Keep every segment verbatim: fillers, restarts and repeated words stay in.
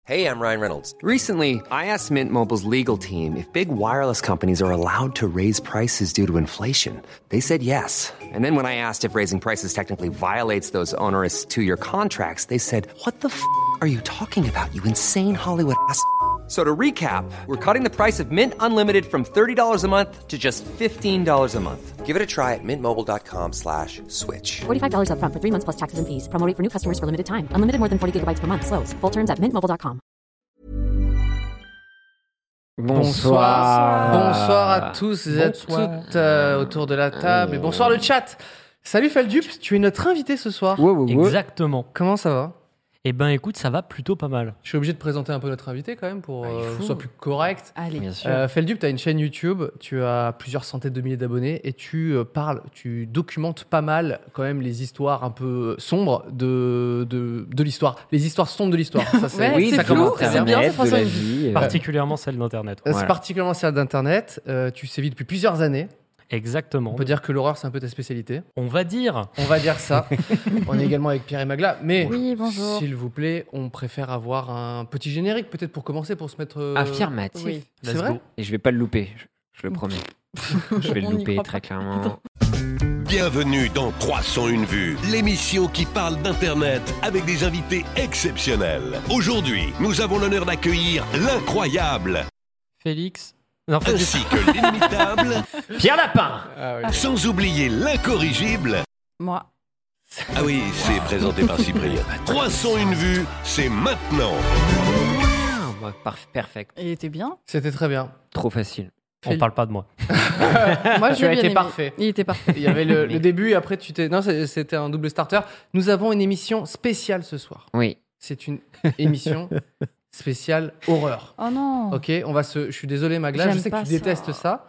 Hey, I'm Ryan Reynolds. Recently, I asked Mint Mobile's legal team if big wireless companies are allowed to raise prices due to inflation. They said yes. And then when I asked if raising prices technically violates those onerous two-year contracts, they said, what the f*** are you talking about, you insane Hollywood ass f- So to recap, we're cutting the price of Mint Unlimited from thirty dollars a month to just fifteen dollars a month. Give it a try at mintmobile.com slash switch. forty-five dollars up front for three months plus taxes and fees. Promo rate for new customers for limited time. Unlimited more than forty gigabytes per month. Slows full terms at mint mobile dot com. Bonsoir. Bonsoir à tous et à toutes euh, autour de la table. Et bonsoir le chat. Salut Feldup, tu es notre invité ce soir. Ouais, ouais, ouais. Exactement. Comment ça va ? Eh ben écoute, ça va plutôt pas mal. Je suis obligé de présenter un peu notre invité quand même pour ah, euh, que ce soit plus correct. Allez. Bien sûr. Euh, Feldup, tu as une chaîne YouTube, tu as plusieurs centaines de milliers d'abonnés et tu euh, parles, tu documentes pas mal quand même les histoires un peu sombres de, de, de l'histoire. Les histoires sombres de l'histoire. Ça, c'est, ouais, oui, c'est ça flou, commence très c'est bien. bien, c'est de la façon- vie, euh, particulièrement celle d'Internet. Euh, Voilà. C'est particulièrement celle d'Internet. Euh, tu sévis depuis plusieurs années. Exactement. On peut dire que l'horreur, c'est un peu ta spécialité. On va dire. On va dire ça. On est également avec Pierre et Magla. Mais, Oui, bonjour. s'il vous plaît, on préfère avoir un petit générique, peut-être pour commencer, pour se mettre. euh, Affirmatif. Oui. C'est Let's vrai go. Et je vais pas le louper, je, je le promets. Je vais le On y louper croit très pas. clairement. Bienvenue dans trois cent une vues, l'émission qui parle d'Internet avec des invités exceptionnels. Aujourd'hui, nous avons l'honneur d'accueillir l'incroyable, Félix. Non, en fait, ainsi que l'inimitable, Pierre Lapin. Ah oui. sans oublier l'incorrigible. Moi. Ah oui, c'est présenté par Cyprien. trois cent une vues, c'est maintenant. Ah, parf- perfect. Il était bien. C'était très bien. Trop facile. on parle pas de moi. Moi, Tu j'ai as bien été aimé. parfait. Il était parfait. Il y avait le, le début et après, tu t'es. Non, c'est- c'était un double starter. Nous avons une émission spéciale ce soir. Oui. C'est une émission spéciale horreur. Oh non. Ok, on va se. Je suis désolé, Magla. Je J'aime sais que pas tu ça. détestes ça.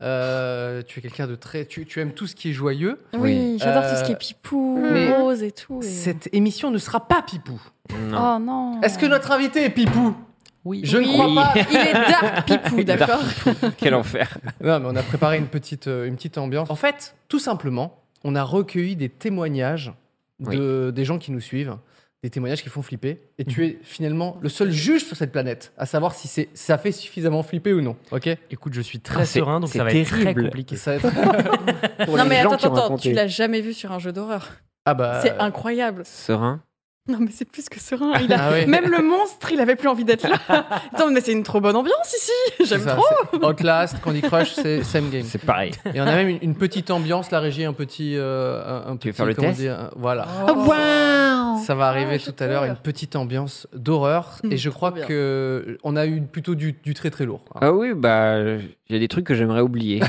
Euh, tu es quelqu'un de très. Tu, tu aimes tout ce qui est joyeux. Oui, Oui. j'adore Euh, tout ce qui est pipou, mais rose et tout. et- Cette émission ne sera pas Pipou. Non. Oh non. Est-ce que notre invité est Pipou ? Oui. Je Oui. ne crois pas. Il est dark pipou, d'accord. Quel enfer. Non, mais on a préparé une petite, euh, une petite ambiance. En fait, tout simplement, on a recueilli des témoignages de, des gens qui nous suivent, des témoignages qui font flipper. Et tu es finalement le seul juge sur cette planète, à savoir si c'est, ça fait suffisamment flipper ou non. Ok. Écoute, je suis très Ah, c'est- serein, donc c'est ça va être très terrible. compliqué. Ça va être- Pour Non les mais gens attends, qui ont attends, raconté. tu l'as jamais vu sur un jeu d'horreur. Ah bah. C'est incroyable. Serein. Non mais c'est plus que serein. Il a... Ah oui. Même le monstre, il avait plus envie d'être là. Attends, mais c'est une trop bonne ambiance ici. c'est J'aime ça, trop. c'est Outlast, Candy Crush, c'est same game. C'est pareil. Et on a même une, une petite ambiance, la régie, un petit, euh, un, un Tu veux petit, faire le comment test dire, un- voilà. Oh, wow. Ça va arriver Ah, tout j'ai à l'heure, peur. une petite ambiance d'horreur. Mmh, et je trop crois bien. que on a eu plutôt du, du très très lourd. Ah oui, bah, il y a des trucs que j'aimerais oublier.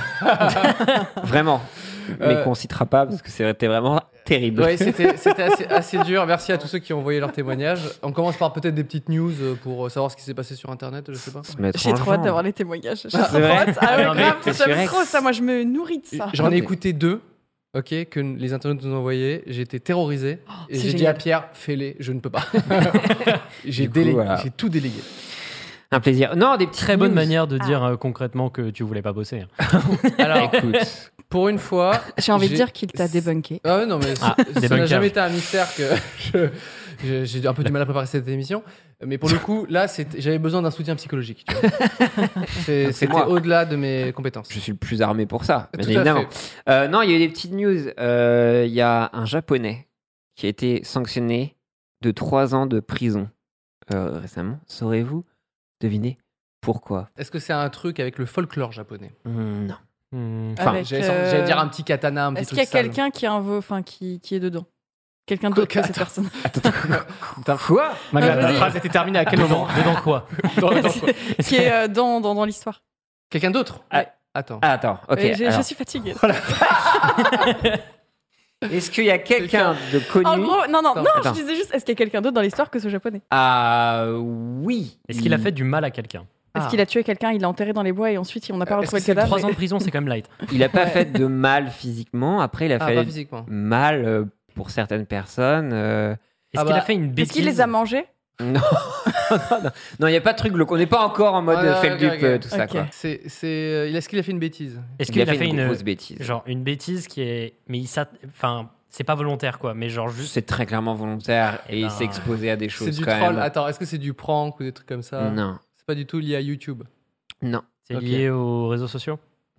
Vraiment. Mais Euh, qu'on citera pas parce que c'était vraiment terrible. Ouais, c'était, c'était assez, assez dur. Merci à tous ceux qui ont envoyé leurs témoignages. On commence par peut-être des petites news euh, pour savoir ce qui s'est passé sur Internet, je sais pas. Se mettre J'ai en trop hâte jambe. d'avoir les témoignages. J'ai Ah, trop c'est vrai hâte. Ah ouais, Non, mais grave, t'es sur j'aime X. trop ça. Moi, je me nourris de ça. J'en ai écouté deux, ok, que les internautes nous ont envoyés. J'ai été terrorisé. et Oh, c'est j'ai dit génial. à Pierre, fais-les, je ne peux pas. j'ai, Du coup, délégué, voilà. j'ai tout délégué. Un plaisir. Non, des petites Très bonne news. manière de Ah. dire euh, concrètement que tu voulais pas bosser. hein. Alors, Écoute. pour une fois. J'ai envie de j'ai- dire qu'il t'a débunké. Ah ouais, non, mais Ah, c- ça n'a débunkage. jamais été un mystère que je- je- j'ai un peu du mal à préparer cette émission. Mais pour le coup, là, c'est- j'avais besoin d'un soutien psychologique. tu vois. C'est- C'est C'était moi. au-delà de mes compétences. Je suis le plus armé pour ça, bien Tout à évidemment. fait. Euh, non, il y a eu des petites news. Euh, Il y a un Japonais qui a été sanctionné de trois ans de prison euh, récemment. Saurez-vous deviner pourquoi? Est-ce que c'est un truc avec le folklore japonais? Hmm, Non. Hmm. Enfin, Avec, j'allais, euh, j'allais dire un petit katana, un petit Est-ce truc qu'il y a sale. quelqu'un qui, a un vo- enfin, qui, qui est dedans Quelqu'un Quoi, d'autre que cette attends. personne Putain, quoi Magla, Ah, ta vas-y. phrase était terminée à quel moment? Dedans quoi? Dans- dans quoi Qui est euh, dans, dans, dans l'histoire. Quelqu'un d'autre? Ah. Attends. Ah, attends, ok. Et j'ai- alors, je suis fatiguée. Est-ce qu'il y a quelqu'un de connu? En gros, non, non, Attends, non, attends. je disais juste, est-ce qu'il y a quelqu'un d'autre dans l'histoire que ce japonais Ah oui. Est-ce qu'il a fait du mal à quelqu'un? Est-ce Ah. qu'il a tué quelqu'un, il l'a enterré dans les bois et ensuite on n'a pas Euh, retrouvé est-ce le que c'est cadavre Trois ans et- de prison, c'est quand même light. Il a pas Ouais. fait de mal physiquement. Après, il a Ah, fait pas physiquement. mal euh, pour certaines personnes. euh, Est-ce Ah qu'il bah, a fait une bêtise? Est-ce qu'il les a mangés Non, non, non, non, il n'y a pas de truc glauque. On n'est pas encore en mode Ah, fait ok, dupe, ok. euh, tout ça. Ok. Quoi. C'est, c'est, euh, Est-ce qu'il a fait une bêtise? Est-ce Il qu'il a a fait une une grosse bêtise. genre une bêtise qui est, mais il s'att- enfin, C'est pas volontaire, quoi, mais genre juste. C'est très clairement volontaire et ben, il s'est exposé à des choses C'est du quand troll. même. Attends, est-ce que c'est du prank ou des trucs comme ça? Non, C'est pas du tout lié à YouTube. non. C'est Ok. lié aux réseaux sociaux.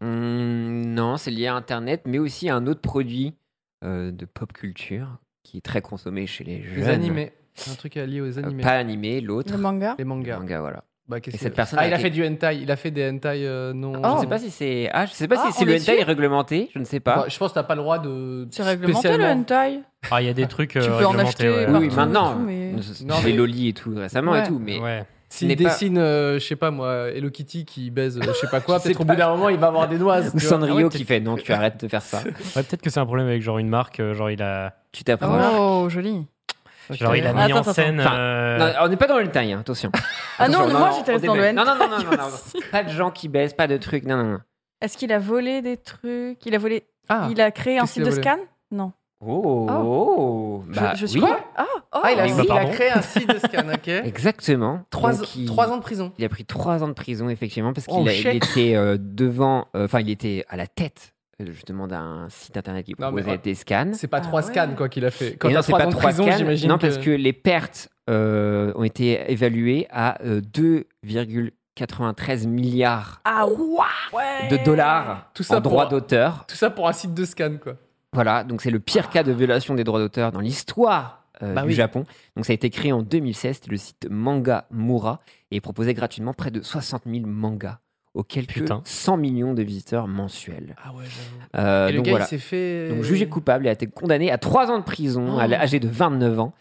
Hum, non, c'est lié à Internet, mais aussi à un autre produit euh, de pop culture qui est très consommé chez les jeunes. Les animés. C'est un truc lié aux Euh, animés. pas animé, l'autre. Le manga. Les Le mangas. manga, voilà. Bah, qu'est-ce Et que- cette personne Ah, a il a été- fait du hentai. Il a fait des hentai euh, non. Oh. Je sais pas si c'est. Ah, je sais pas Ah, si, si on le est hentai sûr est réglementé. Je ne sais pas. Bah, je pense que t'as pas le droit de. C'est réglementé le spécialement- hentai. Ah, il y a des trucs euh, Tu peux en réglementés, acheter ouais. oui, oui, partout, maintenant. tout, mais- Non, les mais- lolis et tout récemment et Ouais. tout, mais Ouais. S'il n'est pas- dessine, euh, je sais pas moi, Hello Kitty qui baise, euh, je sais pas quoi, Je sais peut-être au pas. bout d'un moment il va avoir des noises. ou tu vois. Sanrio Ah ouais, qui fait non, tu arrêtes de faire ça. Ouais, peut-être que c'est un problème avec genre une marque, euh, genre il a, Tu t'approches. Oh, joli. genre il a mis Attends, en attends, scène. Enfin, euh, Non, on n'est pas dans le hentai, hein, attention. Ah non, Attention, moi, j'étais on restée dans le déballe. hentai Non, non, non, non, non, non. aussi. Pas de gens qui baissent, pas de trucs, non, non, non. Est-ce qu'il a volé des trucs Il a volé. Ah, Il a créé un qu'est-ce site qu'il de a scan Non. Oh, oh. Je- Bah, je, suis oui, quoi Ah, oh. Ah, il a, Oui, bah, il a pardon. créé un site de scan, ok. exactement. Trois, Donc, il- trois ans de prison. Il a pris trois ans de prison, effectivement, parce qu'il Oh, a- il shit. était euh, devant, euh, enfin, il était à la tête, euh, justement, d'un site internet qui Non, mais, proposait ouais. des scans. C'est pas Ah trois ouais. scans quoi qu'il a fait. Quand Et t'as non, c'est trois pas ans de trois prison, scans. j'imagine. Non, parce que les pertes euh, ont été évaluées à euh, deux virgule quatre-vingt-treize milliards Ah, ouais. de dollars Tout ça en droits pour- d'auteur. Tout ça pour un site de scan quoi. Voilà, donc c'est le pire cas de violation des droits d'auteur dans l'histoire euh, Bah du oui. Japon. Donc ça a été créé en deux mille seize, c'était le site Manga Mura et il proposait gratuitement près de soixante mille mangas auxquels que Putain. cent millions de visiteurs mensuels. Ah ouais, j'avoue. Euh, Et le donc gars voilà. il s'est fait. Donc jugé coupable et a été condamné à trois ans de prison Oh. à l'âge de vingt-neuf ans.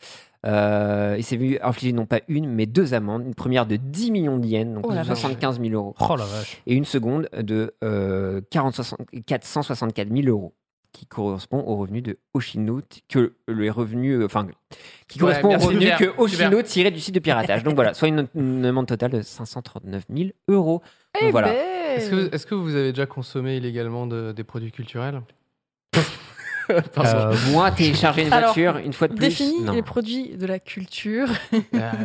Euh, il s'est vu infliger non pas une, mais deux amendes. Une première de dix millions de yens, donc Oh la soixante-quinze mille euros. Oh la vache. Et une seconde de euh, quarante, soixante, quatre cent soixante-quatre mille euros, qui correspond aux revenus de Hoshino, t- que les revenus, euh, enfin, qui Ouais, correspond aux merci, revenus Hubert. que Hoshino Hubert. tirait du site de piratage. Donc voilà, soit une, une amende totale de cinq cent trente-neuf mille euros. Eh Donc voilà. ben. Est-ce que, est-ce que vous avez déjà consommé illégalement de- des produits culturels? Pardon. Euh, Moi, télécharger une Alors, voiture, une fois de plus. Définis non. les produits de la culture. Euh,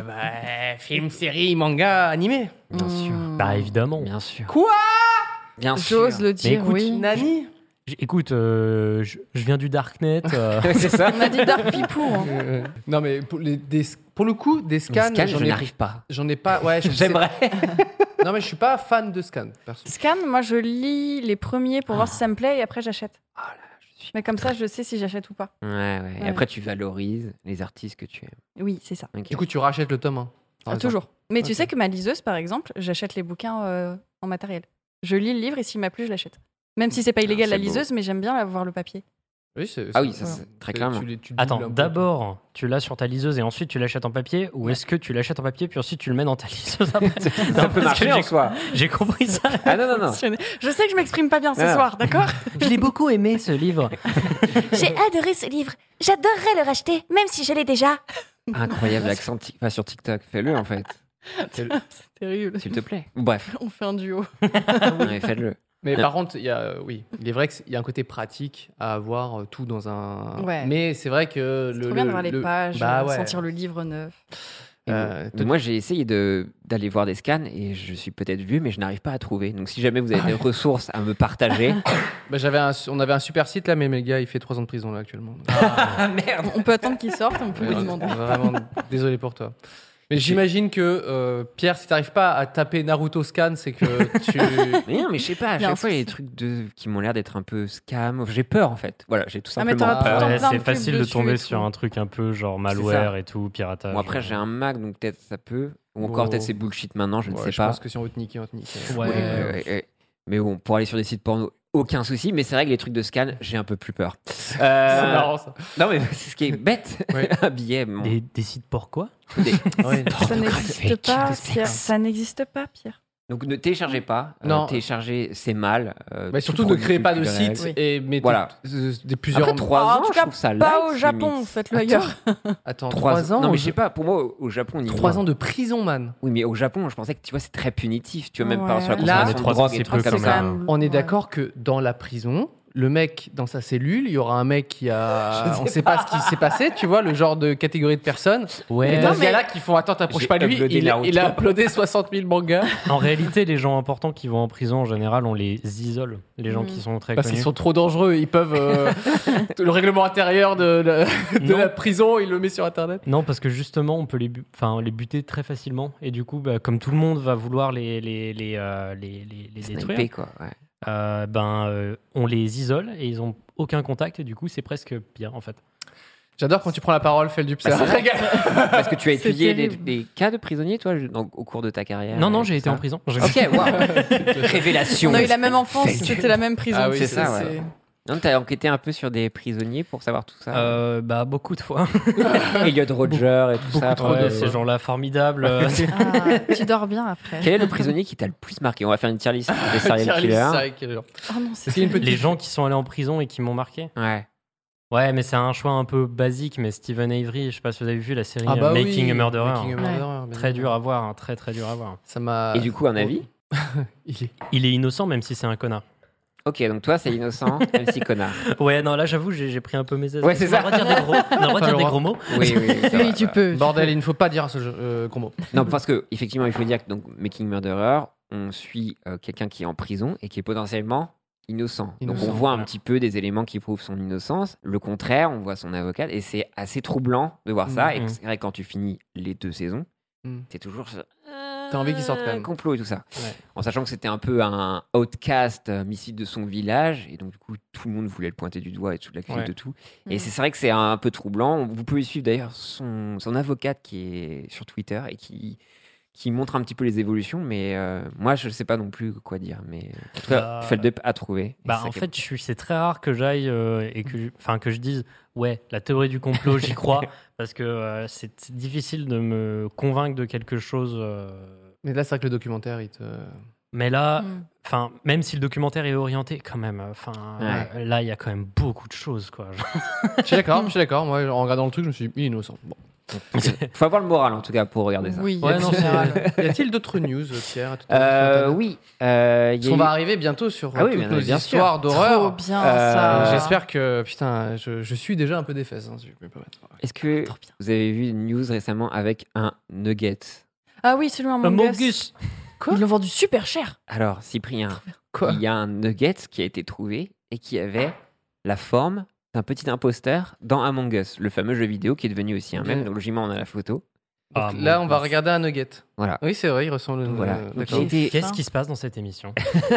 bah, film, série, manga, animé. Bien sûr. Hmm. Bah évidemment. Bien sûr. Quoi? Bien sûr. J'ose le dire, écoute, oui. Nani? J- Écoute, euh, je, je viens du Darknet. euh, C'est ça. On a dit Dark Pipou. hein. Euh, Non mais pour, les, des, pour le coup, des Mais scans, scan, j'en je ai, n'arrive pas. j'en ai pas. Ouais, je sais- J'aimerais. Non mais je suis pas fan de scans, perso. Scan, moi je lis les premiers pour voir si ça me plaît et après j'achète. Oh là, je suis. Mais comme ça, je sais si j'achète ou pas. Ouais, ouais. Et Ouais. après, tu valorises les artistes que tu aimes. Oui, c'est ça. Ok. Du coup, tu rachètes le tome un. par Ah, exemple. toujours. Mais tu Ok. sais que ma liseuse, par exemple, j'achète les bouquins euh, en matériel. Je lis le livre et s'il m'a plu, je l'achète. Même si c'est pas illégal Ah, la c'est beau. liseuse, mais j'aime bien avoir le papier. Oui, c'est, Ah oui, c'est- ça, c'est très tu- clairement. tu les- tu doubles un Attends, peu. d'abord, tu l'as sur ta liseuse et ensuite tu l'achètes en papier, ou est-ce que tu l'achètes en papier puis ensuite tu le mets dans ta liseuse après Ça Non, peut parce que marcher en j'ai- soi. J'ai compris ça. Ah non, non, non. Je sais que je m'exprime pas bien ce Ah. soir, d'accord Je l'ai beaucoup aimé ce livre. J'ai adoré ce livre. J'adorerais le racheter, même si je l'ai déjà. Incroyable l'accent tic- enfin, sur TikTok. Fais-le en fait, C'est terrible. s'il te plaît. Bref, On fait un duo. ouais, faites-le. Mais Non. par contre, il y a, euh, oui, il est vrai qu'il y a un côté pratique à avoir euh, tout dans un. Ouais. Mais c'est vrai que C'est le. trop bien le- d'avoir les le- pages, Bah euh, ouais. sentir le livre neuf. Et Euh, bon, toi, moi, j'ai essayé de, d'aller voir des scans et je suis peut-être vieux, mais je n'arrive pas à trouver. Donc, si jamais vous avez des ressources à me partager. Bah, j'avais un- on avait un super site là, mais le gars, il fait trois ans de prison là actuellement. Donc, Ah merde. On peut attendre qu'il sorte, on peut lui ouais, demander. Vraiment, désolé pour toi. Mais j'imagine que euh, Pierre, si t'arrives pas à taper Naruto scan, c'est que tu. Mais non, mais je sais pas, à Il y a un chaque fois, il y a des souci. trucs de... qui m'ont l'air d'être un peu scam. J'ai peur en fait. Voilà, j'ai tout Ah, mais simplement t'auras tout le peur. temps Ouais, plein de c'est pubs facile de dessus tomber et sur tout. un truc un peu genre ça. malware et tout, piratage. Bon, après, j'ai un Mac, donc peut-être ça peut. Ou encore, Oh. peut-être c'est bullshit maintenant, je ne Ouais, sais je pas. pense que si on veut te niquer, on va te niquer. Ouais. Ouais, ouais, ouais. Mais bon, pour aller sur des sites porno, aucun souci. Mais c'est vrai que les trucs de scan, j'ai un peu plus peur. C'est Euh, marrant ça. Non, mais c'est ce qui est bête. Ouais. Un billet. bon. Des, des sites pour quoi Des- Ouais. Ça n'existe pas, Pierre. Ça n'existe pas, Pierre. Donc ne téléchargez pas. Euh, Non. télécharger, c'est mal. Euh, Mais tout surtout, ne produit créez pas de culturel. site Oui. et mettez Voilà. euh, des plusieurs. Après trois En ans, tout je cas, trouve ça Pas light, au Japon, limite. faites-le ailleurs. Attends, Trois trois ans. Non, mais au- je sais pas. Pour moi, au- au Japon, on y Trois va. ans de prison, man. Oui, mais au Japon, je pensais que tu vois, c'est très punitif. Tu vois, même Ouais. par sur la Là, consommation mais de trois ans, drogue c'est et peu trucs quand comme même. ça. même. On est Ouais. d'accord que dans la prison, le mec dans sa cellule, il y aura un mec qui a. On ne sait pas ce qui s'est passé, tu vois, le genre de catégorie de personnes. Ouais. Et dans Non, ce mais- gars-là qui font attends, t'approches J'ai pas de lui, uploadé il, Naruto. il a uploadé soixante mille mangas. En réalité, les gens importants qui vont en prison, en général, on les isole. Les gens Mm. qui sont très Parce qu'ils connus. sont trop dangereux, ils peuvent. euh, le règlement intérieur de, la- de Non. la prison, il le met sur internet. Non, parce que justement, on peut les, bu- enfin, les buter très facilement. Et du coup, bah, comme tout le monde va vouloir les, les, les, euh, les, les, les détruire, Sniper, quoi. Ouais. euh, ben, euh, on les isole et ils ont aucun contact. Et du coup, c'est presque pire, en fait. J'adore quand tu prends la parole, fais le dupe, c'est Bah, un c'est vrai. régal. Parce que tu as C'est étudié des, terrible. des cas de prisonniers, toi, dans- au cours de ta carrière. non, non, et j'ai tout été ça. en prison. Je- Ok, waouh. Révélation. On a eu la même enfance, Fake. c'était la même prison. Ah oui, c'est ça, ouais. Non, t'as enquêté un peu sur des prisonniers pour savoir tout ça. Euh, bah, beaucoup de fois. Elliot Rodger et tout ça. Beaucoup ouais, de ces gens-là formidables. euh, Ah, tu dors bien après. Quel est le prisonnier qui t'a le plus marqué? On va faire une tier list des serial Serial killers. serial killer. Oh non, c'est Est-ce qu'il y a une petite- les gens qui sont allés en prison et qui m'ont marqué. Ouais. Ouais, mais c'est un choix un peu basique. Mais Stephen Avery, je sais pas si vous avez vu la série Ah bah euh, oui, Making a Murderer. Making a Murderer, bien Très dur évidemment. à voir, hein, très très dur à voir. Ça m'a. Et du coup, un avis? Il est. Il est innocent même si c'est un connard. Ok, donc toi, c'est innocent, même si connard. Ouais, non, là j'avoue, j'ai j'ai pris un peu mes aises. Ouais, c'est ça. On a le droit de dire des gros, on a le droit de Pas dire le des droit. gros mots. Oui, oui. ça va, Oui, tu ça va. peux. tu Bordel, peux. il ne faut pas dire ce jeu, euh, gros mot. Non, parce que effectivement, il faut dire que donc Making Murderer, on suit euh, quelqu'un qui est en prison et qui est potentiellement innocent. Donc Innocent, on voit un voilà. petit peu des éléments qui prouvent son innocence. Le contraire, on voit son avocat et c'est assez troublant de voir ça. Et Mhm. c'est vrai que quand tu finis les deux saisons, Mhm. c'est toujours ce T'as envie qu'il sorte quand même. complot et tout ça. Ouais. En sachant que c'était un peu un outcast euh, missile de son village et donc du coup tout le monde voulait le pointer du doigt et toute la critique Ouais. de tout. Et Mhm. c'est c'est vrai que c'est un peu troublant. Vous pouvez suivre d'ailleurs son, son avocate qui est sur Twitter et qui, qui montre un petit peu les évolutions, mais euh, moi je ne sais pas non plus quoi dire. Mais en tout cas, Bah, Feldup a trouvé. Et Bah, c'est en ça fait, je suis, c'est très rare que j'aille euh, et que, je- enfin, que je dise, ouais, la théorie du complot, j'y crois, parce que euh, c'est c'est difficile de me convaincre de quelque chose. euh, Mais là, c'est vrai que le documentaire, il te. Mais là, Mm. enfin, même si le documentaire est orienté, quand même, enfin, Ouais. euh, là, il y a quand même beaucoup de choses, quoi. Je suis d'accord, je suis d'accord. Moi, en regardant le truc, je me suis dit, il est innocent. Bon. Il faut avoir le moral en tout cas pour regarder ça. Oui, Ouais, non, c'est Y a-t-il d'autres news, Pierre à tout à l'heure, sur Euh, Internet oui. euh, il y Parce a qu'on eu- va arriver bientôt sur Ah oui, toutes bien- nos bien sûr. histoires trop d'horreur. bien Euh, ça. J'espère que, putain, je, je suis déjà un peu des fesses, hein, si je peux me permettre. Est-ce que Trop bien. vous avez vu une news récemment avec un nugget? Ah oui, celui-là, Un Among Us. Mongus. Ils l'ont vendu super cher. Alors, Cyprien, Quoi il y a un nugget qui a été trouvé et qui avait la forme d'un petit imposteur dans Among Us, le fameux jeu vidéo qui est devenu aussi un Ok. mème. Donc, logiquement, on a la photo. Donc Ah, là, mon on va Dieu. regarder un nugget. Voilà. Oui, c'est vrai, il ressemble. Voilà. euh, Donc, d'accord. j'ai été- Qu'est-ce qui se passe dans cette émission?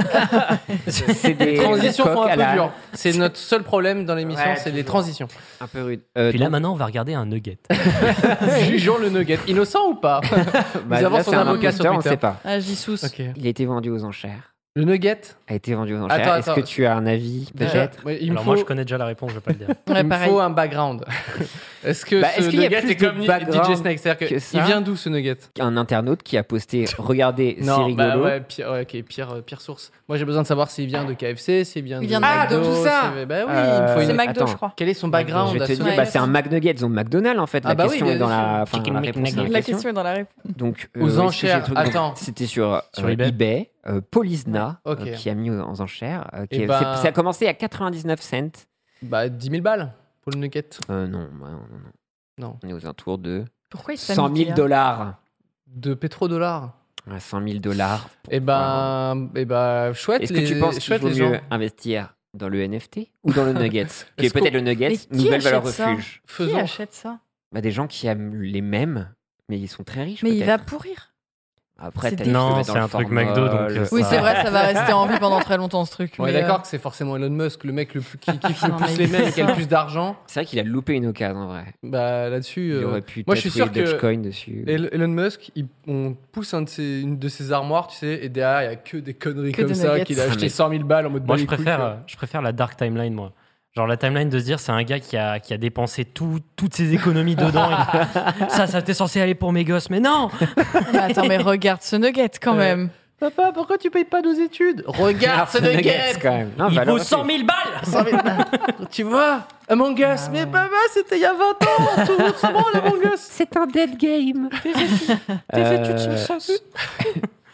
C'est des Les transitions coques sont à un la- peu dures. C'est notre seul problème dans l'émission, Ouais, c'est les toujours. transitions. Un peu rude. Euh, Puis là, donc, maintenant, on va regarder un nugget. Jugeons le nugget. Innocent ou pas bah, Nous avons là, son c'est un avocat sur imposteur, on Twitter. ne sait pas. Ah, j'y sous. Ok. Il a été vendu aux enchères. Le nugget A été vendu aux enchères. Attends, Est-ce attends. que tu as un avis peut-être Ouais, il me Alors faut, moi, je connais déjà la réponse, je vais pas le dire. Ouais, il me pareil. faut un background. Est-ce que Bah, ce est-ce qu'il y a nugget plus est de comme D J background Snake C'est-à-dire que que ça il vient d'où ce nugget Un internaute qui a posté regardez, c'est Non, rigolo. bah ouais, pire, ouais, ok, pire, euh, pire source. Moi, j'ai besoin de savoir s'il vient de K F C, s'il vient Il de vient de Ah, McDo. de tout ça s'il- Bah oui, Euh, il me faut C'est une... McDo, attends. je crois. Quel est son background Je vais à te ce- dire, Ouais, bah, bien c'est un sûr. McNugget, ils ont McDonald's en fait. Ah La bah oui, question bien est dans sûr. la, enfin, Chicken la réponse est dans McNugget. la La question. question est dans la réponse. Donc, Aux est-ce que enchères, j'ai le truc Donc, attends. C'était sur, Sur euh, eBay. eBay, euh, Polisna Ok. euh, qui a mis aux, aux enchères. euh, qui Eh a- ben- c'est- Ça a commencé à quatre-vingt-dix-neuf cents. Bah, dix mille balles pour le nugget. Euh, non, bah, non, non, non. Non. On est aux alentours de Pourquoi il s'est cent mille dollars. De pétrodollars. Ouais, cent mille dollars. Eh ben, eh ben, chouette. Est-ce les... que tu penses qu'il chouette vaut les gens. mieux investir dans le N F T ou dans le Nugget Qui est Est-ce peut-être qu'on- le Nugget, Mais qui nouvelle valeur achète ça refuge. Qui Faisons. achète ça Bah, des gens qui aiment les mêmes, mais ils sont très riches. Mais il peut-être. va pourrir. Après, c'est t'as des- dit que Non, tu le mets dans c'est le un truc formol. McDo, donc, euh, Oui, Ça- c'est vrai, ça va rester en vie pendant très longtemps ce truc. On est mais, d'accord euh, que c'est forcément Elon Musk, le mec le plus, qui kiffe le Non, plus mais les mêmes et qui a le ça. plus d'argent. C'est vrai qu'il a loupé une occasion en vrai. Bah là-dessus, Il euh, aurait pu moi je suis sûr tatouer que Dogecoin dessus. El- Elon Musk, il- on pousse un de ses, une de ses armoires, tu sais, et derrière il y a que des conneries Que comme des ça nuggets. qu'il a Ah, acheté mais- cent mille balles en mode Moi, bah, je les couilles, préfère, quoi. euh, je préfère la dark timeline, moi. Genre la timeline de se dire c'est un gars qui a, qui a dépensé tout, toutes ses économies dedans. et ça, ça t'es censé aller pour mes gosses, mais non. mais attends, mais regarde ce nugget quand Ouais. même. Papa, pourquoi tu payes pas nos études Regarde ce Nuggets, nugget quand même. Non, Il valeur vaut cent refuge. mille balles. cent mille balles. Tu vois Among Us, mais papa, c'était il y a vingt ans, tout c'est bon l'Among Us. C'est un dead game. Tes études sont Euh, sans but.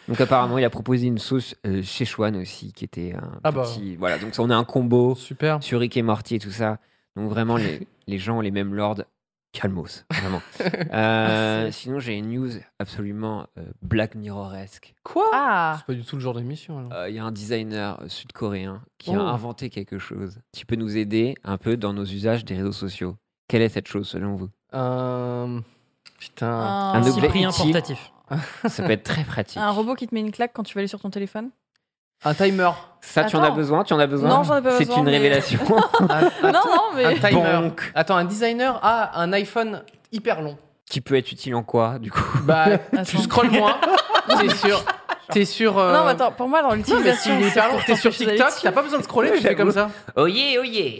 Donc apparemment, il a proposé une sauce euh, Szechuan aussi, qui était un Ah bah. petit... Voilà, donc on a un combo Super. sur Rick et Morty et tout ça. Donc vraiment, les, les gens ont les mêmes lords. Calmos, vraiment. Euh, sinon, j'ai une news absolument euh, Black Mirror-esque. Quoi Ah, C'est pas du tout le genre d'émission. alors. Euh, Il y a un designer euh, sud-coréen qui Oh. a inventé quelque chose qui peut nous aider un peu dans nos usages des réseaux sociaux. Quelle est cette chose selon vous? Euh, Putain. un, Un objet Cyprien utile. portatif. Ça peut être très pratique. un robot qui te met une claque quand tu vas aller sur ton téléphone. Un timer. Ça, tu en as Attends. besoin? Tu en as besoin? Non, j'en ai pas C'est besoin, une mais- révélation. Un, un- Non, non, mais. un timer. Bonk. Attends, un designer a un iPhone hyper long. Qui peut être utile en quoi, du coup? Bah, tu Attends. scrolles moins. T'es sur. T'es sur. euh, Non, mais attends, pour moi, dans Non, mais l'utilisation. s'il est hyper c'est long, pour t'es sur t'empêcher d'aller TikTok, dessus. t'as pas besoin de scroller, tu fais J'avoue. comme ça. Oh yeah, oh yeah.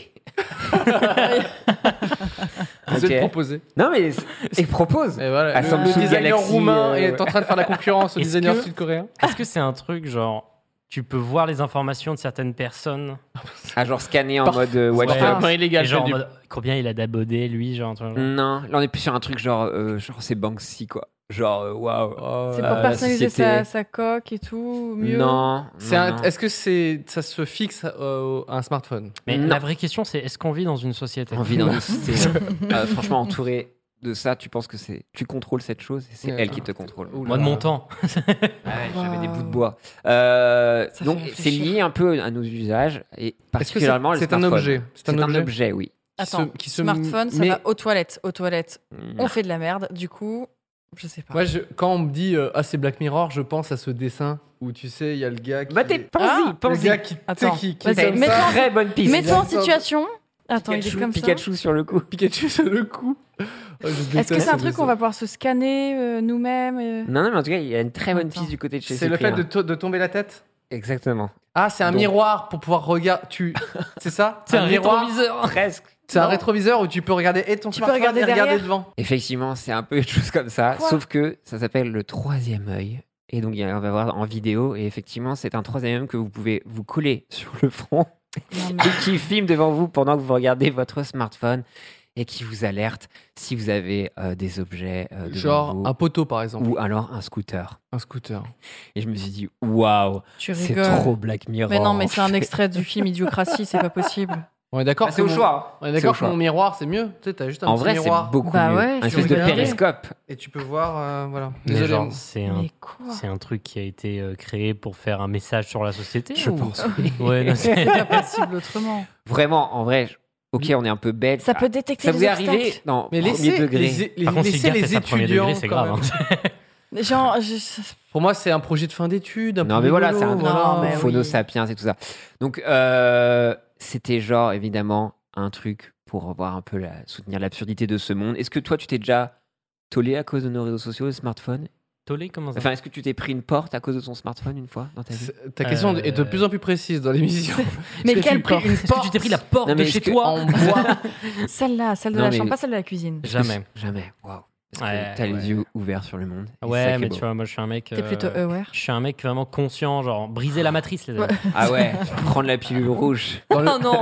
Je vais Ok. te proposer. Non, mais c'est- il propose. Et voilà, À le, Samsung le designer Galaxy, roumain euh, est en train de faire la concurrence au Est-ce designer que- sud-coréen. Est-ce que c'est un truc genre tu peux voir les informations de certaines personnes Ah, genre scanner en Parfait. mode euh, Watch Ouais. Dogs. Parfaitement et illégal. genre en c'est du- mode, combien il a d'abonnés lui genre, tu vois, genre. Non, là on est plus sur un truc genre, euh, genre c'est Banksy quoi. Genre euh, waouh. Oh, C'est Euh, pour la personnaliser société. sa, sa coque et tout. Mieux. Non. C'est non, un- non. Est-ce que c'est ça se fixe euh, à un smartphone? Mais Non. la vraie question c'est est-ce qu'on vit dans une société On vit dans une société. euh, franchement, entouré de ça, tu penses que c'est, tu contrôles cette chose et c'est Ouais. elle qui te contrôle. Ouh là Moi de là. mon temps. Ouais, j'avais des Wow. bouts de bois. Euh, Ça donc fait c'est réfléchir. lié un peu à nos usages et Est-ce que c'est particulièrement le c'est un smartphone. objet? C'est un objet, oui. Qui se- Attends, qui se smartphone, ça met- va aux toilettes. Aux toilettes, Mm. on fait de la merde. Du coup, je sais pas. Moi, je- quand on me dit euh, ah c'est Black Mirror, je pense à ce dessin où tu sais il y a le gars qui. Bah t'es, pense-y, Ah, le pense-y. gars qui, tu sais, Attends, qui, qui vas-y, est comme mets-toi ça. en- Très bonne piste. Mets-toi en Exactement. situation. Attends, il est Pikachu, comme ça. Pikachu sur le coup. Pikachu sur le coup. Oh, je Est-ce que déteste c'est un ce truc dessin. qu'on va pouvoir se scanner euh, nous-mêmes euh Non, non, mais en tout cas, il y a une très bonne Attends. piste du côté de chez C'est le fait Cyprien. de, to- de tomber la tête? Exactement. Ah, c'est un Donc- miroir pour pouvoir regarder. Tu... C'est ça? C'est un miroir. rétroviseur. Presque. C'est un Non. rétroviseur où tu peux regarder et ton Tu peux smartphone regarder et regarder derrière. devant. Effectivement, c'est un peu une chose comme ça, Quoi sauf que ça s'appelle le troisième œil. Et donc, il y a- on va voir en vidéo. Et effectivement, c'est un troisième œil que vous pouvez vous coller sur le front Non, mais- et qui filme devant vous pendant que vous regardez votre smartphone et qui vous alerte si vous avez euh, des objets euh, devant Genre vous un poteau par exemple. ou alors un scooter. Un scooter. Et je me suis dit, waouh, Tu c'est rigoles. trop Black Mirror. Mais non, mais en c'est un fait. extrait du film Idiocratie, c'est pas possible. On est d'accord Bah, que c'est au mon- choix. On est C'est au d'accord que choix. mon miroir c'est mieux. Tu sais, t'as juste un En petit vrai, c'est miroir beaucoup Bah mieux. ouais, un tu espèce de regardes. périscope. et tu peux voir. euh, voilà. Mais Désolé. genre, c'est un, Mais quoi c'est un truc qui a été euh, créé pour faire un message sur la société Je ou- pense. Ouais, non, c'est- C'est pas possible autrement. Vraiment, en vrai, je- ok, on est un peu bête. Ça peut Ah, détecter Ça les vous est obstacles. arrivé dans Mais premier laissez degré. les, les, Par contre, si laissez le gars fait les ça premier étudiants. degré, c'est quand grave. même. hein. Genre, je- Pour moi, c'est un projet de fin d'études. un Non, peu mais voilà, rigolo, c'est un voilà. Non, mais Phono oui. Sapiens et tout ça. Donc, euh, c'était genre, évidemment, un truc pour voir un peu la, soutenir l'absurdité de ce monde. Est-ce que toi, tu t'es déjà tollé à cause de nos réseaux sociaux, de smartphones? Tollé, comment ça Enfin, est-ce que tu t'es pris une porte à cause de ton smartphone une fois dans ta vie? C'est- Ta question Euh, est de plus en plus précise dans l'émission. Mais Est-ce que quelle tu pris porte une Est-ce que tu t'es pris la porte Non, mais de est-ce chez que- toi en bois? Celle-là, celle de Non, la mais- chambre, pas celle de la cuisine. Jamais. Jamais. Waouh. Parce Ouais, que t'as ouais. les yeux ouverts sur le monde. et c'est ça Ouais, qui est mais beau. tu vois, moi je suis un mec. T'es euh, plutôt aware. Je suis un mec vraiment conscient, genre briser la matrice, les amis. Ah ouais, prendre la pilule rouge. Dans le, Oh non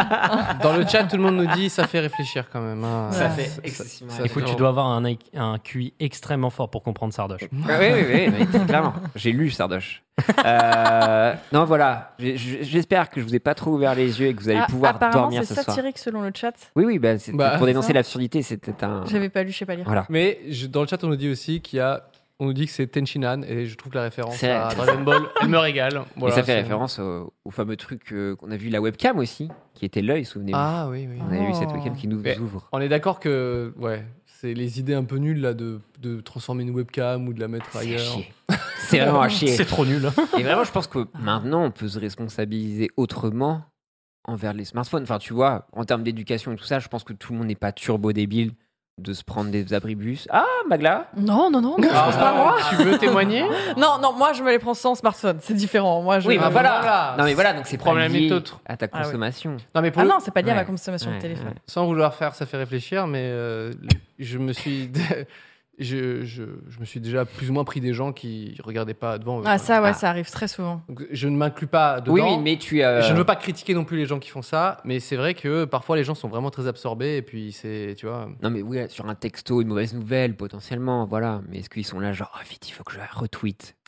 dans le chat, tout le monde nous dit ça fait réfléchir quand même. hein. Ça fait Ça- excessivement ça Écoute, fait- tu dois avoir un, un Q I extrêmement fort pour comprendre Sardoche. Ah oui, oui, oui, mais très clairement. J'ai lu Sardoche. Euh, non, voilà. J'ai- J'espère que je vous ai pas trop ouvert les yeux et que vous allez Ah, pouvoir apparemment, dormir c'est ce soir. satirique selon le chat. Oui, oui, bah, c'était Bah, pour dénoncer ça. l'absurdité, c'était un. J'avais pas lu, je sais pas lire. Voilà. Mais je- dans le chat, on nous dit aussi qu'il y a. On nous dit que c'est Tenchinan et je trouve la référence C'est à vrai. Dragon Ball, elle me régale. Et Voilà, ça fait c'est- référence au, au fameux truc euh, qu'on a vu la webcam aussi, qui était l'œil, souvenez-vous. Ah oui, oui. On avait vu cette Oh. webcam qui nous Mais- ouvre. On est d'accord que ouais, c'est les idées un peu nulles là de, de transformer une webcam ou de la mettre C'est à ailleurs. chier. C'est vraiment à chier. C'est trop nul. Et vraiment, je pense que maintenant, on peut se responsabiliser autrement envers les smartphones. Enfin, tu vois, en termes d'éducation et tout ça, je pense que tout le monde n'est pas turbo débile de se prendre des abribus. Ah, Magla Non, non, non, non, je pense pas Ah, moi. tu veux témoigner? Non, non, moi je me les prends sans smartphone, c'est différent. Moi, je... Oui, bah Ah, voilà. voilà. Non, mais voilà, donc c'est pas Problème est lié autre. à ta Ah oui. consommation. Non mais pour Ah le- non, c'est pas lié à ma Ouais. consommation Ouais, de téléphone. ouais. sans vouloir faire, ça fait réfléchir, mais euh, je me suis, je, je, je me suis déjà plus ou moins pris des gens qui regardaient pas devant eux. Ah, quoi. ça, ouais, Ah. ça arrive très souvent. Donc, je ne m'inclus pas dedans. Oui, oui, mais tu. euh, Je ne veux pas critiquer non plus les gens qui font ça, mais c'est vrai que parfois les gens sont vraiment très absorbés et puis c'est, tu vois. Non, mais oui, sur un texto, une mauvaise nouvelle, potentiellement, voilà. Mais est-ce qu'ils sont là, genre, ah, vite, il faut que je retweet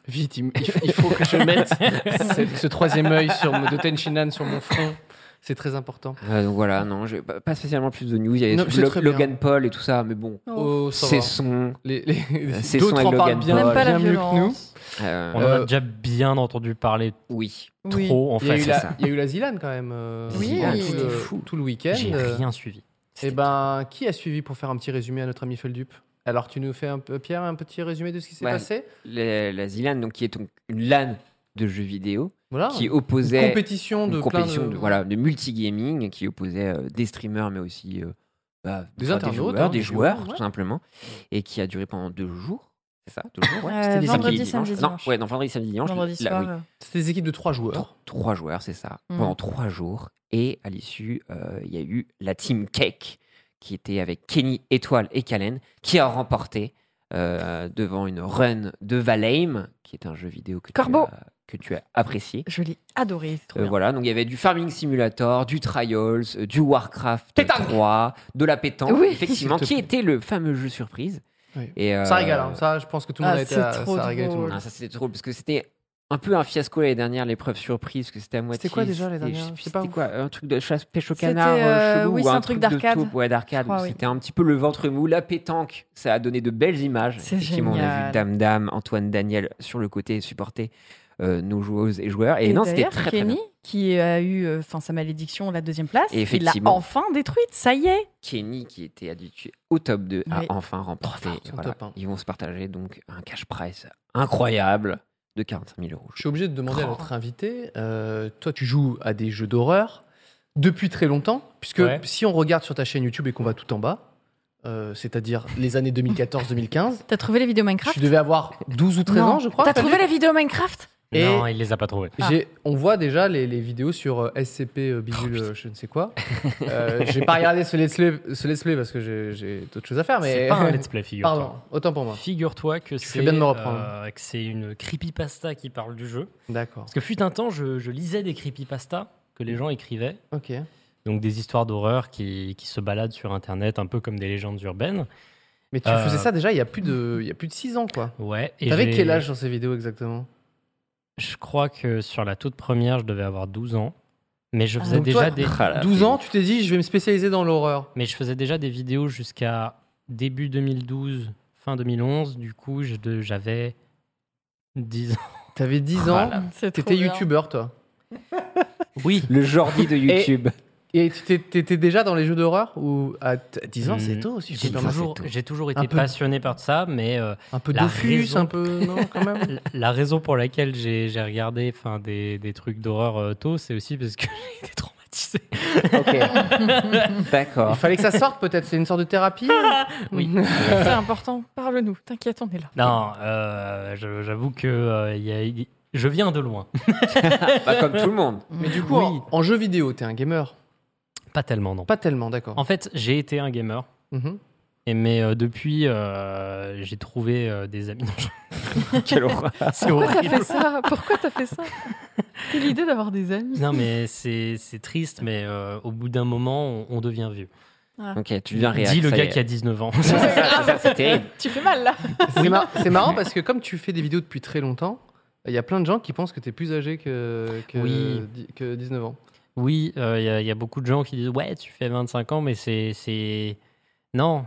Vite, il, il- il faut que je mette ce, ce troisième œil sur, de Tenshinhan sur mon front. C'est très important. Euh, donc voilà, non, j'ai pas, pas spécialement plus de news. Il y a Non, des c'est trucs, très Lo- bien. Logan Paul et tout ça, mais bon, Oh, ça c'est va. son. Les, les- C'est d'autres son en avec parlent Logan bien, Paul. N'aime pas la bien mieux que nous. violence. euh, On en Euh, a déjà bien entendu parler oui. Oui. trop, en Il y, a fait. eu c'est la, ça. il y a eu la Zilan quand même. euh, Oui. tout, C'était le, fou. tout le week-end. J'ai euh, rien suivi. Et ben, qui a suivi pour faire un petit résumé à notre ami Feldup? Alors, tu nous fais un peu, Pierre, un petit résumé de ce qui s'est Ouais. passé? La, la Zilan, donc, qui est donc une LAN de jeux vidéo, Voilà. qui Une opposait. compétition de une plein compétition de... de, voilà, de multigaming qui opposait euh, des streamers, mais aussi euh, bah, Des enfin, internautes, joueurs, hein, des des joueurs, joueurs, ouais. tout simplement, et qui a duré pendant deux jours. C'est ça, deux jours. Ouais. Euh, C'était des vendredi, samedis, samedi, dimanche. dimanche. Non, ouais, non, vendredi, samedi, dimanche. Vendredi là, soir. oui. euh, C'était des équipes de trois joueurs. Tro- Trois joueurs, c'est ça. Mhm. Pendant trois jours. Et à l'issue, euh, il y a eu la team Cake, qui était avec Kenny, Étoile et Kalen, qui a remporté euh, devant une run de Valheim, qui est un jeu vidéo que, tu Corbeau. as, que tu as apprécié. Je l'ai adoré. C'est trop Euh, bien. voilà, donc il y avait du Farming Simulator, du Trials, euh, du Warcraft Pétanque. trois, de la pétanque, Oui. effectivement, S'il te qui plaît. était le fameux jeu surprise. Oui. Et, euh, Ça régale, hein. Ça, je pense que tout le monde Ah, a été c'est à- trop ça a régalé tout le drôle. monde. Ah, ça c'était drôle parce que c'était un peu un fiasco l'année dernière, l'épreuve surprise, parce que c'était à moitié. C'était quoi déjà, l'année c'était- dernière je sais Je plus sais pas C'était où. quoi Un truc de chasse pêche au C'était, canard euh, euh, chelou oui, ou c'est un un truc de d'arcade. taupe, ouais, d'arcade. Je crois, oui. C'était un petit peu le ventre mou. La pétanque, ça a donné de belles images. C'est Effectivement, on a génial. vu Dame Dame, Antoine Daniel sur le côté supporter euh, nos joueuses et joueurs. Et, Et non, c'était d'ailleurs, très très bien. Kenny, qui a eu euh, enfin sa malédiction, la deuxième place, Et il l'a effectivement. enfin détruite. Ça y est. Kenny, qui était habitué au top deux, a Oui. enfin remporté. Trop fort, Et son voilà. top un. Ils vont se partager donc un cash prize incroyable de quarante-cinq mille euros. Je suis obligé de demander à Oh. notre invité, euh, toi tu joues à des jeux d'horreur depuis très longtemps, puisque Ouais. si on regarde sur ta chaîne YouTube et qu'on va tout en bas, euh, c'est-à-dire les années deux mille quatorze deux mille quinze, T'as trouvé les vidéos Minecraft tu devais avoir douze ou treize Non. ans je crois. T'as Fabien trouvé les vidéos Minecraft Et- Non, il les a pas trouvés. J'ai- On voit déjà les, les vidéos sur euh, S C P euh, bidule, euh, je ne sais quoi. Euh, j'ai pas regardé ce let's play, ce let's play parce que j'ai- j'ai d'autres choses à faire, mais C'est pas un let's play, figure-toi. pardon, autant pour moi. Figure-toi que c'est fais bien de me reprendre. euh, que c'est une creepypasta qui parle du jeu. D'accord. Parce que fut un temps, je, je lisais des creepypastas que les gens écrivaient. Ok. Donc des histoires d'horreur qui, qui se baladent sur Internet, un peu comme des légendes urbaines. Mais tu Euh, faisais ça déjà il y a plus de, il y a plus de six ans quoi. Ouais. Et T'avais j'ai- quel âge sur ces vidéos exactement? Je crois que sur la toute première, je devais avoir douze ans. Mais je Ah, faisais donc déjà toi, des... Ah là, douze c'est ans, ouf. tu t'es dit je vais me spécialiser dans l'horreur. Mais je faisais déjà des vidéos jusqu'à début deux mille douze, fin deux mille onze. Du coup, je de- j'avais dix ans. T'avais dix Ah ans, là. C'est trop t'étais bien. youtubeur toi. Oui. Le Jordi de YouTube. Et tu t'es- t'étais déjà dans les jeux d'horreur ou à t- dix ans c'est Hmm, tôt aussi. je J'ai peux me permettre. toujours, c'est tôt. j'ai toujours Un été peu- passionné par ça, mais euh, Un peu la Dofus, raison- un peu non quand même. la- la raison pour laquelle j'ai j'ai regardé enfin, des, des trucs d'horreur euh, tôt, c'est aussi parce que j'ai été traumatisé. Ok. Il D'accord. fallait que ça sorte peut-être. C'est une sorte de thérapie. Oui. C'est important. Parle-nous. T'inquiète, on est là. Non, euh, je- j'avoue que euh, il y a- il- je viens de loin. Bah, comme tout le monde. Mais du coup, Oui. en, en jeu vidéo, t'es un gamer? Pas tellement, non. Pas tellement, d'accord. En fait, j'ai été un gamer. Mhm. Et mais euh, depuis, euh, j'ai trouvé euh, des amis. Non, je- Quelle horreur. c'est Pourquoi t'as horrible. fait ça Pourquoi t'as fait ça Quelle idée d'avoir des amis. Non, mais c'est c'est triste, mais euh, au bout d'un moment, on, on devient vieux. Ok, tu deviens réac. Dis le ça gars y est. qui a dix-neuf ans. C'est ça, c'est ça, c'est terrible. Tu fais mal là. C'est mar- c'est marrant parce que comme tu fais des vidéos depuis très longtemps, il y a plein de gens qui pensent que t'es plus âgé que, que, Oui. di- que dix-neuf ans. Oui, il y, a- y a beaucoup de gens qui disent ouais, tu fais vingt-cinq ans, mais c'est c'est non,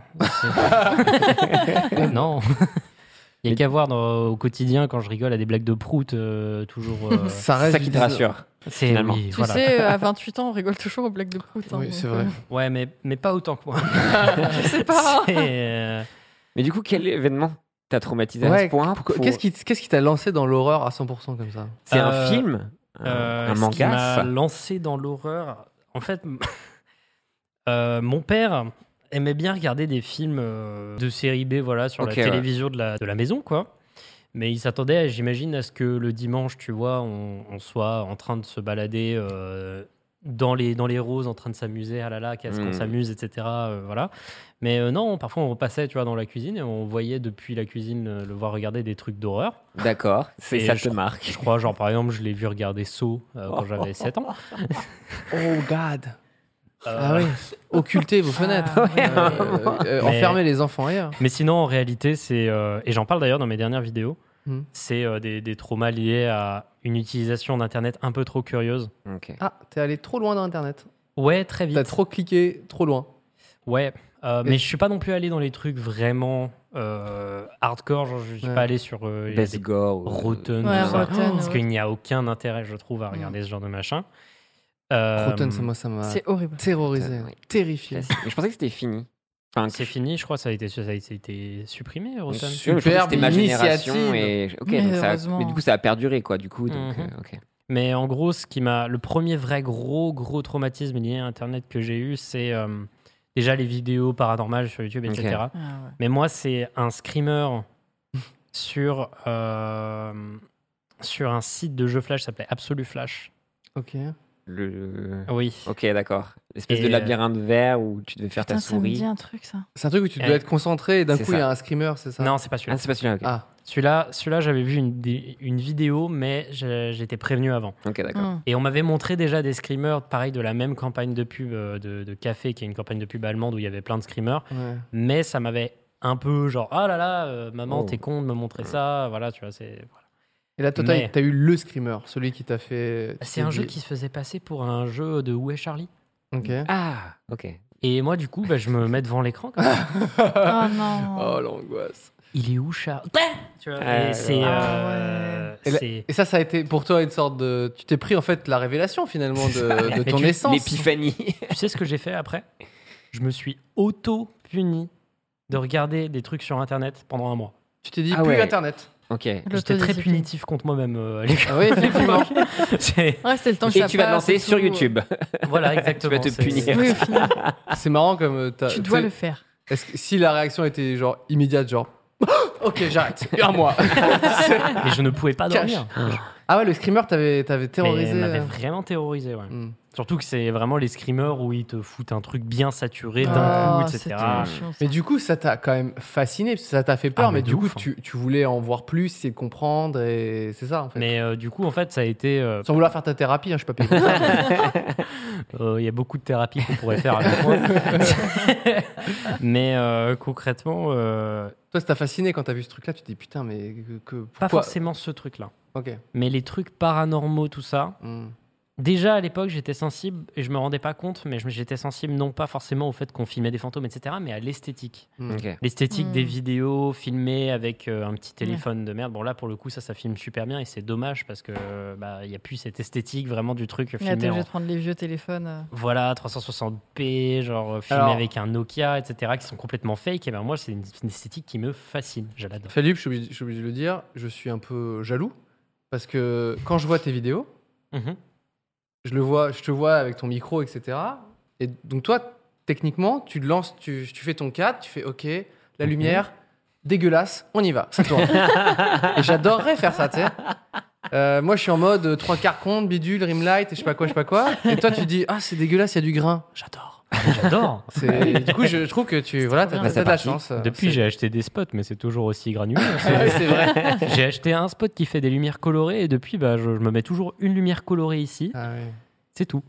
c'est- non. Il y a qu'à voir dans- au quotidien quand je rigole à des blagues de prout, euh, toujours. euh, Ça C'est reste ça qui te dix-neuf. rassure. c'est Finalement. oui, Tu voilà. sais, euh, à vingt-huit ans, on rigole toujours aux blagues de prout. hein, Oui, donc, c'est vrai. euh, Ouais, mais mais pas autant que moi. Je sais pas. C'est, euh, Mais du coup, quel événement t'a traumatisé à Ouais, ce point pourquoi- pour- Qu'est-ce qui qu'est-ce qui t'a lancé dans l'horreur à cent pour cent comme ça? C'est un Euh, film Un, Euh, un ce qui manga m'a ça lancé dans l'horreur. En fait, euh, mon père aimait bien regarder des films euh, de série B, voilà, sur Ok, la ouais. télévision de la, de la maison, quoi. Mais il s'attendait, j'imagine, à ce que le dimanche, tu vois, on, on soit en train de se balader euh, dans les dans les roses, en train de s'amuser. Ah là là, qu'est-ce qu'on Mm. s'amuse, et cetera. euh, voilà. Mais euh, non, parfois on repassait, tu vois, dans la cuisine et on voyait depuis la cuisine euh, le voir regarder des trucs d'horreur. D'accord, c'est Et ça je- te marque. Je crois, genre par exemple, je l'ai vu regarder Saw euh, quand j'avais sept ans. Oh God. Euh, Ah oui. Occultez vos fenêtres. Ah, Euh, euh, Mais- Enfermez les enfants ailleurs. Mais sinon, en réalité, c'est. euh, et j'en parle d'ailleurs dans mes dernières vidéos. Hmm. C'est euh, des, des traumas liés à une utilisation d'Internet un peu trop curieuse. Ok. Ah, t'es allé trop loin dans Internet. Ouais, très vite. T'as trop cliqué trop loin. Ouais, euh, Et- mais je suis pas non plus allé dans les trucs vraiment euh, hardcore. Genre, je suis Ouais. pas allé sur euh, les- Best des Gore. ou- Rotten, Ouais, tout ça, Rotten, parce ouais. qu'il n'y a aucun intérêt, je trouve, à regarder ce genre de machin. Euh, Rotten, ça, moi, ça m'a C'est horrible. terrorisé, Oui. terrifié. Mais je pensais que c'était fini. Enfin, C'est fini, je crois, ça a été, ça a été supprimé, Rotten. Je pensais que Superbe c'était ma génération initiative. et ok, Mais donc ça a- heureusement. mais du coup ça a perduré quoi. Du coup, donc Mhm. euh, ok. Mais en gros, ce qui m'a, le premier vrai gros gros traumatisme lié à Internet que j'ai eu, c'est euh, déjà les vidéos paranormales sur YouTube, et cetera. Ah, ouais. Mais moi, c'est un screamer sur euh, sur un site de jeux Flash, ça s'appelait Absolu Flash. Ok. Le... Oui. Ok, d'accord. L'espèce Et, de euh, labyrinthe vert où tu devais faire Putain, ta ça me souris. dit un truc, ça. C'est un truc où tu dois Eh. être concentré et d'un C'est coup, il y ça. a un screamer, c'est ça? Non, c'est pas celui-là. Ah, c'est pas celui-là, ok. Ah, Celui-là, celui-là, j'avais vu une, des- une vidéo, mais j'ai- j'étais prévenu avant. Ok, d'accord. Hmm. Et on m'avait montré déjà des screamers, pareil, de la même campagne de pub euh, de, de café, qui est une campagne de pub allemande où il y avait plein de screamers. ouais. Mais ça m'avait un peu genre, ah là là, euh, maman, Oh. t'es con de me montrer ça. Voilà, tu vois, c'est. Voilà. Et là, toi, t'as Mais- t'as eu le screamer, celui qui t'a fait. C'est un jeu qui se faisait passer pour un jeu de Où est Charlie. Ok. Ah, ok. Et moi, du coup, bah, je me mets devant l'écran. comme ça. Oh non. Oh, l'angoisse. Il est où Charlie? Tu vois, Ah, et c'est. ah euh, Et, là- c'est- et ça, ça a été pour toi une sorte de. Tu t'es pris en fait la révélation finalement de, de Mais ton tu- essence. L'épiphanie. Tu sais ce que j'ai fait après? Je me suis auto-puni de regarder des trucs sur Internet pendant un mois. Tu t'es dit Ah plus ouais. Internet. Ok. J'étais très L'autodiscipline. punitif contre moi-même euh, à l'école. Ah oui, effectivement. C'est- Ouais, c'est le temps que Et ça tu vas te passe lancer et sur tout. YouTube. Voilà, exactement. Tu vas te c'est- punir. Oui, au final, C'est marrant comme. euh, t'as- tu tu dois sais, le faire. Est-ce que si la réaction était genre immédiate, genre. Ok, j'arrête. Un mois. Mais je ne pouvais pas Cache. dormir. Ah ouais, le screamer t'avait t'avais terrorisé. Mais m'avait euh. vraiment terrorisé, ouais. Hmm. Surtout que c'est vraiment les screamers où ils te foutent un truc bien saturé d'un Ah, coup, et c'était cetera. chiant, ça. Mais du coup, ça t'a quand même fasciné, parce que ça t'a fait peur, Ah, mais mais, de du coup, ouf, hein. tu, tu voulais en voir plus, essayer de comprendre, et c'est ça en fait. Mais euh, du coup, en fait, ça a été. euh, Sans vouloir faire ta thérapie, hein, je suis pas payé. euh, Il y a beaucoup de thérapies qu'on pourrait faire avec moi. Mais euh, concrètement, euh, Toi, ça t'a fasciné quand t'as vu ce truc-là, tu te dis putain, mais que. que- pas pourquoi forcément ce truc-là. Ok. Mais les trucs paranormaux, tout ça. Hmm. Déjà à l'époque, j'étais sensible et je me rendais pas compte, mais je- j'étais sensible non pas forcément au fait qu'on filmait des fantômes, et cetera, mais à l'esthétique. Hmm. Ok. L'esthétique Mm. des vidéos filmées avec euh, un petit téléphone de merde. Bon, là, pour le coup, ça, ça filme super bien et c'est dommage parce que bah, il y a plus cette esthétique vraiment du truc Ouais, t'es filmé obligé en. de prendre les vieux téléphones. euh. Voilà, trois cent soixante p, genre euh, filmé Alors- avec un Nokia, et cetera, qui sont complètement fake. Et ben moi, c'est une, une esthétique qui me fascine. Je l'adore. Philippe, je suis, obligé, je suis obligé de le dire, je suis un peu jaloux, parce que quand je vois tes vidéos, Mhm. je, le vois, je te vois avec ton micro, et cetera. Et donc toi, techniquement, tu te lances, tu, tu fais ton cadre, tu fais OK, la lumière, dégueulasse, on y va, ça tourne. Et j'adorerais faire ça, tu sais. Euh, moi, je suis en mode euh, trois quarts compte, bidule, rimlight, et je sais pas quoi, je sais pas quoi. Et toi, tu dis, ah, c'est dégueulasse, il y a du grain. J'adore. J'adore. C'est- Du coup, je, je trouve que tu voilà, t'as bien. t'as Bah, c'est de la parti. chance. euh, Depuis, c'est- j'ai acheté des spots, mais c'est toujours aussi granuleux. Ouais, c'est vrai. J'ai acheté un spot qui fait des lumières colorées et depuis, bah, je, je me mets toujours une lumière colorée ici. Ah ouais. C'est tout.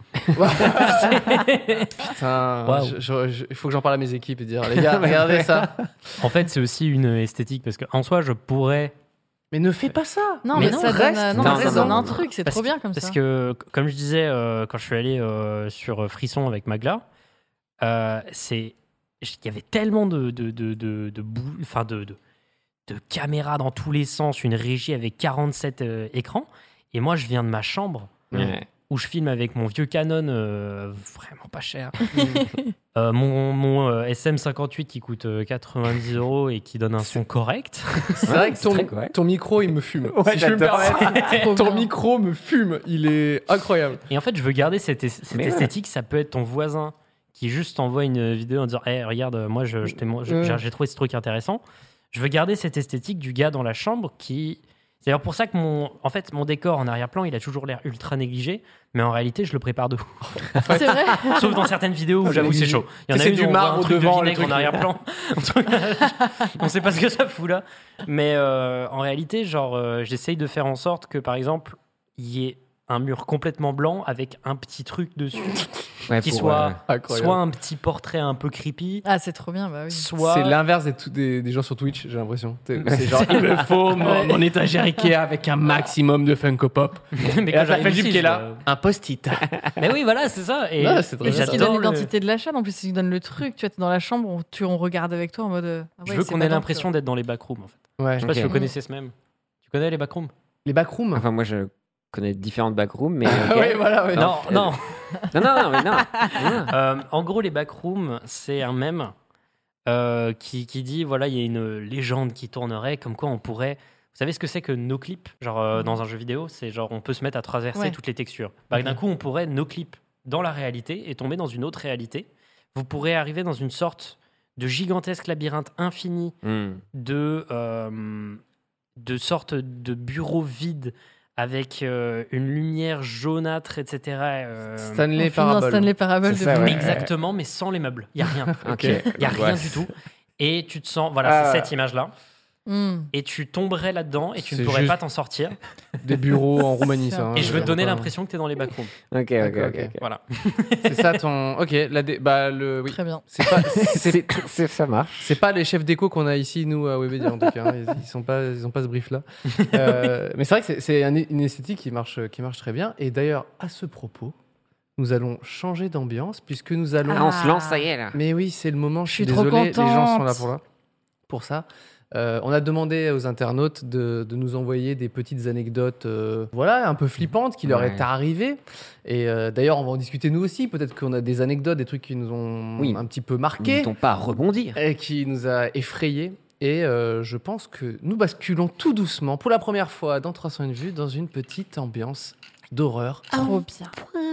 Putain, Waouh. je- je- je- il faut que j'en parle à mes équipes et dire, les gars, regardez ça. En fait, c'est aussi une esthétique parce qu'en soi, je pourrais. Mais ne fais pas ça. Non, Mais mais, non, ça, reste, donne, non, t'as mais ça raison. donne un truc, c'est Parce trop que- bien comme Parce ça. que, c- comme je disais, euh, quand je suis allé euh, sur Frisson avec Magla, euh, c'est il y avait tellement de de de de, de, bou- enfin de, de de caméras dans tous les sens, une régie avec quarante-sept euh, écrans, et moi, je viens de ma chambre Ouais. où je filme avec mon vieux Canon euh, vraiment pas cher. Euh, mon mon euh, S M cinquante-huit qui coûte euh, quatre-vingt-dix euros et qui donne un son correct. C'est vrai que c'est ton, très correct. ton micro, il me fume. Ouais, si je peux me j'adore. permettre. Ton micro me fume. Il est incroyable. Et en fait, je veux garder cette, es- cette Mais ouais. esthétique. Ça peut être ton voisin qui juste t'envoie une vidéo en disant hey, regarde, moi, je, je t'ai mon- je- j'ai j'ai trouvé ce truc intéressant. Je veux garder cette esthétique du gars dans la chambre qui. C'est d'ailleurs pour ça que mon, en fait, mon décor en arrière-plan, il a toujours l'air ultra négligé, mais en réalité, je le prépare de ouf. C'est vrai. Sauf dans certaines vidéos où j'avoue que c'est chaud. Il y en a C'est une du où on voit marbre un truc devant, de le vinaigre truc. en arrière-plan. Un truc- on sait pas ce que ça fout là. Mais euh, en réalité, genre, euh, j'essaye de faire en sorte que, par exemple, il y ait un mur complètement blanc avec un petit truc dessus Ouais, qui pour, soit euh, soit un petit portrait un peu creepy, Ah, c'est trop bien, bah oui. soit C'est l'inverse des, tout- des, des gens sur Twitch, j'ai l'impression. C'est c'est genre, il me faut mon, mon étagère Ikea avec un maximum de Funko Pop. mais Et là, quand t'as j'arrive Feldup ici, qui est je- là, un post-it. Mais oui, voilà, c'est ça. Et, Ouais, c'est très et Et bien. c'est ce qui j'adore donne le- l'identité de la chaîne, en plus, c'est ce qui donne le truc. Tu vois, t'es dans la chambre, on, tu, on regarde avec toi en mode. euh, ah Je ouais, veux c'est qu'on pas ait donc, l'impression euh, d'être dans les backrooms en fait. Ouais. Je sais pas Ok. si vous connaissez ce même. Tu connais les backrooms? Les backrooms. Enfin, moi, je connais différentes backrooms, mais. ok. oui, voilà. ouais. Non, non. Non, non, non, mais non. non. Euh, en gros, les backrooms, c'est un mème euh, qui, qui dit voilà, il y a une légende qui tournerait, comme quoi on pourrait. Vous savez ce que c'est que no clip? Genre euh, dans un jeu vidéo, c'est genre on peut se mettre à traverser Ouais. toutes les textures. Bah, d'un coup, on pourrait no clip dans la réalité et tomber dans une autre réalité. Vous pourrez arriver dans une sorte de gigantesque labyrinthe infini Hmm. de, euh, de sortes de bureaux vides avec euh, une lumière jaunâtre, et cetera. euh, on Stanley filme dans Parable. Stanley Parable C'est de ça, ouais. Exactement, mais sans les meubles. Il n'y a rien. Ok. Il n'y a rien Ouais. du tout. Et tu te sens. Voilà, Ah. c'est cette image-là. Hmm. Et tu tomberais là-dedans et tu ne C'est pourrais juste- pas t'en sortir. Des bureaux en Roumanie, ça. hein. Et je veux te donner Pas- l'impression que tu es dans les backrooms. Ok, ok, D'accord, ok. ok. ok. Voilà. C'est ça ton. Ok, la dé- bah le. Oui. Très bien. C'est pas. C'est C'est- c'est- Ça marche. c'est pas les chefs d'éco qu'on a ici nous à Webedia en tout cas. hein. Ils, ils sont pas. Ils ont pas ce brief là. Euh, mais c'est vrai que c'est- c'est un- une esthétique qui marche qui marche très bien. Et d'ailleurs à ce propos, nous allons changer d'ambiance puisque nous allons. Ah, on se lance, ça y est, là. Mais oui, c'est le moment. Je suis Je suis trop désolé, les gens sont là contente. pour là. Pour ça. Euh, on a demandé aux internautes de, de nous envoyer des petites anecdotes, euh, voilà, un peu flippantes qui leur Ouais. est arrivées. Et euh, d'ailleurs, on va en discuter nous aussi. Peut-être qu'on a des anecdotes, des trucs qui nous ont Oui. un petit peu marqués, N'hésitons pas à rebondir. et qui nous a effrayés. Et euh, je pense que nous basculons tout doucement, pour la première fois dans trois cent une vues, dans une petite ambiance d'horreur. Trop bien.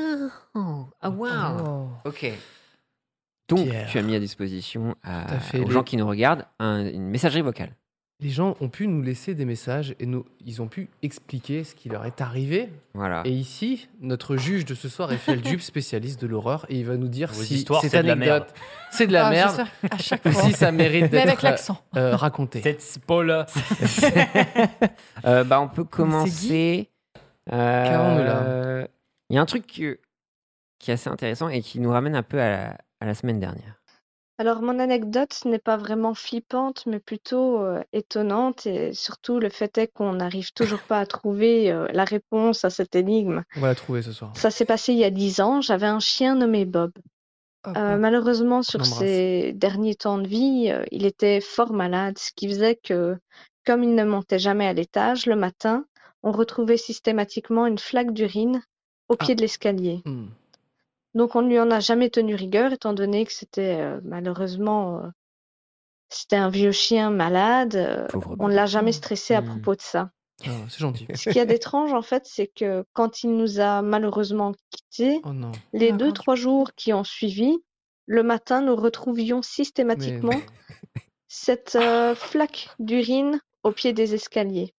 Ah, waouh. Oh. Ok. Donc, Pierre. tu as mis à disposition à- Tout à fait. aux Les- gens qui nous regardent un- une messagerie vocale. Les gens ont pu nous laisser des messages et nous, ils ont pu expliquer ce qui leur est arrivé. Voilà. Et ici, notre juge de ce soir est Feldup, spécialiste de l'horreur, et il va nous dire Vos si histoires, cette c'est de la anecdote, c'est de la Ah, merde, j'espère à chaque ou fois. si ça mérite Mais d'être avec l'accent. euh, raconté. Cette spoil. Euh, bah, on peut c'est commencer. Euh, Qu'avons-nous Il y a un truc que- qui est assez intéressant et qui nous ramène un peu à la, à la semaine dernière. Alors, mon anecdote n'est pas vraiment flippante, mais plutôt euh, étonnante. Et surtout, le fait est qu'on n'arrive toujours pas à trouver euh, la réponse à cette énigme. On va la trouver ce soir. Ça s'est passé il y a dix ans. J'avais un chien nommé Bob. Hop. Euh, malheureusement, sur l'embrasse. ses derniers temps de vie, euh, il était fort malade, ce qui faisait que, comme il ne montait jamais à l'étage, le matin, on retrouvait systématiquement une flaque d'urine au pied Ah. de l'escalier. Hmm. Donc, on ne lui en a jamais tenu rigueur, étant donné que c'était euh, malheureusement euh, c'était un vieux chien malade. euh, Pauvre on ne l'a jamais stressé à Mm. propos de ça. Ah, c'est gentil. Ce qu'il y a d'étrange, en fait, c'est que quand il nous a malheureusement quittés, Oh non. les Ah, deux, quand- trois jours qui ont suivi, le matin, nous retrouvions Mais systématiquement non. cette euh, flaque d'urine au pied des escaliers.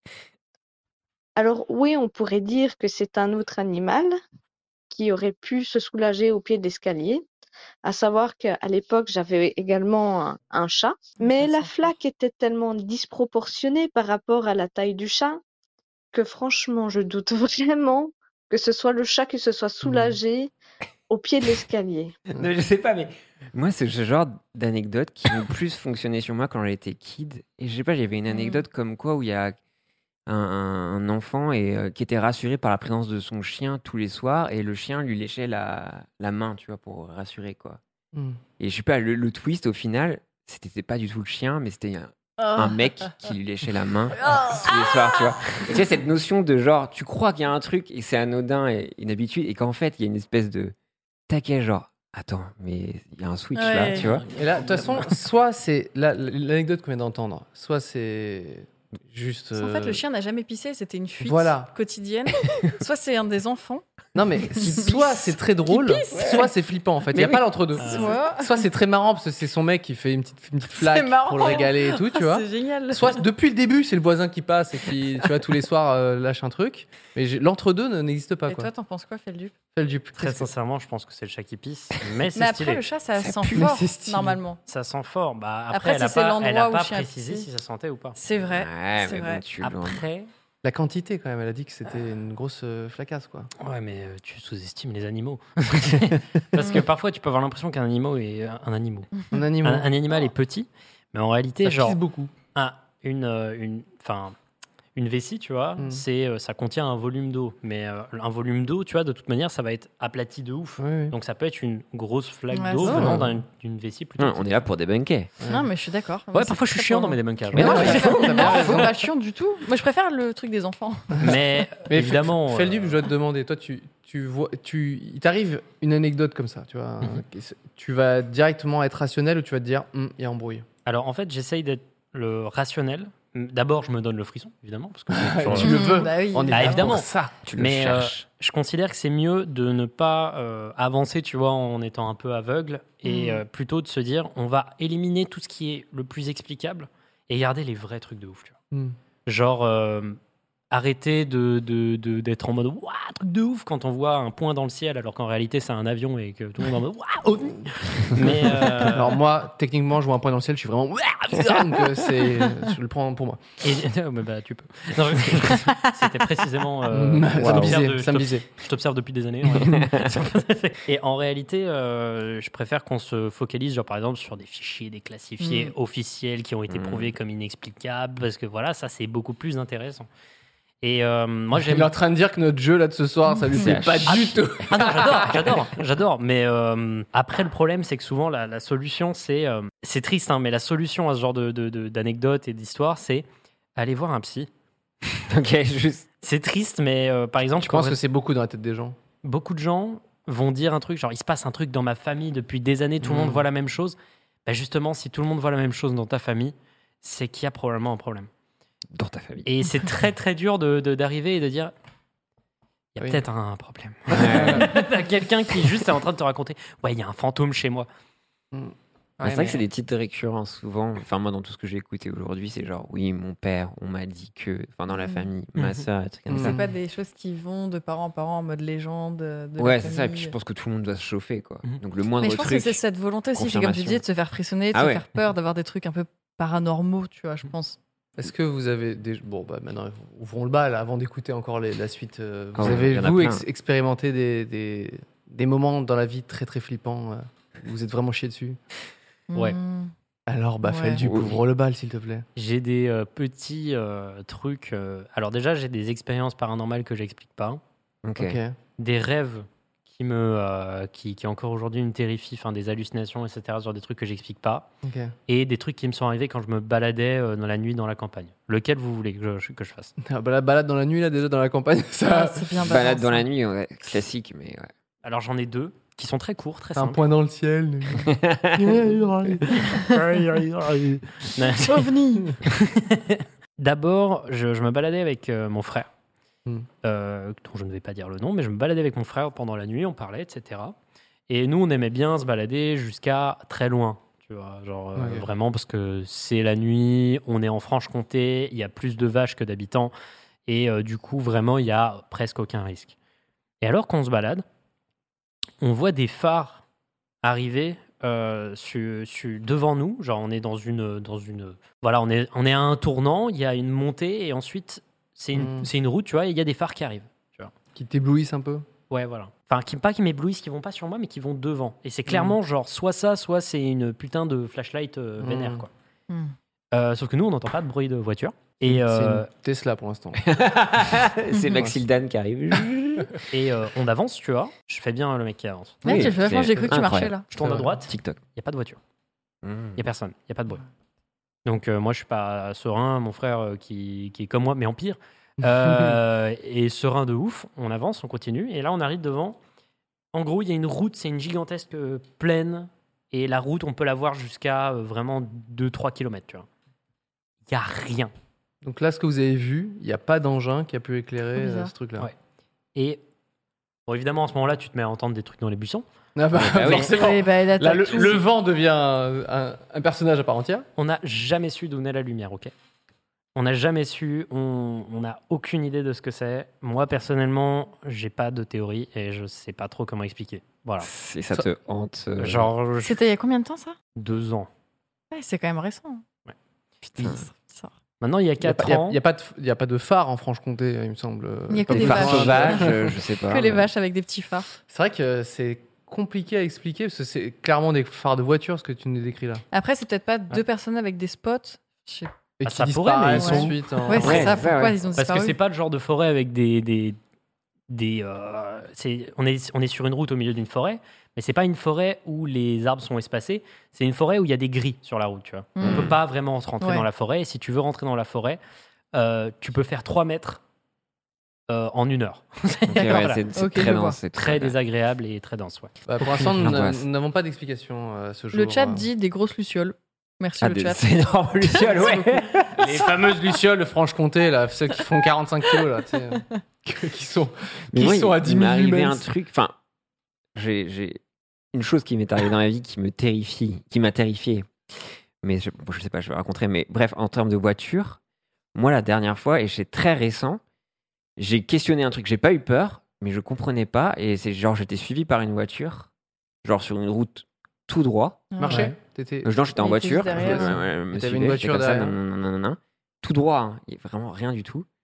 Alors oui, on pourrait dire que c'est un autre animal qui aurait pu se soulager au pied de l'escalier, à savoir qu'à l'époque, j'avais également un, un chat, mais ça la sent flaque était tellement disproportionnée par rapport à la taille du chat que franchement, je doute vraiment que ce soit le chat qui se soit soulagé au pied de l'escalier. Non, je sais pas, mais moi, c'est ce genre d'anecdote qui ont plus fonctionné sur moi quand j'étais kid. Et je sais pas, j'avais une anecdote comme quoi où il y a un, un- un enfant et, euh, qui était rassuré par la présence de son chien tous les soirs et le chien lui léchait la, la main, tu vois, pour rassurer, quoi. Hmm. Et je sais pas, le, le twist au final, c'était pas du tout le chien, mais c'était un, Ah. un mec qui lui léchait la main tous les soirs, tu vois. Et tu sais, cette notion de genre, tu crois qu'il y a un truc et c'est anodin et une habitude, et qu'en fait, il y a une espèce de taquet, genre, attends, mais il y a un switch là, Ouais. tu vois. Et là, de toute façon, soit c'est la- l'anecdote qu'on vient d'entendre, soit c'est juste. En fait, euh, le chien n'a jamais pissé, c'était une fuite Voilà. quotidienne. Soit c'est un des enfants, Non, mais soit c'est très drôle, soit c'est flippant en fait. Il n'y a Mais pas oui. l'entre-deux. soit. Soit c'est très marrant parce que c'est son mec qui fait une petite, une petite flaque marrant. pour le régaler et tout, tu Ah, vois. c'est génial. Soit depuis le début, c'est le voisin qui passe et qui, tu vois, tous les soirs euh, lâche un truc. Mais j'ai- l'entre-deux ne- n'existe pas, Et quoi. toi, t'en penses quoi, Feldup? Feldup, Très qu'est-ce que- sincèrement, je pense que c'est le chat qui pisse. Mais Mais c'est après, stylé. le chat, ça, Ça sent pue, mais fort, c'est stylé. normalement. Ça sent fort. Bah, après, Après, elle si n'a c'est pas, l'endroit elle a où pas le chien a précisé pissé. si ça sentait ou pas. C'est vrai. Ouais, c'est mais vrai. bon, tu Après, La quantité, quand même, elle a dit que c'était une grosse euh, flacasse, quoi. Ouais, mais euh, tu sous-estimes les animaux. Parce que parfois, tu peux avoir l'impression qu'un animal est un animal. Un animal. Un, un animal est petit, mais en réalité, Ça genre, pisse beaucoup. un- une, euh, une, enfin, une vessie, tu vois, Mm. c'est, euh, ça contient un volume d'eau. Mais euh, un volume d'eau, tu vois, de toute manière, ça va être aplati de ouf. Oui, oui. Donc ça peut être une grosse flaque Ouais, d'eau c'est venant vrai. d'un- d'une vessie plutôt. Non, on est là pour débunker. Non, mais je suis d'accord. Ouais, parfois je suis chiant dans mes débunkers. Mais non, non, je mais préfère... t'as bien non, raison. c'est pas chiant du tout. Moi, je préfère le truc des enfants. Mais, Mais évidemment. F- Feldup, euh, je dois te demander, toi, tu, tu vois, tu, il t'arrive une anecdote comme ça, tu vois, Mhm. euh, tu vas directement être rationnel ou tu vas te dire, Hum, il y a embrouille. Alors en fait, j'essaye d'être le rationnel. D'abord, je me donne le frisson, évidemment. Parce que c'est toujours, tu euh, le veux. Bah oui. On est Ah, là évidemment. pour ça. Tu le Mais euh, cherches. je considère que c'est mieux de ne pas euh, avancer, tu vois, en étant un peu aveugle et Mm. euh, plutôt de se dire, on va éliminer tout ce qui est le plus explicable et garder les vrais trucs de ouf, tu vois. Hum. Genre, euh, arrêter de, de, de- d'être en mode, waouh, truc de ouf quand on voit un point dans le ciel alors qu'en réalité c'est un avion et que tout le monde est en mode, waouh, ovni. Mais euh, Alors moi, techniquement, je vois un point dans le ciel, je suis vraiment... Donc euh, c'est... Je le prends pour moi. et- mais bah, tu peux. Non, je- c'était précisément. euh, ça je me t'observe visait, de- je ça me t'ob- visait. Je t'observe depuis des années. ouais. Et en réalité, euh, je préfère qu'on se focalise, genre par exemple, sur des fichiers déclassifiés Mm. officiels qui ont été Mm. prouvés comme inexplicables, parce que voilà, ça c'est beaucoup plus intéressant. Et euh, moi Il j'aime. est en train de dire que notre jeu là de ce soir, ça lui C'est plaît pas à du tout. Ah non, j'adore, j'adore, j'adore. Mais euh, après, le problème, c'est que souvent, la, la solution, c'est. euh, c'est triste, hein, mais la solution à ce genre de, de- de- d'anecdotes et d'histoires, c'est aller voir un psy. Ok, juste. C'est triste, mais euh, par exemple, Je pense quand que c'est beaucoup dans la tête des gens. beaucoup de gens vont dire un truc, genre il se passe un truc dans ma famille depuis des années, tout le Mm. monde voit la même chose. Bah justement, si tout le monde voit la même chose dans ta famille, c'est qu'il y a probablement un problème. Dans ta famille. Et c'est très très dur de, de- d'arriver et de dire, il y a Oui. peut-être un problème. T'as quelqu'un qui juste est en train de te raconter, ouais, il y a un fantôme chez moi. Mm. Ah, c'est vrai que c'est des titres récurrents souvent. Enfin, moi, dans tout ce que j'ai écouté aujourd'hui, c'est genre, oui, mon père, on m'a dit que. Enfin, dans la Mhm. famille, ma Mhm. soeur, un truc comme Mhm. ça. C'est pas des choses qui vont de parent en parent en mode légende. De la Ouais, c'est ça. Et famille. puis, je pense que tout le monde doit se chauffer, quoi. Mhm. Donc, le moindre Mais je pense truc. que c'est cette volonté aussi, c'est comme tu confirmation. disais, de se faire frissonner, de Ah se ouais. faire peur, d'avoir des trucs un peu paranormaux, tu vois, je pense. Est-ce que vous avez des... Bon, bah maintenant, ouvrons le bal avant d'écouter encore les- la suite. euh, Vous Ah ouais, avez, il y en a vous, plein. ex- expérimenté des, des, des moments dans la vie très très flippants euh, où vous êtes vraiment chié dessus? Ouais. Hmm. Alors, bah, Ouais. Feldup, Oui. ouvre le bal, s'il te plaît. J'ai des euh, petits euh, trucs. euh, Alors déjà, j'ai des expériences paranormales que j'explique pas, Ok. Ok. des rêves qui me, euh, qui, qui encore aujourd'hui me terrifient, enfin des hallucinations, et cetera. Genre des trucs que j'explique pas, Ok. et des trucs qui me sont arrivés quand je me baladais euh, dans la nuit dans la campagne. Lequel vous voulez que je, que je fasse? Ah, bah, la balade dans la nuit, là, déjà dans la campagne, Ah, ça. c'est bien Balade balance, dans la hein. nuit, ouais, classique, mais ouais. Alors j'en ai deux qui sont très courts, très un simples. point dans le ciel. OVNI. D'abord, je, je me baladais avec euh, mon frère, Hmm. euh, dont je ne vais pas dire le nom, mais je me baladais avec mon frère pendant la nuit, on parlait, et cetera. Et nous, on aimait bien se balader jusqu'à très loin, tu vois, genre euh, Ok. vraiment parce que c'est la nuit, on est en Franche-Comté, il y a plus de vaches que d'habitants, et euh, du coup, vraiment, il y a presque aucun risque. Et alors qu'on se balade, on voit des phares arriver euh, sur- sur- devant nous, genre on est dans une, dans une, voilà, on est, on est à un tournant, il y a une montée et ensuite c'est une, Mm. c'est une route, tu vois, et il y a des phares qui arrivent. Qui t'éblouissent un peu. Ouais, voilà. Enfin, qui, pas qui m'éblouissent, qui vont pas sur moi, mais qui vont devant. Et c'est clairement genre soit ça, soit c'est une putain de flashlight euh, vénère, Mm. quoi. Hmm. Euh, sauf que nous, on n'entend pas de bruit de voiture. Et, C'est euh, une Tesla pour l'instant. c'est Maxildan qui arrive. et euh, on avance, tu vois. Je fais bien le mec qui avance. Ouais, Oui, tu fais vachement, c'est j'ai cru que tu marchais incroyable. là. Je tourne à droite, TikTok. il n'y a pas de voiture. Mmh. Il n'y a personne, il n'y a pas de bruit. Donc euh, moi, je suis pas serein, mon frère euh, qui, qui est comme moi, mais en pire, euh, est serein de ouf. On avance, on continue, et là, on arrive devant. En gros, il y a une route, c'est une gigantesque euh, plaine, et la route, on peut la voir jusqu'à euh, vraiment deux trois kilomètres, tu vois. Il n'y a rien. Donc là, ce que vous avez vu, il n'y a pas d'engin qui a pu éclairer Trop bizarre. euh, ce truc-là. Ouais. Et bon, évidemment, à ce moment-là, tu te mets à entendre des trucs dans les buissons. Ah bah, Bah oui. forcément. Ouais, bah, là, Là, t'as le, tout. le vent devient un, un- un personnage à part entière. On n'a jamais su d'où venait la lumière, ok? On n'a jamais su, on on n'a aucune idée de ce que c'est. Moi, personnellement, j'ai pas de théorie et je sais pas trop comment expliquer. Voilà. Et ça te hante. euh, Genre, je- C'était il y a combien de temps ça? deux ans. Ouais, c'est quand même récent. Ouais. Putain. Ça. Maintenant, il y a Il n'y a, quatre pas- il y a- ans. il y a pas de, il y a pas de phare en Franche-Comté, il me semble. Il y a que Comme des phare vaches. Sauvage, euh, je sais pas. Que les mais- vaches avec des petits phares. C'est vrai que c'est compliqué à expliquer parce que c'est clairement des phares de voiture ce que tu nous décris là. Après, c'est peut-être pas deux personnes avec des spots. Je sais Et Ah, qui ça pourrait, mais disparaissent ils sont- ensuite. en- Ouais, c'est Ouais, ça. c'est ça, Pourquoi ouais. ils ont Parce que disparu c'est pas le genre de forêt avec des. des, des euh, c'est, on, est, on est sur une route au milieu d'une forêt, mais c'est pas une forêt où les arbres sont espacés, c'est une forêt où il y a des grilles sur la route. Tu vois. Mm. On peut pas vraiment rentrer Ouais. dans la forêt, et si tu veux rentrer dans la forêt, euh, tu peux faire trois mètres euh, en une heure. Ok, ouais, Voilà. c'est c'est Ok, très je vois. dense. c'est Très dense. désagréable et très dense. Ouais. Bah, pour l'instant, nous n'a- L'angoisse. nous n'avons pas d'explication à ce jour. Le chat euh. dit des grosses lucioles. Merci Ah, le des- chat. c'est énorme, Lucien, ouais. Les fameuses lucioles de Franche-Comté, là, celles qui font quarante-cinq kilos, là, tu sais, que- qui sont, Mais qui moi, sont à il dix m'est mille arrivé lumens. un truc. Enfin, j'ai, j'ai une chose qui m'est arrivée dans la vie qui me terrifie, qui m'a terrifié. Mais je, bon, je sais pas, je vais raconter. Mais bref, en termes de voiture, moi, la dernière fois, et c'est très récent, j'ai questionné un truc. J'ai pas eu peur, mais je comprenais pas. Et c'est genre, j'étais suivi par une voiture, genre sur une route tout droit. Marché Ouais. T'étais- Euh, Non, j'étais en Il était voiture. juste derrière. je- ouais, ouais, je me Et t'avais suivais, une voiture j'étais comme ça, derrière. nan, nan, nan, nan, nan. Tout droit, hein. Il y a vraiment rien du tout.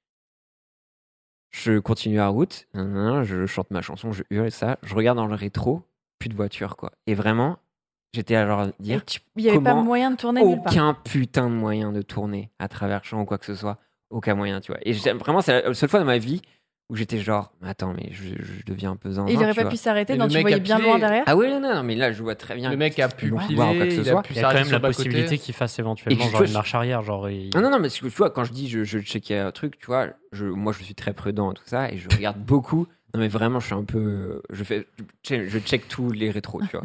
Je continue la route, nan, nan, nan, je chante ma chanson, je hurle ça. Je regarde dans le rétro, plus de voiture, quoi. Et vraiment, j'étais à genre Et dire tu- Il n'y avait pas comment moyen de tourner nulle part. aucun putain de moyen de tourner à travers le champ ou quoi que ce soit. Aucun moyen, tu vois. Et j'ai- vraiment, c'est la seule fois dans ma vie où j'étais genre, mais attends, mais je, je deviens un peu zinzin. Et il aurait tu pas vois. pu s'arrêter, Et non, le tu mec voyais a bien pilé. loin derrière. Ah oui, non, non, non, mais là, je vois très bien. Le mec a pu Voir ou piler, quoi que ce il soit. a pu Il y a quand s'arrêter même sur la le bas-côté. possibilité qu'il fasse éventuellement Et que genre tu une vois, marche arrière. Genre, il- Non, non, non, mais tu vois, quand je dis je, je checkais un truc, tu vois, je, moi je suis très prudent et tout ça, et je regarde beaucoup. Non, mais vraiment, je suis un peu. Je, fais, je check tous les rétros, tu vois.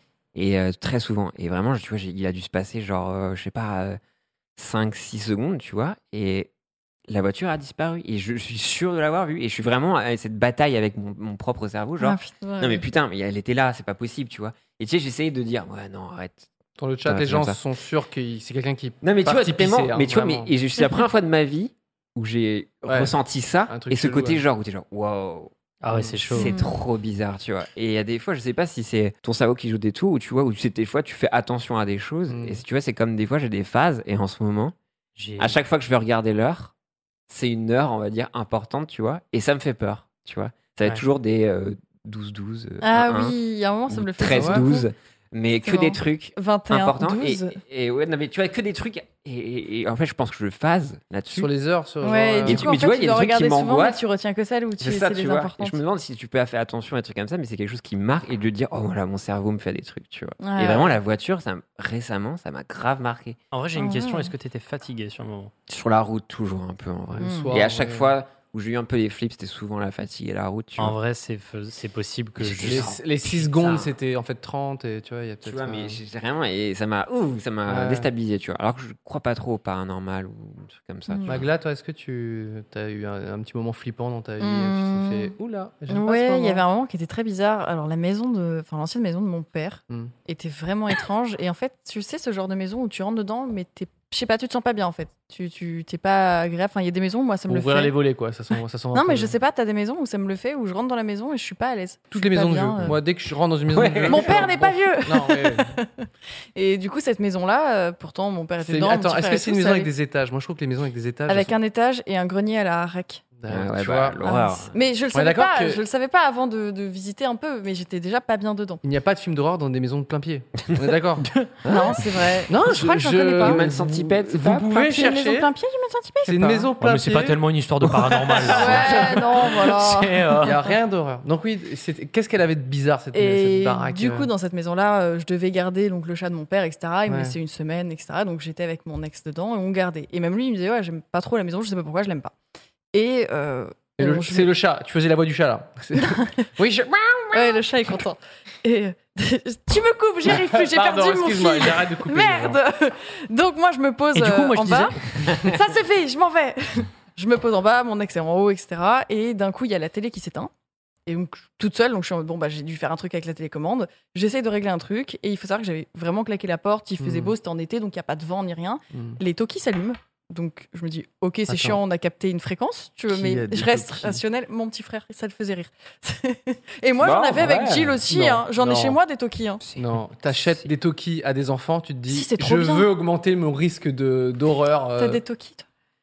Et euh, très souvent. Et vraiment, tu vois, j'ai- il a dû se passer genre, euh, je sais pas, euh, cinq six secondes, tu vois, et la voiture a disparu. Et je suis sûr de l'avoir vue. Et je suis vraiment à cette bataille avec mon, mon propre cerveau, genre. Ah, putain, Non, mais putain, mais elle était là, c'est pas possible, tu vois. Et tu sais, j'essayais de dire, ouais, non, arrête. Dans le chat, Ouais, les c'est gens comme ça. sont sûrs que c'est quelqu'un qui. Non, mais tu vois, parti tellement. pisser, hein, mais tu vois, mais vraiment. et c'est la première fois de ma vie où j'ai Ouais. ressenti ça. Un truc Et ce chelou, côté, ouais. genre, où t'es genre, wow. Ah ouais, c'est chaud. C'est Mm. trop bizarre, tu vois. Et il y a des fois, je sais pas si c'est ton cerveau qui joue des tours ou tu vois, ou c'est des fois, tu fais attention à des choses. Mm. Et tu vois, c'est comme des fois, j'ai des phases. Et en ce moment, J'ai- à chaque fois que je vais regarder l'heure, c'est une heure, on va dire, importante, tu vois. Et ça me fait peur, tu vois. Ça va être Ouais. toujours des euh, douze douze. euh, Ah un, un, oui, il y a un moment, ça me le fait. treize douze. Mais que C'est des marrant. trucs vingt et un, importants. Et, douze. et ouais, non, mais tu vois, que des trucs. Et, et- et en fait, je pense que je phase là-dessus. Sur les heures, sur. Ouais, genre, du Et coup, tu- en mais tu fait, vois, tu il y a dois des trucs qui regarder souvent, mais m'angoissent. tu retiens que celles où tu C'est sais ça, les tu vois. Et importantes. je me demande si tu peux faire attention à des trucs comme ça, mais c'est quelque chose qui me marque et de dire, oh voilà, mon cerveau me fait des trucs, tu vois. Ouais, et vraiment, ouais. la voiture, ça, m- récemment, ça m'a grave marqué. En vrai, j'ai une Ah question. ouais. Est-ce que tu étais fatigué sur le moment? Sur la route, toujours un peu en vrai. Mm. le soir, Et à chaque ouais. fois où j'ai eu un peu des flips, c'était souvent la fatigue et la route, tu En vois. vrai, c'est fais- c'est possible que je. Les, sens- les six Putain. secondes, c'était en fait trente, et tu vois, il y a Tu peut-être. vois, un- mais j'ai vraiment, et ça m'a, ouh, ça m'a Ouais. déstabilisé, tu vois. Alors que je crois pas trop au paranormal ou un truc comme ça. Mm. tu vois. Magla, toi, est-ce que tu as eu un, un petit moment flippant dans ta vie Hmm. et tu t'es fait oula, j'aime pas ce Ouais, il y moment. avait un moment qui était très bizarre. Alors, la maison de. Enfin, l'ancienne maison de mon père Hmm. était vraiment étrange. Et en fait, tu sais, ce genre de maison où tu rentres dedans, mais t'es. Je sais pas, tu te sens pas bien en fait. Tu tu- t'es pas agréable. Enfin, il y a des maisons où moi ça me le Ouvrir fait. les volets, quoi. Ça sent, ça sent un Non, peu- mais je sais pas, t'as des maisons où ça me le fait, où je rentre dans la maison et je suis pas à l'aise. Toutes Je les suis pas maisons de bien, vieux. euh. Moi, dès que je rentre dans une maison Ouais. de vieux, Mon je suis père en- n'est pas bon. vieux. Non, ouais. Et du coup, cette maison-là, euh, pourtant, mon père était C'est- dedans. mon Attends, petit est-ce frère que et c'est tout, une maison ça avec allait. des étages? Moi, je trouve que les maisons avec des étages. Avec elles un étage et un grenier à la harac. sont- Ah ouais, tu bah, vois, l'horreur. Ah, mais je le On est savais d'accord pas. que- Je le savais pas avant de, de visiter un peu, mais j'étais déjà pas bien dedans. il n'y a pas de film d'horreur dans des maisons de plein pied. On est d'accord? Non, c'est vrai. Non, je crois que j'en connais pas. Human Centipede, c'est Vous pas pouvez Plein pied, une maison chercher. plein pied, Human Centipede. C'est une pas. maison Ouais, plein mais c'est pied. pas tellement une histoire de paranormal. là. Ouais, non, voilà. C'est, euh, Il n'y a rien d'horreur. Donc oui, c'était- qu'est-ce qu'elle avait de bizarre cette, Et cette baraque? du euh coup, dans cette maison-là, euh, je devais garder donc le chat de mon père, et cetera. Il me Ouais. laissait une semaine, et cetera. Donc j'étais avec mon ex dedans et on gardait. Et même lui, il me disait ouais, j'aime pas trop la maison, je sais pas pourquoi, je l'aime pas. Et, euh, Et le- on- je- c'est le chat. Tu faisais la voix du chat là. C'est- oui, je... ouais, le chat est content. Et euh, tu me coupes, j'y arrive plus, j'ai Pardon, perdu mon excuse-moi, fil. j'arrête de couper. Merde. Donc moi, je me pose Et du coup, euh, moi, je en disais- bas. Ça c'est fait, je m'en vais. Je me pose en bas, mon ex est en haut, et cetera. Et d'un coup, il y a la télé qui s'éteint. Et donc, toute seule, donc je suis en mode, bon, bah, j'ai dû faire un truc avec la télécommande. J'essaye de régler un truc. Et il faut savoir que j'avais vraiment claqué la porte. Il faisait Mm. beau, c'était en été, donc il n'y a pas de vent ni rien. Mm. Les talkies s'allument. Donc je me dis, ok, c'est Attends. chiant, on a capté une fréquence, tu vois, Qui a mais dit je reste talkies rationnel. Mon petit frère, ça le faisait rire. Et moi, Bon, j'en avais avec ouais. Jill aussi. Non, hein. J'en ai non. chez moi des talkies. Hein. Non, t'achètes des talkies à des enfants, tu te dis, Si, c'est trop je bien. veux augmenter mon risque de d'horreur. euh, T'as des talkies, toi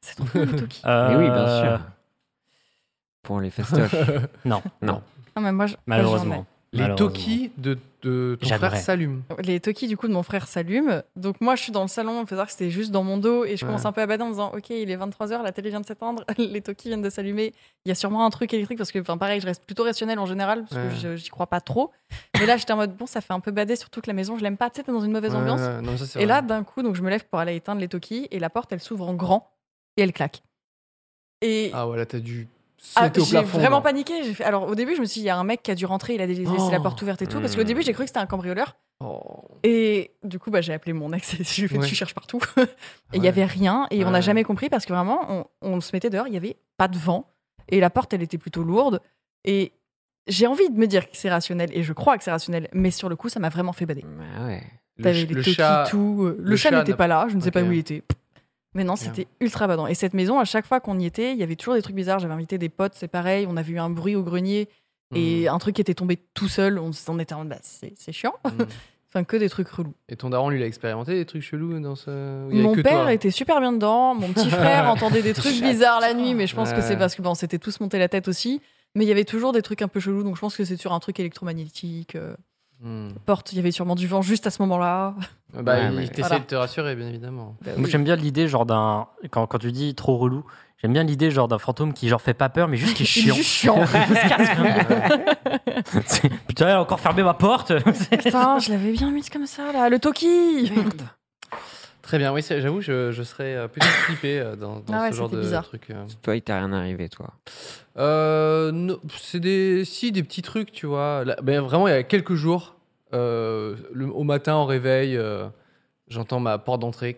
C'est trop bien, les Toki. Euh, Mais oui, bien sûr. Pour les festoches. Non, Non. Non, mais moi, je- malheureusement. j'en ai. Les Malheureusement. Toki de, de ton J'adorais. frère s'allument. Les Toki, du coup, de mon frère s'allument. Donc, moi, je suis dans le salon. Il faut savoir que c'était juste dans mon dos. Et je Ouais. commence un peu à bader en me disant ok, il est vingt-trois heures, la télé vient de s'éteindre, les Toki viennent de s'allumer. Il y a sûrement un truc électrique parce que, enfin, pareil, je reste plutôt rationnelle en général parce Ouais. que je- j'y crois pas trop. Mais là, j'étais en mode bon, ça fait un peu bader, surtout que la maison, je l'aime pas. Tu sais, t'es dans une mauvaise Ouais, ambiance. ouais, non, ça, c'est Et vrai. là, d'un coup, donc je me lève pour aller éteindre les Toki et la porte, elle s'ouvre en grand et elle claque. Et Ah ouais, là, t'as dû ah, sauter au j'ai plafond. vraiment là. paniqué. J'ai fait... Alors au début, je me suis dit, il y a un mec qui a dû rentrer, il a laissé Oh. la porte ouverte et tout. Parce qu'au début, j'ai cru que c'était un cambrioleur. Oh. Et du coup, bah, j'ai appelé mon ex et je lui ai fait Ouais. tu cherches partout. Et il y Ouais. avait rien. Et on n'a Ouais. jamais compris parce que vraiment, on, on se mettait dehors, il y avait pas de vent. Et la porte, elle était plutôt lourde. Et j'ai envie de me dire que c'est rationnel. Et je crois que c'est rationnel. Mais sur le coup, ça m'a vraiment fait bader. Bah ouais. Le, T'avais ch- les le Toki, chat. tout. euh, Le, le chat chat n'était n'a- pas là. Je ne sais pas Ok. où il était. Mais non, c'était ultra badant. Et cette maison, à chaque fois qu'on y était, il y avait toujours des trucs bizarres. J'avais invité des potes, c'est pareil. On avait eu un bruit au grenier et un truc qui était tombé tout seul. On, s- on était en mode, bah, c'est c'est chiant. Mm. Enfin, que des trucs relous. Et ton daron, lui, il a expérimenté des trucs chelous dans ce. Ou il y avait Mon que père toi était super bien dedans. Mon petit frère entendait des trucs bizarres la nuit, mais je pense que c'est Ouais. parce que bon, c'était tous monté la tête aussi. Mais il y avait toujours des trucs un peu chelous, donc je pense que c'est sur un truc électromagnétique. euh, Hmm. Porte, il y avait sûrement du vent juste à ce moment-là. Bah, Ouais, il mais- t'essaie Voilà. de te rassurer, bien évidemment. Bah Moi, oui. j'aime bien l'idée, genre, d'un. Quand, quand tu dis trop relou, j'aime bien l'idée, genre, d'un fantôme qui, genre, fait pas peur, mais juste qui est Il est chiant. juste chiant. Il se casse. C'est- Putain, elle a encore fermé ma porte. Putain, je l'avais bien mise comme ça là. Le Toki. Très bien, oui, c'est- j'avoue, je, je serais euh, plutôt flippé euh, dans, dans Ah ouais, ce genre c'était de bizarre. truc. euh. Toi, il t'a rien arrivé, toi. Euh, non, c'est des, si, des petits trucs, tu vois. Là, ben, vraiment, il y a quelques jours, euh, le- au matin, au réveil, euh, j'entends ma porte d'entrée.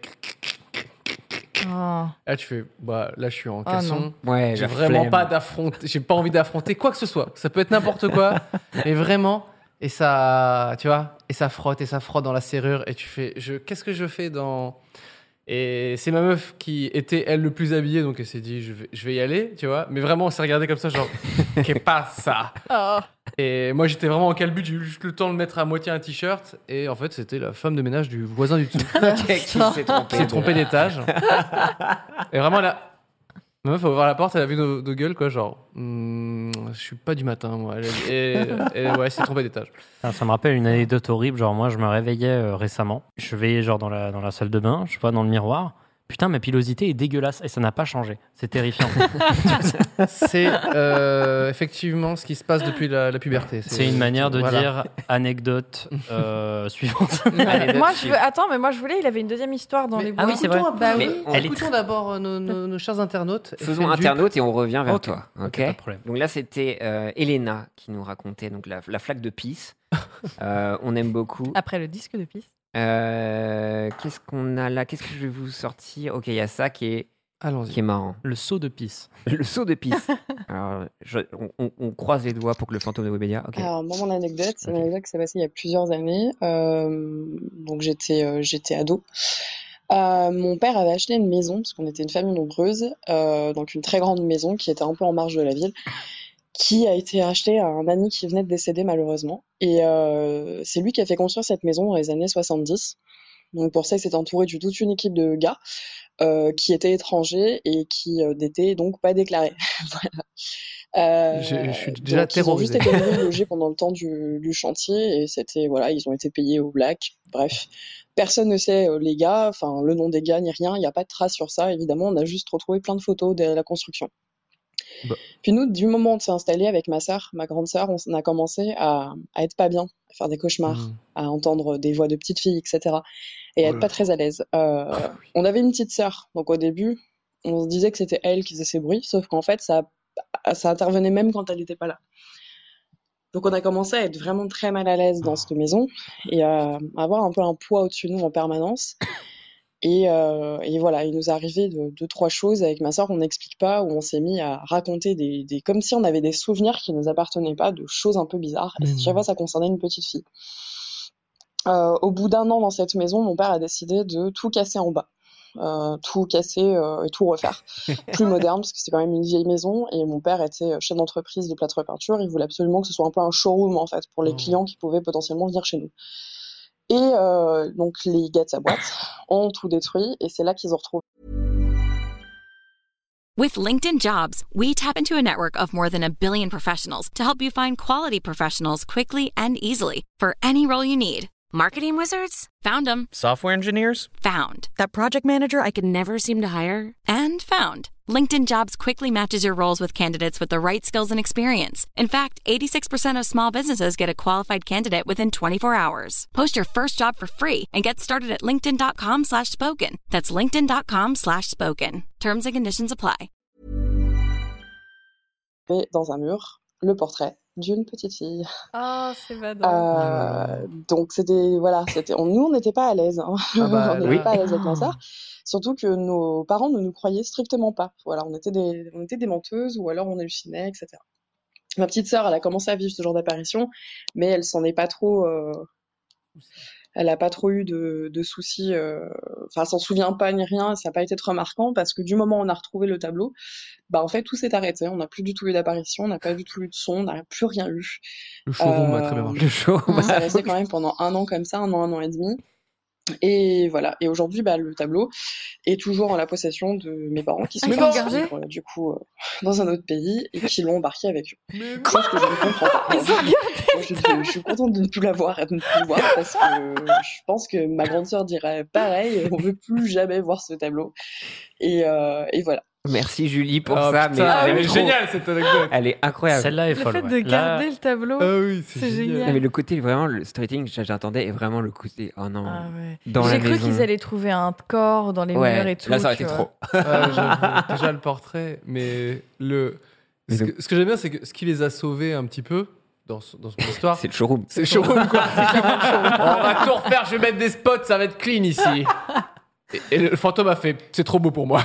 Oh. Là, tu fais, bah, là, je suis en Ah, caleçon. Ouais, J'ai la vraiment flemme. pas d'affronter, j'ai pas envie d'affronter quoi que ce soit. Ça peut être n'importe quoi, mais vraiment. Et ça, tu vois, et ça frotte et ça frotte dans la serrure et tu fais, je, qu'est-ce que je fais dans. Et c'est ma meuf qui était elle le plus habillée, donc elle s'est dit, je vais, je vais y aller, tu vois. Mais vraiment, on s'est regardé comme ça, genre, qu'est pas ça. Oh. Et moi, j'étais vraiment en calbut, j'ai eu juste le temps de mettre à moitié un t-shirt. Et en fait, c'était la femme de ménage du voisin du dessous. Qui s'est trompé. qui s'est trompé d'étage. Et vraiment, là, ma meuf a ouvert la porte, elle a vu nos, nos gueules, quoi, genre, Hmm, je suis pas du matin, moi. Elle a- Et, et ouais, elle s'est trompée d'étage. Ça, ça me rappelle une anecdote horrible. Genre, moi, je me réveillais euh, récemment. Je veillais, genre, dans la, dans la salle de bain. Je vois dans le miroir. Putain, ma pilosité est dégueulasse et ça n'a pas changé. C'est terrifiant. C'est euh, effectivement ce qui se passe depuis la, la puberté. C'est une manière de voilà. dire anecdote euh, suivante. Moi, je veux... Attends, mais moi je voulais, il avait une deuxième histoire dans Mais- les Ah bois. oui, c'est vrai. Écoutons un peu- Bah Mais oui. on- Elle est Écoutons d'abord euh, nos, nos- nos chers internautes. Faisons Effet dupe. internaute et on revient vers Ok. toi. Ok. Pas de problème. Donc là, c'était euh, Elena qui nous racontait donc la, la flaque de pisse. Euh, on aime beaucoup. Après le disque de pisse. Euh, Qu'est-ce qu'on a là Qu'est-ce que je vais vous sortir Ok, il y a ça qui est, Allons-y. qui est marrant. Le saut de pisse. Le saut de pisse. Alors, je- on, on- on croise les doigts pour que le fantôme de Webedia. Ok. Alors, moi, mon anecdote, c'est une Ok. anecdote qui s'est passée il y a plusieurs années. Euh, donc, j'étais, euh, j'étais ado. Euh, mon père avait acheté une maison, parce qu'on était une famille nombreuse, euh, donc une très grande maison qui était un peu en marge de la ville, qui a été achetée à un ami qui venait de décéder malheureusement. Et euh, c'est lui qui a fait construire cette maison dans les années soixante-dix. Donc pour ça, il s'est entouré de toute une équipe de gars euh, qui étaient étrangers et qui euh, n'étaient donc pas déclarés. Voilà. Euh, Je- je suis déjà donc, ils ont juste terrorisé. été venus loger pendant le temps du, du chantier et c'était voilà, ils ont été payés au black. Bref, personne ne sait euh, les gars, enfin le nom des gars ni rien. Il n'y a pas de trace sur ça. Évidemment, on a juste retrouvé plein de photos de la construction. Bah. Puis nous, du moment où on s'est installé avec ma sœur, ma grande sœur, on, s- on a commencé à, à être pas bien, à faire des cauchemars, Mm. à entendre des voix de petites filles, et cetera. Et à Oh être là pas là. très à l'aise. Euh, on avait une petite sœur, donc au début, on se disait que c'était elle qui faisait ces bruits, sauf qu'en fait, ça, ça intervenait même quand elle n'était pas là. Donc on a commencé à être vraiment très mal à l'aise dans cette maison et à avoir un peu un poids au-dessus de nous en permanence. Et, euh, et voilà, il nous est arrivé de, deux, trois choses avec ma sœur, on n'explique pas, où on s'est mis à raconter des, des, comme si on avait des souvenirs qui nous appartenaient pas, de choses un peu bizarres. Et Mmh. chaque fois, ça concernait une petite fille. Euh, au bout d'un an dans cette maison, mon père a décidé de tout casser en bas. Euh, tout casser euh, et tout refaire. Plus moderne, parce que c'est quand même une vieille maison. Et mon père était chef d'entreprise de plâtre peinture. Il voulait absolument que ce soit un peu un showroom, en fait, pour les Oh. clients qui pouvaient potentiellement venir chez nous. Et euh, donc, les gars de sa boîte ont tout détruit. Et c'est là qu'ils ont retrouvé With LinkedIn Jobs, we tap into a network of more than a billion professionals to help you find quality professionals quickly and easily for any role you need. Marketing wizards? Found them. Software engineers? Found. That project manager I could never seem to hire? And found. LinkedIn Jobs quickly matches your roles with candidates with the right skills and experience. In fact, eighty-six percent of small businesses get a qualified candidate within twenty-four hours. Post your first job for free and get started at linkedin.com slash spoken. That's linkedin.com slash spoken. Terms and conditions apply. Et dans un mur, le portrait d'une petite fille. Ah, c'est badant. Euh, donc c'était voilà, c'était on, nous on n'était pas à l'aise, hein. Ah bah, on n'était oui. pas à l'aise avec ça. Surtout que nos parents ne nous croyaient strictement pas. Voilà, on était des on était des menteuses ou alors on hallucinait, et cetera. Ma petite sœur, elle a commencé à vivre ce genre d'apparition, mais elle s'en est pas trop. Euh, elle a pas trop eu de, de soucis. Euh, enfin, elle s'en souvient pas ni rien. Ça n'a pas été trop marquant parce que du moment où on a retrouvé le tableau, bah en fait tout s'est arrêté. On n'a plus du tout eu d'apparition, on n'a pas du tout eu de son, on n'a plus rien eu. Le showroom Euh, a très bien marché. Le show. Ça a resté quand même pendant un an comme ça, un an, un an et demi. Et voilà. Et aujourd'hui, bah, le tableau est toujours en la possession de mes parents qui sont Ah, ils partis, l'ont gardé euh, du coup, euh, dans un autre pays et qui l'ont embarqué avec eux. Chose que je ne comprends pas. Ils ont gardé Moi, je, je- je suis contente de ne plus l'avoir et de ne plus le voir parce que je pense que ma grande sœur dirait pareil, on veut plus jamais voir ce tableau. Et, euh, et voilà. Merci Julie pour Ah, ça. putain, mais elle elle est trop- géniale cette anecdote. Elle est incroyable. Celle-là est Le folle. fait ouais. de garder Là, le tableau, Ah oui, c'est c'est génial. Non, mais le côté vraiment le storytelling que j'attendais est vraiment le côté oh non Ah ouais. dans J'ai la cru maison. qu'ils allaient trouver un corps dans les Ouais, murs et tout. là ça aurait tu été vois. trop. Ouais, j'avoue. Déjà le portrait, mais le. Mais Ce le- que, ce que j'aime bien, c'est que ce qui les a sauvés un petit peu dans, son- dans son histoire, C'est le showroom. c'est le showroom quoi. C'est clairement le showroom. On va tout refaire, je vais mettre des spots, ça va être clean ici. Et, et le fantôme a fait, c'est trop beau pour moi.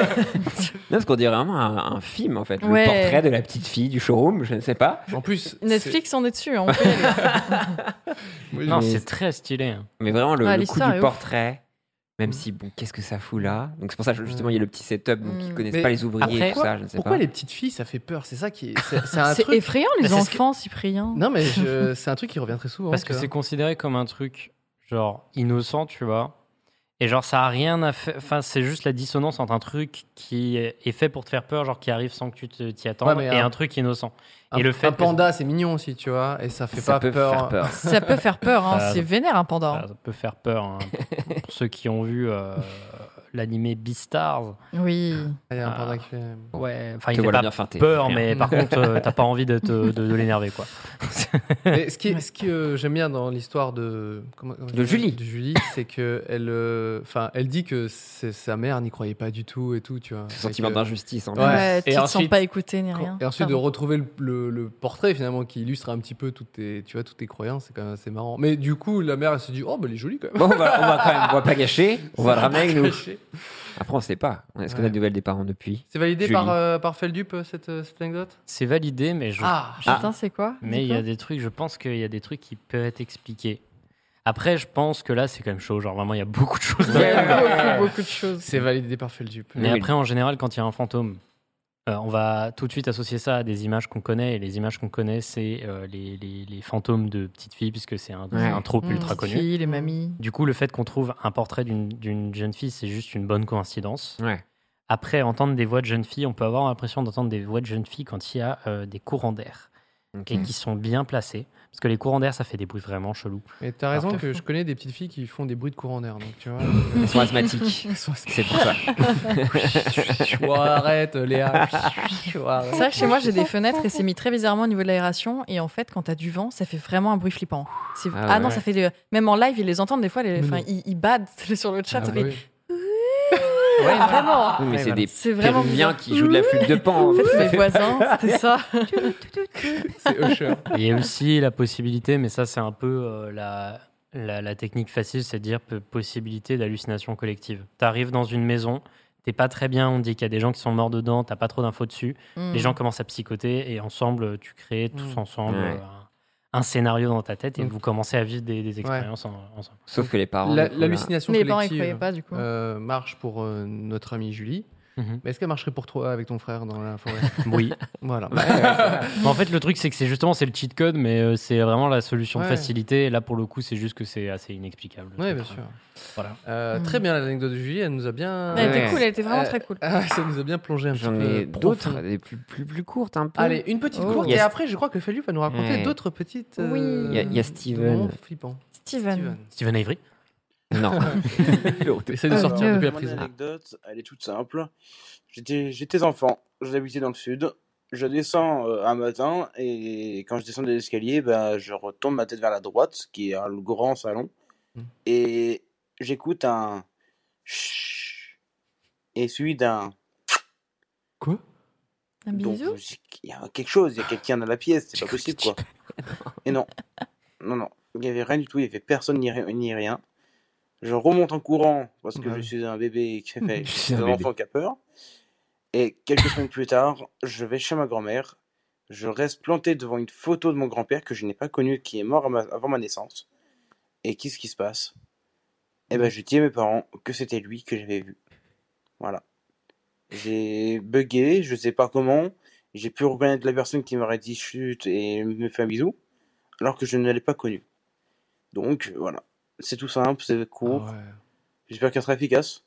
Non, parce qu'on dirait vraiment un, un film en fait. Ouais. Le portrait de la petite fille du showroom, je ne sais pas. En plus, Netflix en est dessus, hein, on peut y aller. c'est- non, Mais- c'est très stylé. hein. Mais vraiment le, Ouais, le coup l'histoire du est ouf. portrait, même si bon, qu'est-ce que ça fout là. Donc c'est pour ça que justement il y a le petit setup, donc ils Mm. connaissent Mais pas les ouvriers après, et tout ça, je ne sais pourquoi pas. les petites filles, ça fait peur. C'est ça qui est. C'est, c'est un C'est truc. effrayant, les Bah, c'est ce que- enfants, Cyprien. Non mais je- c'est un truc qui revient très souvent. Parce tu que vois. c'est considéré comme un truc genre innocent, tu vois. Et genre ça a rien à faire. Enfin, c'est juste la dissonance entre un truc qui est fait pour te faire peur, genre qui arrive sans que tu te- t'y attendes, Ouais, mais et un- un truc innocent. Un, et le fait un que- panda, c'est mignon aussi, tu vois, et ça fait Ça pas peut peur. faire peur. Ça peut faire peur, hein. Ça- C'est vénère un panda. Ça, ça peut faire peur. hein. Pour ceux qui ont vu euh, l'animé Beastars. Oui. Il y a un Ah. panda qui fait. Ouais, enfin, Te il fait voilà pas bien feinté. peur, Rien. mais par contre, euh, t'as pas envie de, te- de, de l'énerver, quoi. Mais ce qui, est- ce que euh, j'aime bien dans l'histoire de comment- comment De dire, Julie. de Julie, c'est que elle, euh, enfin, elle dit que c'est- sa mère n'y croyait pas du tout et tout, tu vois. Ce Et sentiment que- d'injustice en Ouais. lui. Ouais, Et tu te sens ensuite- pas écouté ni rien. Et ensuite de Pardon. retrouver le, le- le portrait finalement qui illustre un petit peu toutes tes, tu vois, toutes tes croyances, c'est quand même assez marrant. Mais du coup, la mère elle se dit, oh, bah, elle est jolie quand même. Bon, on va, on va quand même, on va pas gâcher, on va le ramener avec nous. Caché. Après, on sait pas. Est-ce qu'on a Ouais. des nouvelles des parents depuis C'est validé Julie. par, euh, par Feldup euh, cette, euh, cette anecdote. C'est validé, mais je. Ah, Putain, c'est quoi Mais il y a des trucs, je pense qu'il y a des trucs qui peuvent être expliqués. Après, je pense que là, c'est quand même chaud. Genre, vraiment, il y a beaucoup de choses. Il y a Ouais. beaucoup, beaucoup de choses. c'est validé par Feldup. Mais Oui. après, en général, quand il y a un fantôme, euh, on va tout de suite associer ça à des images qu'on connaît. Et les images qu'on connaît, c'est euh, les, les- les fantômes de petites filles, puisque c'est un, c'est Ouais. un trope Mmh, ultra les connu. filles, les mamies. Du coup, le fait qu'on trouve un portrait d'une, d'une jeune fille, c'est juste une bonne coïncidence. Ouais. Après, entendre des voix de jeunes filles, on peut avoir l'impression d'entendre des voix de jeunes filles quand il y a euh, des courants d'air Ok. et qui sont bien placés. Parce que les courants d'air, ça fait des bruits vraiment chelous. Mais t'as raison Alors que je connais des petites filles qui font des bruits de courant d'air, donc tu vois. Ils sont asthmatiques. C'est pour ça. Oh, arrête, Léa. Oh, arrête. C'est vrai que chez moi, j'ai des fenêtres et c'est mis très bizarrement au niveau de l'aération. Et en fait, quand t'as du vent, ça fait vraiment un bruit flippant. C'est- Ah Ah, non, ouais. ça fait. des- Même en live, ils les entendent des fois. Les... Mais Enfin, non. ils, ils badent sur le chat. Ah ça fait. oui. Ouais, vraiment. Oui, mais Ouais, c'est voilà. des C'est vraiment péruviens bizarre. qui jouent de la flûte de pan. En fait, c'est Ça mes fait- voisins, c'était ça. C'est Usher. Et il y a aussi la possibilité, mais ça c'est un peu euh, la, la, la technique facile, c'est de dire peu- possibilité d'hallucination collective. Tu arrives dans une maison, t'es pas très bien, on dit qu'il y a des gens qui sont morts dedans, t'as pas trop d'infos dessus, Mm. les gens commencent à psychoter et ensemble tu crées tous Mm. ensemble Ouais. euh, un, un scénario dans ta tête et Mm. vous commencez à vivre des, des expériences en- ensemble. Sauf que les parents. La- du coup, là- L'hallucination Mais les parents, ils collective croyaient pas, du coup. euh, marche pour euh, notre amie Julie. Mhm. Mais est-ce qu'elle marcherait pour toi avec ton frère dans la forêt? Oui. Voilà. Mais en fait, le truc, c'est que c'est justement c'est le cheat code, mais euh, c'est vraiment la solution Ouais. de facilité. Et là, pour le coup, c'est juste que c'est assez inexplicable. le Oui, truc. bien sûr. Voilà. Euh, Mm. Très bien, l'anecdote de Julie, elle nous a bien. Elle était Ouais. cool, elle était vraiment Euh, très cool. Ah, ça nous a bien plongé un petit J'en peu. ai profond. d'autres, des plus, plus, plus courtes un peu. Allez, une petite Oh. courte, Yes. et après, je crois que Felu va nous raconter Ouais. d'autres petites. Oui. euh, Il y a- il y a Steven. moments flippants. Steven. Steven Avery. Non. Essaye de sortir Euh, depuis la Mon prison. anecdote, elle est toute simple. J'étais, j'étais enfant, j'habitais dans le sud. Je descends euh, un matin et quand je descends des escaliers, ben, je retourne ma tête vers la droite, qui est un grand salon, Mm. et j'écoute un chut et suivi d'un. Quoi? Un Donc, bisou je me dis, il y a quelque chose, il y a quelqu'un dans la pièce, c'est pas possible quoi. Et non, non, non, il y avait rien du tout, il y avait personne ni, ri- ni rien. Je remonte en courant parce que Ouais. je suis un bébé qui fait, Je suis un un bébé. enfant qui a peur. Et quelques semaines plus tard, je vais chez ma grand-mère. Je reste planté devant une photo de mon grand-père que je n'ai pas connu, qui est mort à ma- avant ma naissance. Et qu'est-ce qui se passe? Eh ben, je dis à mes parents que c'était lui que j'avais vu. Voilà. J'ai bugué, je sais pas comment. J'ai pu reconnaître la personne qui m'aurait dit chut et me fait un bisou, alors que je ne l'ai pas connu. Donc voilà, c'est tout simple, c'est court. Ah ouais. J'espère qu'elle sera efficace.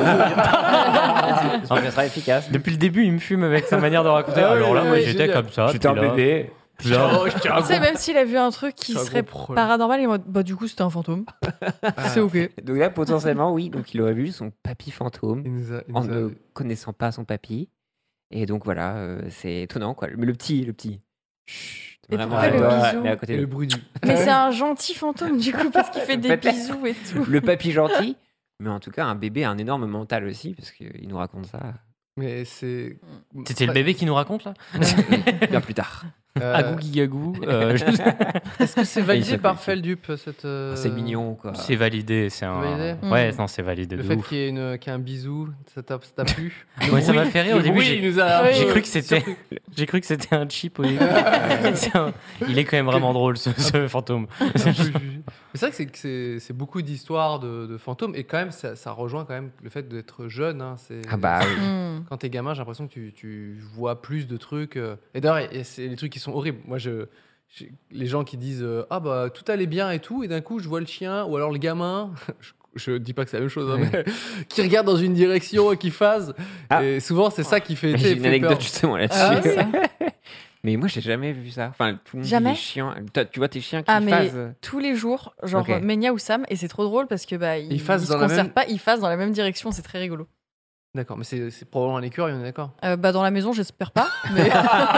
Ça sera efficace. Depuis le début, il me fume avec sa manière de raconter. Ah oui, Alors là, oui, moi, oui, j'étais génial. comme ça. J'étais un puis là- bébé. puis là- Oh, j'étais un Tu sais, gros- même s'il a vu un truc qui C'est un serait gros problème. paranormal, il est en mode, bah du coup c'était un fantôme. C'est ok. Donc là, potentiellement, oui. Donc il aurait vu son papy fantôme Il nous a- il en nous a- ne connaissant pas son papy. Et donc voilà, euh, c'est étonnant quoi. Mais le petit, le petit. Chut, Et vraiment, pourquoi elle le doit- bisou elle est à côté Et de- le bruit du. Mais c'est un gentil fantôme du coup parce qu'il fait des Peut-être. bisous et tout. Le papy gentil. Mais en tout cas, un bébé a un énorme mental aussi, parce qu'il nous raconte ça Mais c'est. C'était le bébé qui nous raconte là bien plus tard. Euh, Agou gigagou. euh, je- Est-ce que c'est Il validé s'appelle- par Feldup cette. euh, C'est mignon quoi. C'est validé. C'est un. validé Ouais, Mm. non, c'est validé. Le de fait ouf. qu'il y ait, une, qu'il y ait un bisou, ça t'a, ça t'a plu? Ouais, ça m'a fait rire au Le début. bruit, J'ai il nous a. j'ai Oui. cru que c'était. J'ai cru que c'était un chip au début. C'est un- Il est quand même vraiment drôle ce, ce fantôme. Mais c'est vrai que c'est, que c'est, c'est beaucoup d'histoires de, de fantômes et quand même ça, ça rejoint quand même le fait d'être jeune. Hein, c'est... Ah bah oui. Hmm. Quand t'es gamin, j'ai l'impression que tu, tu vois plus de trucs. euh. Et d'ailleurs, et c'est les trucs qui sont horribles. Moi, je, je- les gens qui disent euh, ah bah tout allait bien et tout, et d'un coup je vois le chien ou alors le gamin. je, je dis pas que c'est la même chose, hein, mais qui regarde dans une direction et qui phase. Ah. Et souvent c'est ça qui fait. tu sais, J'ai une fait anecdute peur. justement là-dessus. Ah ouais, ça Mais moi, j'ai jamais vu ça. Enfin, tout le monde dit Jamais les chiens. Toi, tu vois tes chiens qui Ah mais phasent. tous les jours, genre Ok. Menia ou Sam, et c'est trop drôle parce que bah ils, Ils phasent ils se dans la conservent même- pas, ils phasent dans la même direction, c'est très rigolo. D'accord, mais c'est, c'est probablement un écureuil, on est d'accord. Euh, bah dans la maison, j'espère pas, mais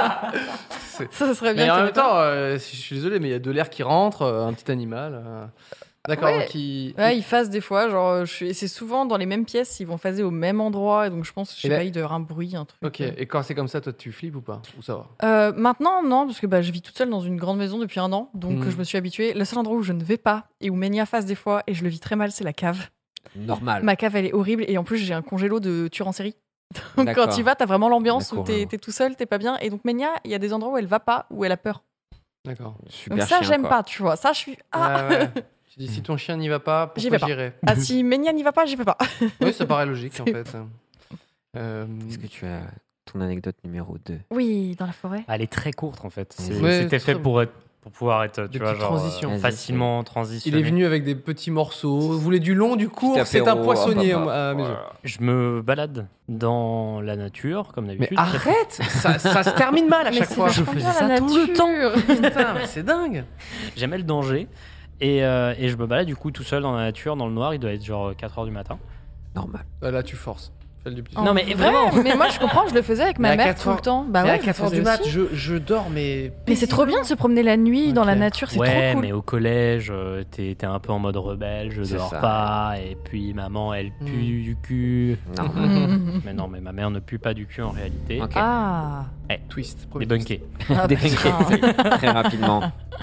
C'est- ça serait bien. Mais en qu'il y en même ait pas. temps, euh, je suis désolé, mais il y a de l'air qui rentre, euh, un petit animal. euh. D'accord, Ouais. donc il. Ouais, ils phasent des fois, genre je suis... et c'est souvent dans les mêmes pièces, ils vont phaser au même endroit, et donc je pense, je sais Et là- pas, il doit y avoir un bruit, un truc. Ok, et quand c'est comme ça, toi tu flippes ou pas? Ou ça va? Euh, maintenant, non, parce que bah, je vis toute seule dans une grande maison depuis un an, donc Mm. euh, je me suis habituée. Le seul endroit où je ne vais pas et où Menia phase des fois, et je le vis très mal, c'est la cave. Normal. Ma cave, elle est horrible, et en plus, j'ai un congélo de tueur en série. Donc D'accord. quand tu vas, t'as vraiment l'ambiance où D'accord, t'es ouais. t'es tout seul, t'es pas bien. Et donc Menia, il y a des endroits où elle va pas, où elle a peur. D'accord. Super Donc ça, chien, j'aime quoi. pas, tu vois. Ça, je suis. Ah, Ah ouais. Tu dis si ton chien n'y va pas, J'y pourquoi vais pas. j'irai? ah si Menia n'y va pas, j'y vais pas. Oui, ça paraît logique en C'est- fait. Euh, Est-ce que tu as ton anecdote numéro deux? Oui, dans la forêt. Elle est très courte en fait. C'est- Ouais, C'était très fait pour être, pour pouvoir être, tu Des vois, petites genre transitions. euh, Vas-y, facilement transitionné. Il est venu avec des petits morceaux. Vous voulez du long, du court? Petit C'est un apéro, poissonnier hop, hop, à la maison. voilà. Je me balade dans la nature comme Mais d'habitude. arrête, ça, ça se termine mal à Mais chaque c'est fois. vachement Je faisais bien, ça la tout le nature. Putain, mais c'est dingue. J'aimais le danger. Et, euh, et je me balade du coup tout seul dans la nature, dans le noir. Il doit être genre quatre heures du matin. Normal. Ah, là, tu forces. Fais du petit. En Non, mais vrai, vraiment. Mais moi, je comprends, je le faisais avec Mais ma à mère quatre tout le heures- temps. Bah mais ouais, à je quatre le heures du faisais mat, aussi. je, je dors, mais. Mais c'est trop bien de se promener la nuit dans la Ok. nature, c'est ouais, trop cool. mais au collège, euh, t'es t'es un peu en mode rebelle, je C'est dors ça. pas. Et puis maman, elle pue Hmm. du cul. Non. Mhm. Mais non, mais ma mère ne pue pas du cul en réalité. Ok. Ah, Twist. premier Débunké. ah Des putain. Très rapidement.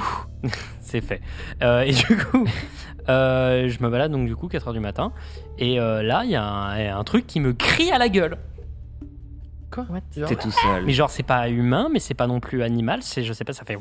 C'est fait. Euh, et du coup, euh, je me balade donc du coup quatre heures du matin. Et euh, là, il y a un, un truc qui me crie à la gueule. Quoi? What? Genre- T'es tout seul. Mais genre, c'est pas humain, mais c'est pas non plus animal. C'est, je sais pas, ça fait.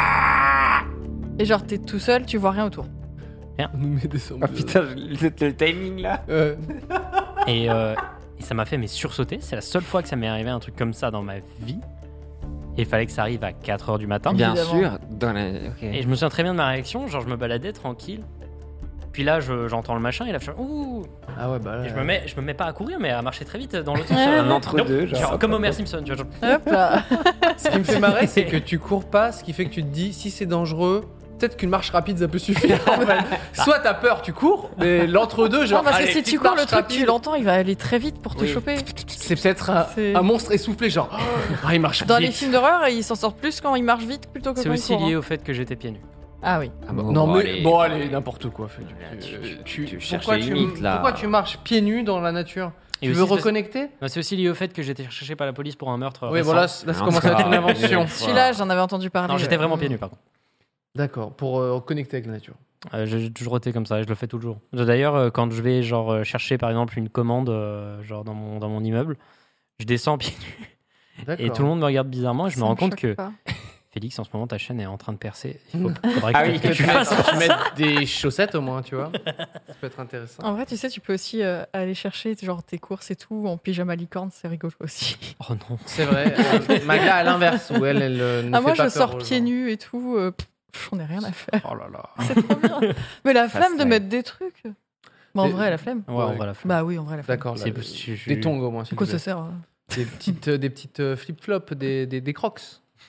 Et genre, t'es tout seul, tu vois rien autour. On nous met des sons. Ah putain, je- le, le timing là. Euh, Et, euh, Et ça m'a fait mais sursauter. C'est la seule fois que ça m'est arrivé un truc comme ça dans ma vie. Et il fallait que ça arrive à quatre heures du matin. Bien évidemment. sûr. Dans la... okay. Et je me souviens très bien de ma réaction. Genre, je me baladais tranquille. Puis là, je, j'entends le machin. Et là, je fais ouh. Ah ouais, bah là, et je me mets, je me mets pas à courir, mais à marcher très vite dans l'autre Ouais. sens. Un entre-deux, genre, genre. comme Homer Simpson. Tu vois, genre, Hop là. Ce qui me fait marrer, c'est que tu cours pas, ce qui fait que tu te dis, si c'est dangereux, peut-être qu'une marche rapide, ça peut suffire. En fait. Soit t'as peur, tu cours, mais l'entre-deux, genre. Non, parce que allez, si tu petite cours, le marche truc, rapide. tu l'entends, il va aller très vite pour te Oui. choper. C'est peut-être un, C'est- un monstre essoufflé, genre. Ah, il marche Dans vite. les films d'horreur, ils s'en sortent plus quand ils marchent vite plutôt que c'est quand ils aussi courent. lié hein. au fait que j'étais pieds nus. Ah oui. Ah bon, Non, bon, mais allez, bon, allez, n'importe quoi. Fais du- Tu- euh, tu- tu cherches pourquoi, les tu, limites, là. pourquoi tu marches pieds nus dans la nature Et Tu aussi, veux c'est- reconnecter Non, c'est aussi lié au fait que j'étais cherché par la police pour un meurtre. Oui, récent. voilà, là, ça Non, commence à être une ça- invention. Celui-là, j'en avais entendu parler. Non, j'étais ouais. vraiment pieds nus par contre. D'accord, pour euh, reconnecter avec la nature. Euh, j'ai toujours été comme ça et je le fais toujours. D'ailleurs, euh, quand je vais genre euh, chercher par exemple une commande euh, genre dans mon, dans mon immeuble, je descends pieds nus D'accord. et tout le monde me regarde bizarrement et je Ça me rends me compte choque que pas. Félix, en ce moment ta chaîne est en train de percer. Il faut, faudrait Ah que, oui, que que tu tu fasses. mettes, tu mettes des chaussettes au moins, tu vois. Ça peut être intéressant. En vrai, tu sais, tu peux aussi euh, aller chercher genre tes courses et tout en pyjama licorne, c'est rigolo aussi. Oh non. C'est vrai. euh, Magla à l'inverse, où elle, elle euh, ne Ah, fait moi, pas je peur sors aux pieds gens. nus et tout. euh, pff, j'en ai rien à faire. Oh là là. C'est trop bien. Mais la Ça flemme de serait- mettre des trucs. Bah, en Des- vrai, la flemme. Ouais, on va la faire. Bah oui, en vrai, la flemme. D'accord. C'est- là, je- je- Des tongs au moins. s'il Pourquoi te ça plaît. sert hein Des petites, euh, des petites euh, flip-flops, des, des, des crocs.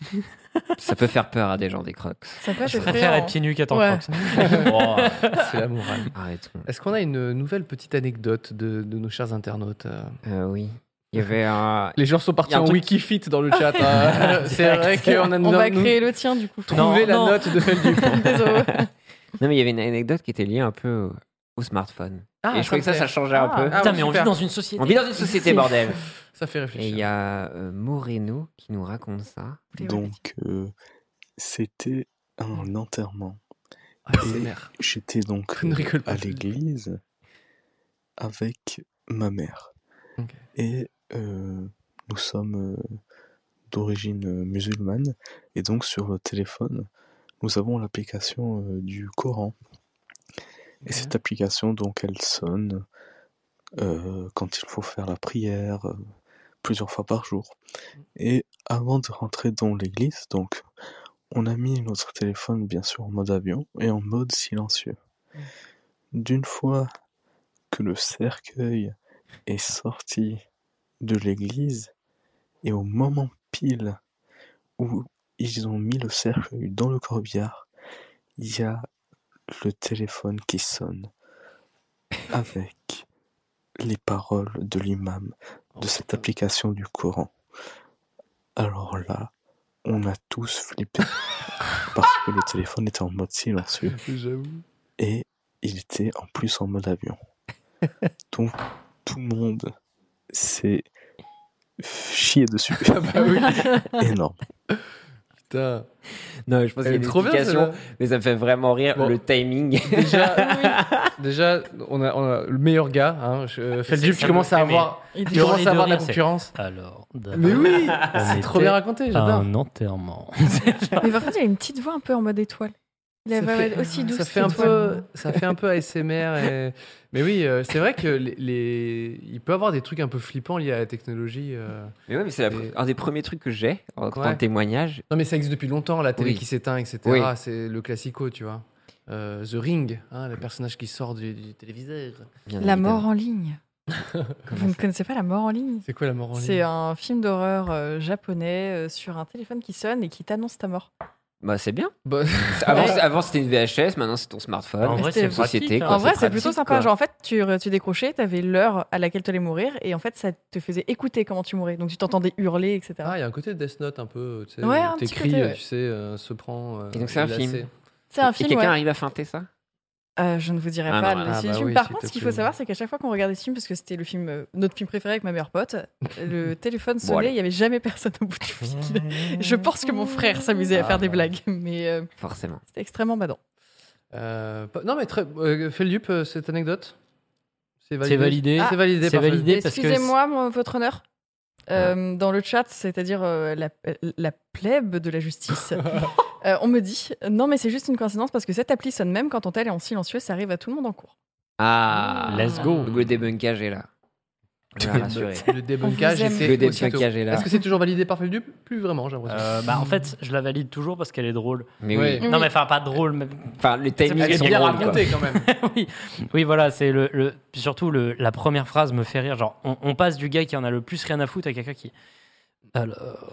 Ça peut faire peur à des gens, des crocs. Ça peut être Je préfère effrayant. être pieds nus qu'être en Ouais. crocs. Oh. C'est la morale. Arrêtons. Est-ce qu'on a une nouvelle petite anecdote de, de nos chers internautes euh Euh, oui. Il y avait un. Les gens sont Il partis y a un en truc- Wikifit dans le chat. hein. C'est vrai qu'on a On va nous- créer le tien, du coup. trouvé Non, la non. note de Feldup. Désolé. Non, mais il y avait une anecdote qui était liée un peu au, au smartphone. Ah, Et je crois que ça, me ça fait- changeait un Ah. peu. Ah, Putain, ouais, mais on super. vit dans une société. On vit dans une société, bordel. Ça fait Et réfléchir. il y a euh, Moreno qui nous raconte ça. Donc, euh, c'était un enterrement. Ah, c'est mère. J'étais donc Ne euh, rigole pas, à Philippe. l'église avec ma mère. Ok. Et euh, nous sommes euh, d'origine euh, musulmane. Et donc, sur le téléphone, nous avons l'application euh, du Coran. Et cette application, donc, elle sonne euh, quand il faut faire la prière, euh, plusieurs fois par jour. Et avant de rentrer dans l'église, donc, on a mis notre téléphone, bien sûr, en mode avion et en mode silencieux. D'une fois que le cercueil est sorti de l'église, et au moment pile où ils ont mis le cercueil dans le corbillard, il y a le téléphone qui sonne avec les paroles de l'imam de cette application du Coran. Alors là, on a tous flippé parce que le téléphone était en mode silencieux J'avoue. et il était en plus en mode avion. Donc tout le monde s'est chié dessus. Ah bah oui. Énorme. Putain. Non, je pense qu'il y a Elle est une trop bien, explication, celle-là. mais ça me fait vraiment rire Bon. le timing. Déjà, déjà on, a, on a le meilleur gars. Hein. Je, Feldup, Ça tu me commences à fait, avoir, mais- tu commences à avoir de la rire, c'est- concurrence. Alors. Mais oui, on c'est trop était bien raconté, à j'adore. un enterrement. Mais par contre, il a une petite voix un peu en mode étoile. Il Ça avait fait- aussi douce. ça fait un cette étoile. peu, ça fait un peu A S M R. Et... Mais oui, euh, c'est vrai que les, les- il peut y avoir des trucs un peu flippants liés à la technologie. euh. Mais ouais, mais c'est la Et- pr- un des premiers trucs que j'ai en tant Ouais. que témoignage. Non, mais ça existe depuis longtemps, la télé Oui. qui s'éteint, et cetera. Oui. C'est le classico, tu vois. Euh, The Ring, hein, le personnage qui sort du, du téléviseur. Bien La évidemment. mort en ligne. Vous ne connaissez pas La mort en ligne? C'est quoi la mort en ligne? C'est un film d'horreur euh, japonais euh, sur un téléphone qui sonne et qui t'annonce ta mort. Bah, c'est bien. Bah, Avant, Ouais. c'est- avant, c'était une V H S, maintenant c'est ton smartphone. En vrai, c'est une pratique, société. hein. quoi, En vrai, c'est pratique, plutôt sympa. quoi. Genre, en fait, tu, tu décrochais, t'avais l'heure à laquelle tu allais mourir, et en fait, ça te faisait écouter comment tu mourais. Donc, tu t'entendais hurler, et cetera. Ah, il y a un côté Death Note un peu. Tu sais, Ouais, où un petit t'écris, côté, euh, ouais. tu sais, euh, se prend. euh, Et donc, c'est un glacé. film. C'est un Et film. quelqu'un ouais. arrive à feinter ça? Euh, je ne vous dirai Ah, pas non, le ah, film. bah oui, Par s'il contre, te ce qu'il plaît. faut savoir, c'est qu'à chaque fois qu'on regardait ce film, parce que c'était le film, euh, notre film préféré avec ma meilleure pote, le téléphone sonnait, allez. il n'y avait jamais personne au bout du fil. Je pense que mon frère s'amusait à Ah, faire des bah. blagues, mais euh, Forcément. c'était extrêmement badant. Euh, pas- non, mais très. Euh, Feldup, euh, cette anecdote C'est C'est validé. C'est validé. C'est parfait. validé. parce que Excusez-moi, mon- votre honneur. Euh, dans le chat, c'est-à-dire euh, la, la plèbe de la justice, euh, on me dit non, mais c'est juste une coïncidence parce que cette appli sonne même quand ton tel est en silencieux, ça arrive à tout le monde en cours. Ah, Let's go. Le débunkage est là. On l'a rassuré. Le débunkage, On vous aime. était Le aussitôt. débunkage est là. Est-ce que c'est toujours validé par Feldup? Plus vraiment, j'ai l'impression. Euh, bah, en fait, je la valide toujours parce qu'elle est drôle. Mais Ouais. oui. Non, mais enfin, pas drôle. Mais... Enfin, les timings Elle est sont bien drôles, quoi. racontée quand même. oui. oui, voilà, c'est le, le... Puis surtout, le, la première phrase me fait rire. Genre, on, on passe du gars qui en a le plus rien à foutre à quelqu'un qui. Alors.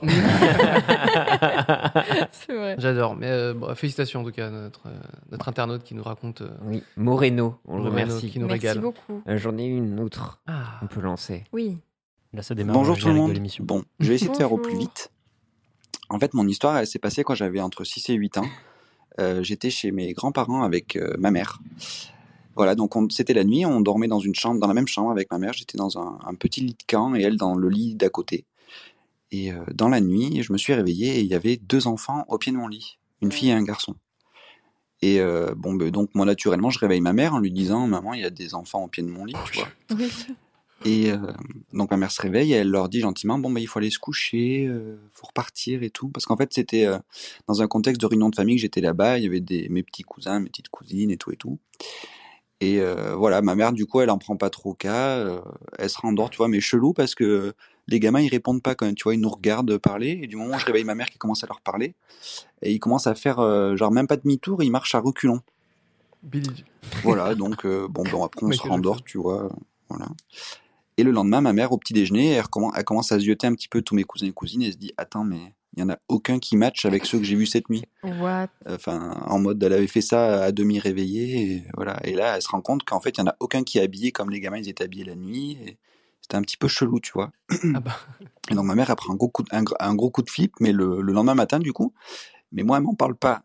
C'est vrai. J'adore. Mais euh, bon, félicitations en tout cas à notre, euh, notre internaute qui nous raconte. euh, Oui, Moreno, on le Moreno, remercie. qui nous Merci régale. beaucoup. Euh, J'en ai une autre. Ah. On peut lancer. Oui. Là, ça démarre. Bonjour le tout le générique de monde. l'émission. Bon, je vais essayer de faire au plus Bonjour. vite. En fait, mon histoire, elle s'est passée quand j'avais entre six et huit ans. Euh, J'étais chez mes grands-parents avec euh, ma mère. Voilà, donc on- c'était la nuit, on dormait dans une chambre, dans la même chambre avec ma mère. J'étais dans un, un petit lit de camp et elle dans le lit d'à côté. Et euh, dans la nuit, je me suis réveillé et il y avait deux enfants au pied de mon lit, une fille et un garçon. Et euh, bon, ben, donc moi naturellement, je réveille ma mère en lui disant, maman, il y a des enfants au pied de mon lit, tu vois. Oui. Et euh, donc ma mère se réveille et elle leur dit gentiment, bon, ben, il faut aller se coucher, euh, faut repartir et tout. Parce qu'en fait, c'était euh, dans un contexte de réunion de famille que j'étais là-bas, il y avait des, mes petits cousins, mes petites cousines et tout et tout. Et euh, voilà, ma mère, du coup, elle en prend pas trop cas, euh, elle se rendort, tu vois, mais chelou parce que les gamins, ils répondent pas quand même, tu vois, ils nous regardent parler, et du moment où je réveille ma mère qui commence à leur parler, et ils commencent à faire, euh, genre, même pas demi-tour, ils marchent à reculons. Billy. Voilà, donc, euh, bon, bon, après, on se Michael rendort, tu vois, voilà. Et le lendemain, ma mère, au petit déjeuner, elle, recomm- elle commence à zioter un petit peu tous mes cousins et cousines, et elle se dit, attends, mais il y en a aucun qui match avec ceux que j'ai vus cette nuit. What? Enfin, en mode, elle avait fait ça à demi réveillée, et voilà. Et là, elle se rend compte qu'en fait, il y en a aucun qui est habillé comme les gamins, ils étaient habillés la nuit, et c'était un petit peu chelou, tu vois. Ah bah. Et donc, ma mère, elle prend un gros coup de, un, gr- un gros coup de flip, mais le, le lendemain matin, du coup. Mais moi, elle m'en parle pas.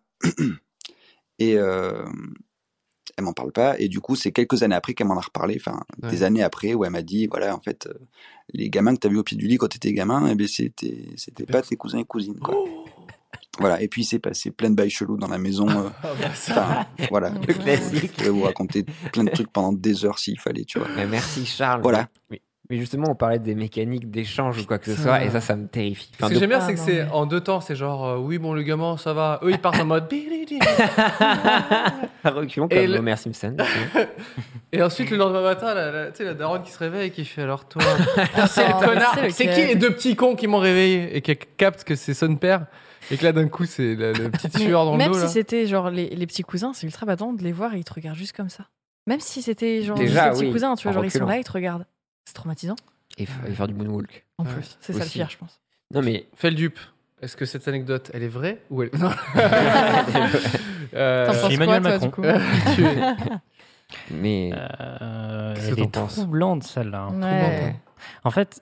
Et euh, elle m'en parle pas, et du coup, c'est quelques années après qu'elle m'en a reparlé, enfin, Ouais. des années après, où elle m'a dit, voilà, en fait, euh, les gamins que t'as vus au pied du lit quand t'étais gamin, eh ben, c'était, c'était pas tes cousins et cousines, quoi. Voilà, et puis il s'est passé plein de bails chelous dans la maison. euh, Ah bah ça. Enfin, voilà. Le classique. Je vais vous raconter plein de trucs pendant des heures s'il fallait, tu vois. Mais merci Charles. Voilà. Mais, mais justement, on parlait des mécaniques d'échange ou quoi que ce Putain. soit, et ça, ça me terrifie. Ce Enfin, que de- j'aime bien, Ah, c'est que non, c'est mais- en deux temps. C'est genre, euh, oui, bon, le gamin, ça va. Eux, ils partent en mode. Billy, Billy. à reculons Et comme le- Homer Simpson. Et ensuite, le lendemain matin, la, la, tu sais, la daronne qui se réveille et qui fait alors toi. c'est Attends, le connard. c'est C'est lequel qui les deux petits cons qui m'ont réveillé et qui captent que c'est son père et que là, d'un coup, c'est la, la petite Mais sueur dans le même dos. si là. c'était genre les, les petits cousins, c'est ultra badant de les voir et ils te regardent juste comme ça. Même si c'était genre Déjà, juste les petits oui, cousins, tu vois, en genre ils sont reculant. là, ils te regardent. C'est traumatisant. Et, f- et faire du moonwalk. En Ouais. plus, c'est ça le Aussi. pire, je pense. Non, mais Fais le dupe. Est-ce que cette anecdote, elle est vraie ou elle. Non. Euh, T'en je penses suis quoi, Emmanuel toi, Macron. du coup tu es- mais Euh, Qu'est-ce que elle est t'en penses troublante, celle-là. hein, Ouais. troublante. En fait,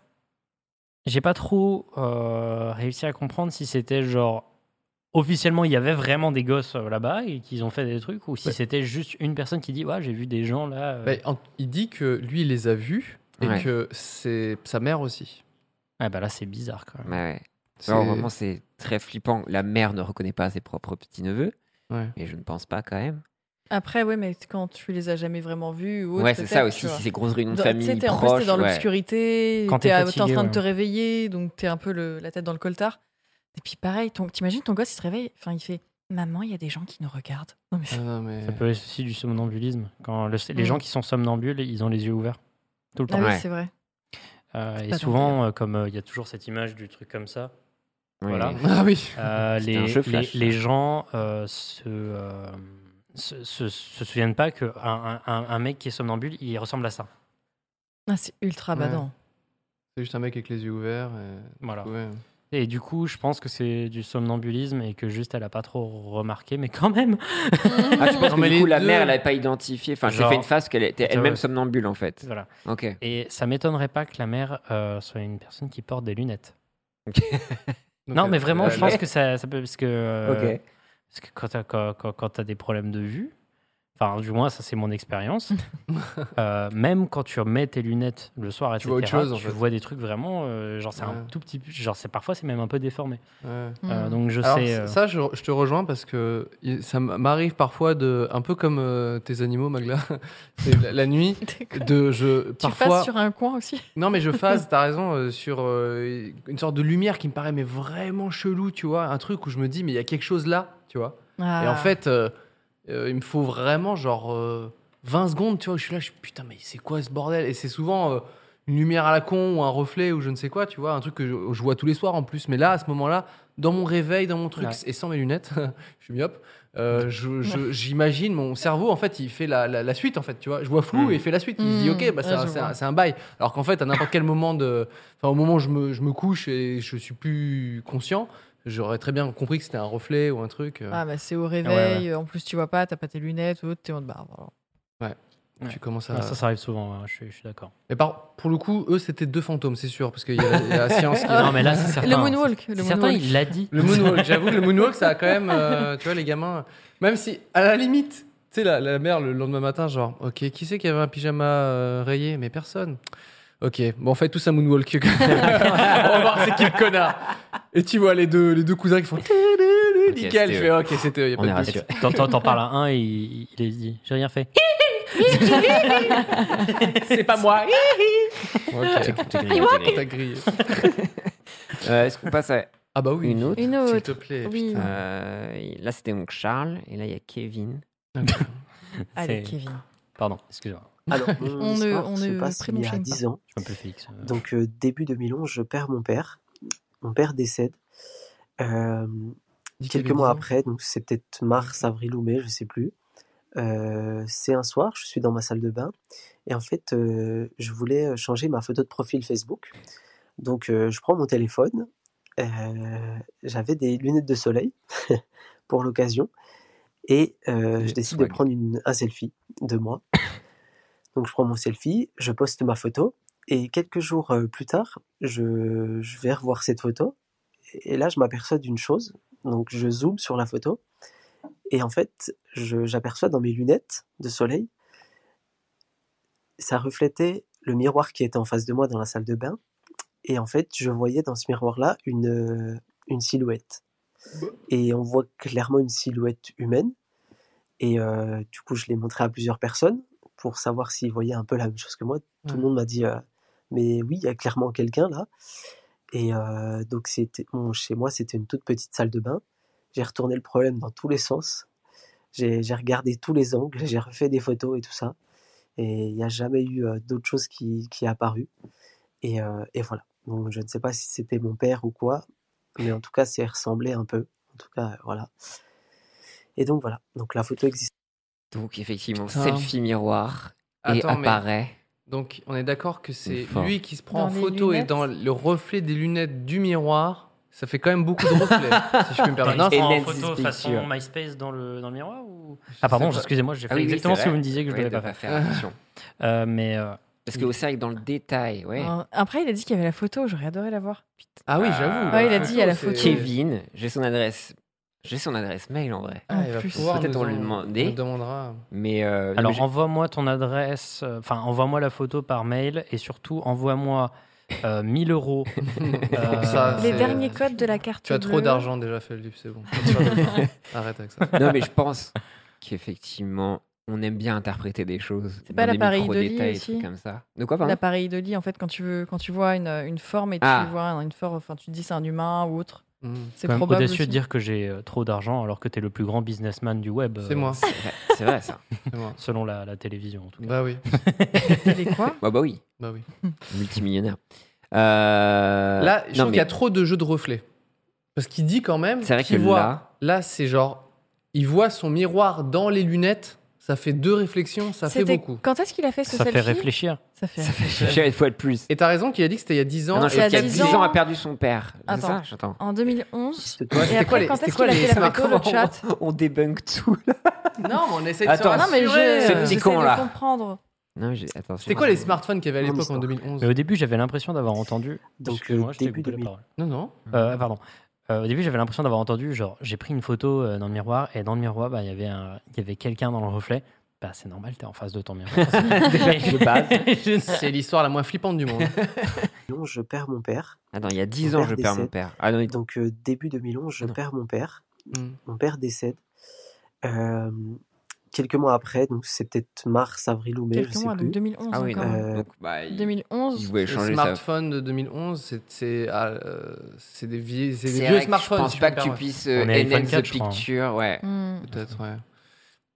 j'ai pas trop euh, réussi à comprendre si c'était genre. Officiellement, il y avait vraiment des gosses euh, là-bas et qu'ils ont fait des trucs, ou si Ouais. c'était juste une personne qui dit ouais, j'ai vu des gens là. euh. Bah, en- il dit que lui, il les a vus et Ouais. que c'est sa mère aussi. Ah bah là, c'est bizarre quand même. ouais. C'est- Alors, vraiment, c'est très flippant. La mère ne reconnaît pas ses propres petits-neveux, Ouais. mais je ne pense pas quand même. Après, ouais, mais quand tu les as jamais vraiment vus ou autre, Ouais, c'est ça peut-être, aussi, tu vois. si c'est grosse réunion de Dans- tu famille sais, t'es- en plus, proche. t'es dans ouais. l'obscurité, Quand t'es t'es à- fatigué, t'es en train de ouais. te réveiller, donc t'es un peu le- la tête dans le coltard. Et puis pareil, ton- t'imagines ton gosse, il se réveille, enfin il fait « Maman, il y a des gens qui nous regardent. » Non mais Ah, non, mais... Ça peut être aussi du somnambulisme. Quand le- les Mm. gens qui sont somnambules, ils ont les yeux ouverts tout le Ah temps. oui, Ouais. c'est vrai. Euh, C'est et pas souvent, euh, comme euh, il y a toujours cette image du truc comme ça, Oui. voilà. Ah oui. Euh, C'était les, un jeu les, flash, les ça. gens euh, se, euh, se, se, se souviennent pas qu'un un, un, un mec qui est somnambule, il ressemble à ça. Ah, c'est ultra Ouais. badant. C'est juste un mec avec les yeux ouverts. Et... Voilà. Ouais. Et du coup, je pense que c'est du somnambulisme et que juste elle a pas trop remarqué, mais quand même. Ah, tu penses Non, que mais du coup, les la deux- mère, elle n'avait pas identifié. Enfin, j'ai Genre- fait une phase qu'elle était Ouais. elle-même somnambule, en fait. Voilà. Ok. Et ça m'étonnerait pas que la mère euh, soit une personne qui porte des lunettes. Donc, non, euh, mais vraiment, euh, je pense que ça, ça peut. Parce que, euh, Ok. parce que quand tu as quand, quand, quand t'as des problèmes de vue, enfin, du moins, ça, c'est mon expérience, euh, même quand tu remets tes lunettes le soir, et Tu cetera, vois autre chose, en tu fait. vois des trucs vraiment. euh, genre, c'est Ouais. un tout petit. Genre, c'est, parfois, c'est même un peu déformé. Ouais. Euh, Mm. donc, je Alors, sais. c- euh, ça, je, je te rejoins parce que il- ça m'arrive parfois de, un peu comme euh, tes animaux, Magla, c'est la, la nuit, de je Tu parfois. passes sur un coin aussi. Non, mais je phase, t'as raison, euh, sur euh, une sorte de lumière qui me paraît mais vraiment chelou, tu vois, un truc où je me dis mais il y a quelque chose là, tu vois. Ah. Et en fait, euh, euh, il me faut vraiment genre euh, vingt secondes, tu vois, où je suis là, je suis putain mais c'est quoi ce bordel? Et c'est souvent euh, une lumière à la con ou un reflet ou je ne sais quoi, tu vois, un truc que je, je vois tous les soirs en plus. Mais là, à ce moment-là, dans mon réveil, dans mon truc, Ouais. et sans mes lunettes, je suis myope, euh, je, je- j'imagine mon cerveau, en fait, il fait la, la, la suite, en fait, tu vois. Je vois flou Mm. et il fait la suite. Il se dit, Mm. ok, bah, c'est, Ouais, un, je c'est, un, vois. c'est un bail. Alors qu'en fait, à n'importe quel moment de. Enfin, au moment où je me, je me couche et je suis plus conscient, j'aurais très bien compris que c'était un reflet ou un truc. euh. Ah, bah, c'est au Ouais, réveil. ouais. En plus, tu vois pas, t'as pas tes lunettes ou autre, t'es en mode, bah, voilà. Ouais. Ouais. Tu commences à. Ouais, ça, ça arrive souvent, ouais, je, suis, je suis d'accord. Mais par, pour le coup, eux, c'était deux fantômes, c'est sûr, parce qu'il y, a la- il y a la science qui. Non, mais là, c'est certain. Le moonwalk. C'est Le certain, moonwalk. il l'a dit. Le moonwalk, j'avoue que le moonwalk, ça a quand même. euh, tu vois, les gamins. Même si, à la limite, tu sais, la, la mère, le lendemain matin, genre, ok, qui c'est qui avait un pyjama euh, rayé? Mais personne. Ok, bon, on fait tous un moonwalk. On va voir c'est qui le connard. Et tu vois les deux, les deux cousins qui font. Nickel, c'était je eux. fais ok, c'était eux, y a On pas est de rassuré. doute. T'en, t'en, t'en parles à un et il, il est dit j'ai rien fait. C'est pas moi. Ok, T'es- t'es grillé, t'es grillé. t'as grillé. Euh, Est-ce qu'on passe à Ah bah oui. une autre Une S'il autre. te plaît. Oui. putain. Euh, Là, c'était donc Charles, et là, il y a Kevin. Allez, C'est- Kevin. Pardon, excusez-moi. Alors, mon On ne- histoire on se ne passe il y a prémentionne dix pas. ans. Je m'appelle Félix. euh. Donc, euh, début deux mille onze, je perds mon père. Mon père décède. Euh, Dis qu'il quelques avait mois dix ans. après, donc c'est peut-être mars, avril ou mai, je sais plus. Euh, c'est un soir, je suis dans ma salle de bain et en fait, euh, je voulais changer ma photo de profil Facebook. Donc, euh, je prends mon téléphone. euh, j'avais des lunettes de soleil pour l'occasion et euh, je décide de Swag. prendre une, un selfie de moi. Donc, je prends mon selfie, je poste ma photo et quelques jours euh, plus tard, je, je vais revoir cette photo et là, je m'aperçois d'une chose. Donc, je zoome sur la photo et en fait, je- j'aperçois dans mes lunettes de soleil, ça reflétait le miroir qui était en face de moi dans la salle de bain. Et en fait, je voyais dans ce miroir-là une, euh, une silhouette. Et on voit clairement une silhouette humaine. Et euh, du coup, je l'ai montré à plusieurs personnes pour savoir s'ils voyaient un peu la même chose que moi. Tout le monde m'a dit, euh, mais oui, il y a clairement quelqu'un là. Et euh, donc, c'était, bon, chez moi, c'était une toute petite salle de bain. J'ai retourné le problème dans tous les sens. J'ai, j'ai regardé tous les angles, j'ai refait des photos et tout ça. Et il n'y a jamais eu euh, d'autre chose qui, qui est apparue. Et, euh, et voilà. Donc, je ne sais pas si c'était mon père ou quoi, mais en tout cas, c'est ressemblé un peu. En tout cas, euh, voilà. Et donc, voilà. Donc, la photo existe. Donc, effectivement, Putain. selfie miroir, et Attends, mais- apparaît. Donc, on est d'accord que c'est Fort. lui qui se prend en Dans les photo et lunettes. dans le reflet des lunettes du miroir. Ça fait quand même beaucoup de reflets, si je peux me permettre. Non, Il c'est- prend en Nancy's photo façon picture. MySpace dans le, dans le miroir ou... Ah pardon, sais pas. excusez-moi, j'ai fait Ah oui, oui, exactement c'est ce que vrai. vous me disiez que je Oui, devais de pas pas faire. faire attention. Euh, mais euh, Parce que c'est vrai que dans le détail, ouais. Euh, Après, il a dit qu'il y avait la photo. J'aurais adoré la voir. Ah oui, Ah. j'avoue. Ouais, il a la dit, il y a la c'est- photo. Kevin, j'ai son adresse. J'ai son adresse mail en vrai. Ah, il va En plus. pouvoir Peut-être nous on en- lui demander. on nous demandera. Mais euh, non, mais alors j'ai- envoie-moi ton adresse, euh, enfin envoie-moi la photo par mail et surtout envoie-moi euh, mille euros. euh, Ça, Les c'est- derniers codes de la carte Tu as trop bleue. d'argent déjà fait le livre, c'est bon. Arrête avec ça. non, mais je pense qu'effectivement, on aime bien interpréter des choses. C'est pas dans des l'appareil de lit micro-détails, des aussi trucs comme ça. De quoi, pardon L'appareil de lit, en fait, quand tu veux, quand tu vois une, une forme et Ah. tu vois une forme, enfin, tu te dis c'est un humain ou autre. Mm. C'est quand même probable audacieux aussi. de dire que j'ai euh, trop d'argent alors que t'es le plus grand businessman du web. C'est euh, moi. C'est vrai, c'est vrai, ça. C'est moi. Selon la, la télévision en tout cas. Bah oui. Télé quoi Bah, bah oui, Bah oui. multimillionnaire. Euh, Là, je non, trouve mais qu'il y a trop de jeux de reflets. Parce qu'il dit quand même C'est vrai qu'il que voit. là- Là, c'est genre. Il voit son miroir dans les lunettes. Ça fait deux réflexions, ça fait C'était- beaucoup. Quand est-ce qu'il a fait ce Ça fait selfie réfléchir. Ça fait ça réfléchir. fait une fois de plus. Et t'as raison qu'il a dit que c'était il y a dix ans. Ah non, il je y a sais dix qu'il y a dix ans- ans a perdu son père. C'est Attends. ça J'attends. En deux mille onze. C'était quoi- Et c'était après, quoi les- quand c'était est-ce quoi qu'il a les fait la photo, le Comment chat on débunk tout là. Non, mais on essaie de Attends. se Non, mais je, rassurer. Ce je- petit j'essaie con, de là. comprendre. Non, mais j'ai- attends, C'était quoi les smartphones qu'il y avait à Mon l'époque en histoire. deux mille onze Mais au début, j'avais l'impression d'avoir entendu. Donc, Excuse-moi, euh, je t'ai début coupé la deux mille. parole. Non, non. Euh, pardon. Euh, au début, j'avais l'impression d'avoir entendu, genre, j'ai pris une photo euh, dans le miroir et dans le miroir, bah, il y avait un- il y avait quelqu'un dans le reflet. Bah, c'est normal, t'es en face de ton miroir. Déjà, de base. C'est l'histoire la moins flippante du monde. Non, je perds mon père. Attends, il y a Mon dix ans, père je perds mon décède. père. Ah non, il- Donc, euh, début deux mille onze, je Non. perds mon père. Mm. Mon père décède. Euh, quelques mois après, donc c'est peut-être mars, avril ou mai, je Quelques sais mois, plus. donc deux mille onze Ah oui, encore. non. Euh, Donc, bah, il- deux mille onze. il voulait Le changer sa. smartphone de deux mille onze, c'est c'est, euh, c'est des, vieilles, c'est des C'est vieux vrai que smartphones. Je pense si pas je que peux tu me permettre. puisses euh, On est iPhone enhance the quatre, je crois, hein. picture, ouais. Hmm. Peut-être, ouais.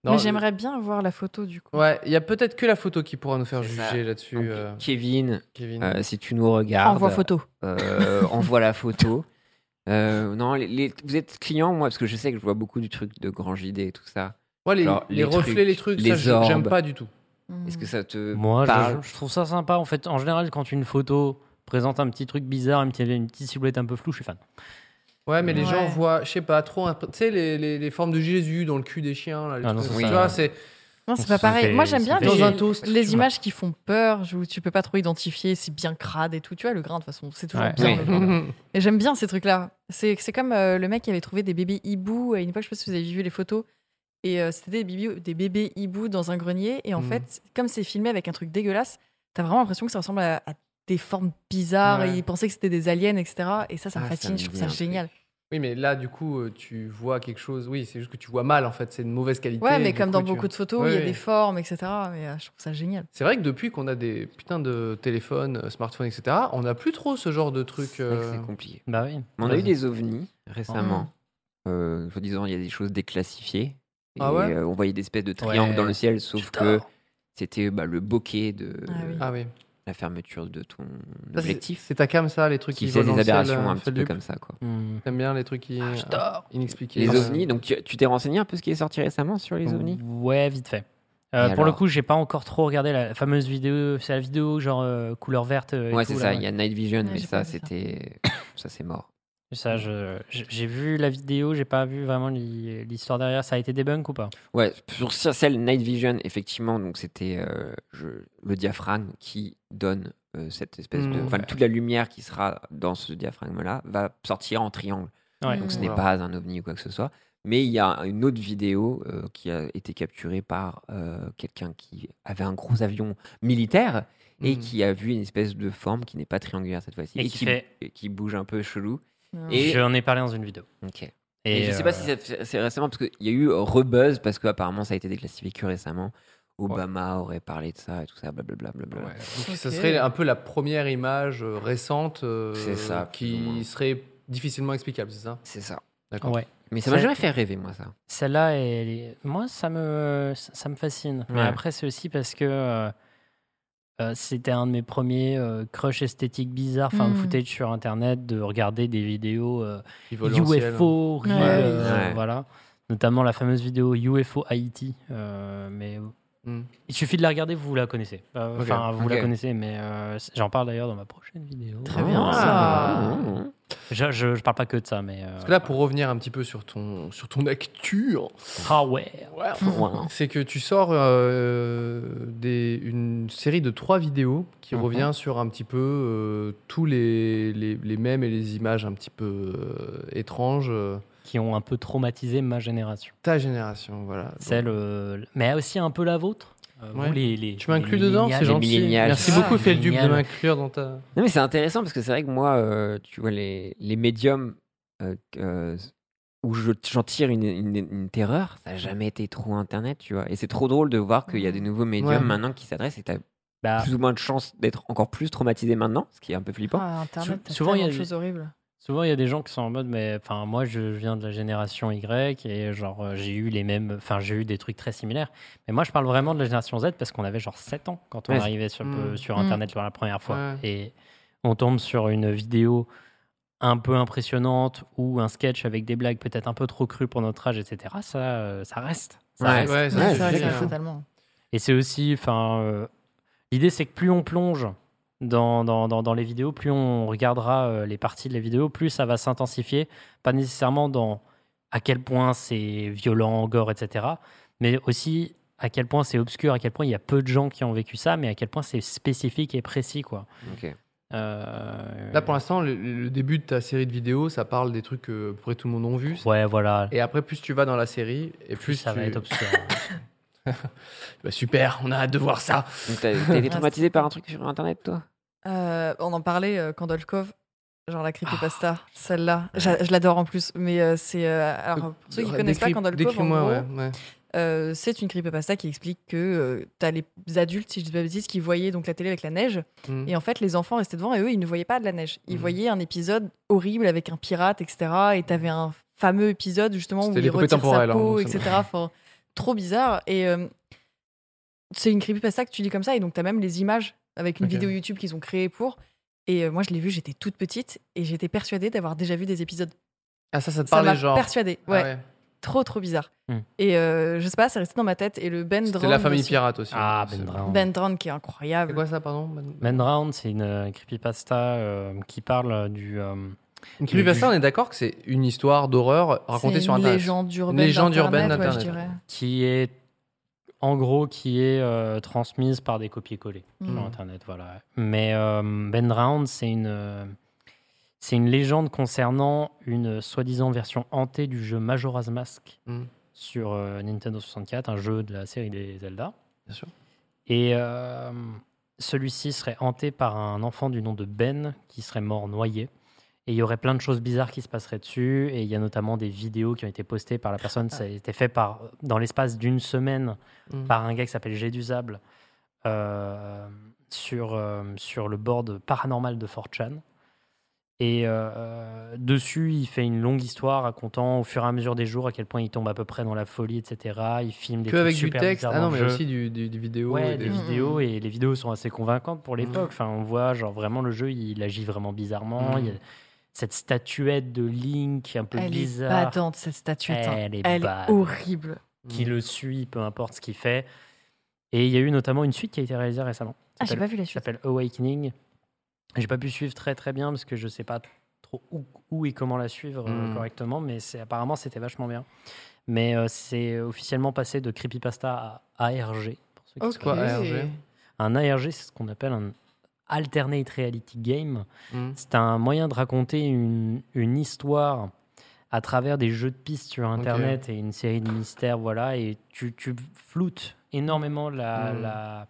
Mais j'aimerais bien voir la photo du coup. Ouais, il y a peut-être que la photo qui pourra nous faire C'est juger ça. là-dessus. Donc, euh, Kevin, Kevin. euh, si tu nous regardes, Envoie photo. euh, envoie la photo. Euh, non, les, les- vous êtes client, moi, parce que je sais que je vois beaucoup du truc de grand J D et tout ça. Ouais, les, Genre, les reflets, trucs, les trucs, les ça, je- j'aime orbes. pas du tout. Est-ce que ça te Moi, parle je, je trouve ça sympa. En fait, en général, quand une photo présente un petit truc bizarre, une petite, une petite silhouette un peu floue, je suis fan. Ouais, mais les Ouais. gens voient, je sais pas, trop. un peu- Tu sais, les, les, les formes de Jésus dans le cul des chiens. Là, les Ah trucs non, comme ça, ça. ça- Tu vois, c'est. Non, c'est Ça pas me pareil. fait- Moi, j'aime ça bien me fait les, Dans un toast, les tu vois. images qui font peur, où tu peux pas trop identifier, c'est bien crade et tout. Tu vois, le grain, de toute façon, c'est toujours Ouais. bien. Oui. le grain. Et j'aime bien ces trucs-là. C'est c'est comme euh, le mec qui avait trouvé des bébés hiboux à une époque, je sais pas si vous avez vu les photos. Et euh, c'était des bébés, des bébés hiboux dans un grenier. Et en Mhm. fait, comme c'est filmé avec un truc dégueulasse, t'as vraiment l'impression que ça ressemble à, à des formes bizarres. Ouais. Et ils pensaient que c'était des aliens, et cetera. Et ça, ça me Ah, ça fascine. me Je trouve dit ça un truc. génial. Oui, mais là, du coup, euh, tu vois quelque chose. Oui, c'est juste que tu vois mal, en fait. C'est une mauvaise qualité. Ouais, mais du comme coup, dans tu- beaucoup de photos, Ouais, il y a ouais. des formes, et cetera. Mais euh, je trouve ça génial. C'est vrai que depuis qu'on a des putains de téléphones, euh, smartphones, et cetera, on n'a plus trop ce genre de truc. C'est vrai que euh, c'est compliqué. Bah oui. On a Ouais. eu des ovnis récemment. Mm. Euh, soi-disant, il y a des choses déclassifiées. Et Ah ouais euh, on voyait des espèces de triangles Ouais. dans le ciel, sauf que J'adore. c'était bah, le bokeh de Ah oui. Ah oui. la fermeture de ton Ça, c'est- objectif. C'est ta cam, ça, les trucs qui, Qui fait volent dans des le ciel, aberrations euh, un petit peu Feldup comme ça, quoi. Hmm. T'aimes bien les trucs qui. Ah, j'adore. Inexpliqués. Les euh, ovnis, donc tu tu t'es renseigné un peu ce qui est sorti récemment sur les ovnis Ouais, vite fait. Euh, Et pour le alors coup, j'ai pas encore trop regardé la fameuse vidéo. C'est la vidéo genre euh, couleur verte. euh, et Ouais, tout, c'est là, ça, il y a Night Vision, Ouais, mais j'ai ça, pas vu ça. c'était. Ça, c'est mort. Ça, je- je- j'ai vu la vidéo, j'ai pas vu vraiment l'hi- l'histoire derrière. Ça a été débunk ou pas? Ouais, sur celle Night Vision, effectivement, donc c'était euh, je- le diaphragme qui donne euh, cette espèce de. Mmh. Enfin, toute la lumière qui sera dans ce diaphragme-là va sortir en triangle. Ouais. Donc ce Mmh. n'est Voilà. pas un ovni ou quoi que ce soit. Mais il y a une autre vidéo euh, qui a été capturée par euh, quelqu'un qui avait un gros avion militaire et Mm. qui a vu une espèce de forme qui n'est pas triangulaire cette fois-ci Et et, qui qui, fait- et qui bouge un peu chelou. Non. Et- J'en ai parlé dans une vidéo. Ok. Et, Et, je sais pas euh, si c'est- c'est récemment parce qu'il y a eu rebuzz parce qu'apparemment ça a été déclassifié que récemment. Obama aurait parlé de ça et tout ça, blablabla. blablabla. Ouais. Donc, Ok. ça serait un peu la première image euh, récente euh, C'est ça, plus ou moins. qui serait difficilement explicable, c'est ça? C'est ça. D'accord. Ouais. Mais ça m'a C'est- jamais fait rêver, moi, ça. Celle-là, elle est- moi, ça me, ça ça me fascine. Mais Ouais. après, c'est aussi parce que euh, euh, c'était un de mes premiers euh, crushs esthétiques bizarres, found Mm. footage sur Internet, de regarder des vidéos euh, Qui vole dans le ciel. U F O, Ouais. real, euh, Ouais. voilà. Notamment la fameuse vidéo U F O Haïti. euh, mais Mm. il suffit de la regarder, vous la connaissez. Euh, Ok. Enfin, vous Ok. la connaissez, mais euh, c- j'en parle d'ailleurs dans ma prochaine vidéo. Très bien, Ah. ça. Mmh. Je, je, je parle pas que de ça, mais. euh, Parce que là, pour revenir un petit peu sur ton, sur ton actu, hein, Ah ouais. ouais, enfin, c'est que tu sors euh, des, une série de trois vidéos qui Mhm. revient sur un petit peu euh, tous les, les, les mèmes et les images un petit peu euh, étranges. euh, Qui ont un peu traumatisé ma génération. ta génération, voilà. Donc, Celle, euh, mais aussi un peu la vôtre. Euh, vous, Ouais. les, les, tu m'inclus les dedans, millénials, c'est les gentil. millénials. Merci Ah, beaucoup, Feldup, de millénials. m'inclure dans ta. Non, mais c'est intéressant parce que c'est vrai que moi, euh, tu vois, les, les médiums euh, euh, où je- j'en tire une, une- une terreur, ça n'a jamais été trop Internet, tu vois. Et c'est trop drôle de voir qu'il y a des nouveaux médiums Ouais. maintenant qui s'adressent et tu as Bah, plus ou moins de chances d'être encore plus traumatisé maintenant, ce qui est un peu flippant. Ah, Internet, Sou- t'as souvent, il y a tellement de des- choses horribles. souvent, il y a des gens qui sont en mode, mais enfin, moi, je viens de la génération Y et genre, euh, j'ai eu les mêmes, enfin, j'ai eu des trucs très similaires. Mais moi, je parle vraiment de la génération Z parce qu'on avait genre sept ans quand on Ouais. arrivait sur, Mm. sur Mm. Internet pour la première fois. Ouais. Et on tombe sur une vidéo un peu impressionnante ou un sketch avec des blagues peut-être un peu trop crues pour notre âge, et cetera. Ça, euh, ça reste. Ça Ouais. reste. Ouais, ça, Ouais, c'est c'est vrai, clair. ça, totalement. Et c'est aussi, enfin, euh, l'idée c'est que plus on plonge dans, dans, dans, dans les vidéos, plus on regardera euh, les parties de la vidéo, plus ça va s'intensifier. Pas nécessairement dans à quel point c'est violent, gore, et cetera. Mais aussi à quel point c'est obscur, à quel point il y a peu de gens qui ont vécu ça, mais à quel point c'est spécifique et précis, quoi. Ok. Euh, Là, pour l'instant, le, le début de ta série de vidéos, ça parle des trucs que à peu près tout le monde a vu. Ouais, voilà. Et après, plus tu vas dans la série, et plus, ça tu... va être obscur. Bah, super, on a hâte de voir ça. Donc t'as t'as été traumatisé par un truc sur Internet, toi Euh, on en parlait, euh, Kandolkov, genre la creepypasta, Ah. celle-là. J'a- Je l'adore en plus, mais euh, c'est. euh, alors, pour ceux qui ne connaissent pas Décris- Kandolkov, en décris-moi, gros, ouais, ouais. euh, c'est une creepypasta qui explique que tu as les adultes, si je dis pas de bêtises, qui voyaient donc la télé avec la neige, Mm. et en fait, les enfants restaient devant et eux, ils ne voyaient pas de la neige. Ils Mm. voyaient un épisode horrible avec un pirate, et cetera. Et tu avais un fameux épisode justement où C'était il les poupées retire sa temporelles, hein, peau, donc ça et cetera. Enfin, trop bizarre. Et euh, c'est une creepypasta que tu lis comme ça, et donc t'as même les images avec une Ok. vidéo YouTube qu'ils ont créée pour. Et euh, moi, je l'ai vu, j'étais toute petite, et j'étais persuadée d'avoir déjà vu des épisodes. Ah, ça, ça te Ça parlait m'a genre. persuadée, Ah ouais. ouais. Trop, trop bizarre. Hmm. Et euh, je sais pas, c'est resté dans ma tête. Et le Ben C'était Drown la famille aussi. pirate aussi. Ah, C'est- Ben Drown. Ben Drown qui est incroyable. C'est quoi ça, pardon Ben- Man Round, c'est une euh, creepypasta euh, qui parle du. euh, Une creepypasta, on est d'accord que c'est une histoire d'horreur racontée C'est sur une Internet. légende urbaine Une légende d'Internet, urbaine ouais, je d'Internet. dirais. qui est en gros qui est euh, transmise par des copier-coller Mm. sur internet, voilà. Mais euh, Ben Drown, c'est une euh, c'est une légende concernant une soi-disant version hantée du jeu Majora's Mask Mm. sur euh, Nintendo soixante-quatre, un jeu de la série des Zelda. Bien sûr. Et euh, celui-ci serait hanté par un enfant du nom de Ben qui serait mort noyé. Et il y aurait plein de choses bizarres qui se passeraient dessus. Et il y a notamment des vidéos qui ont été postées par la personne. Ça a été fait par, dans l'espace d'une semaine Mm. par un gars qui s'appelle Gédusable euh, sur, euh, sur le board paranormal de four chan. Et euh, dessus, il fait une longue histoire racontant au fur et à mesure des jours à quel point il tombe à peu près dans la folie, et cetera. Il filme des Que trucs avec du super texte. bizarres Ah dans non, le mais jeu. aussi du, du, du vidéo. Ouais, et des des- vidéos, et les vidéos sont assez convaincantes pour l'époque. Mhm. Enfin, on voit genre vraiment le jeu, il agit vraiment bizarrement. Mhm. Il y a cette statuette de Link un peu Elle est bizarre. badante, cette statuette. hein. Elle est Elle est bad. horrible. Qui le suit, peu importe ce qu'il fait. Et il y a eu notamment une suite qui a été réalisée récemment. Ah, j'ai S'appelle- pas vu la suite. s'appelle Awakening. J'ai pas pu suivre très très bien parce que je sais pas trop où, où et comment la suivre euh, Mhm. correctement, mais c'est apparemment c'était vachement bien. Mais euh, c'est officiellement passé de creepypasta à A R G. Pour ceux qui Ok. se Quoi, connaissent. A R G? Un A R G, c'est ce qu'on appelle un alternate reality game. Mm. C'est un moyen de raconter une, une histoire à travers des jeux de pistes sur Internet et une série de mystères, voilà, et tu, tu floutes énormément la, Mm. la,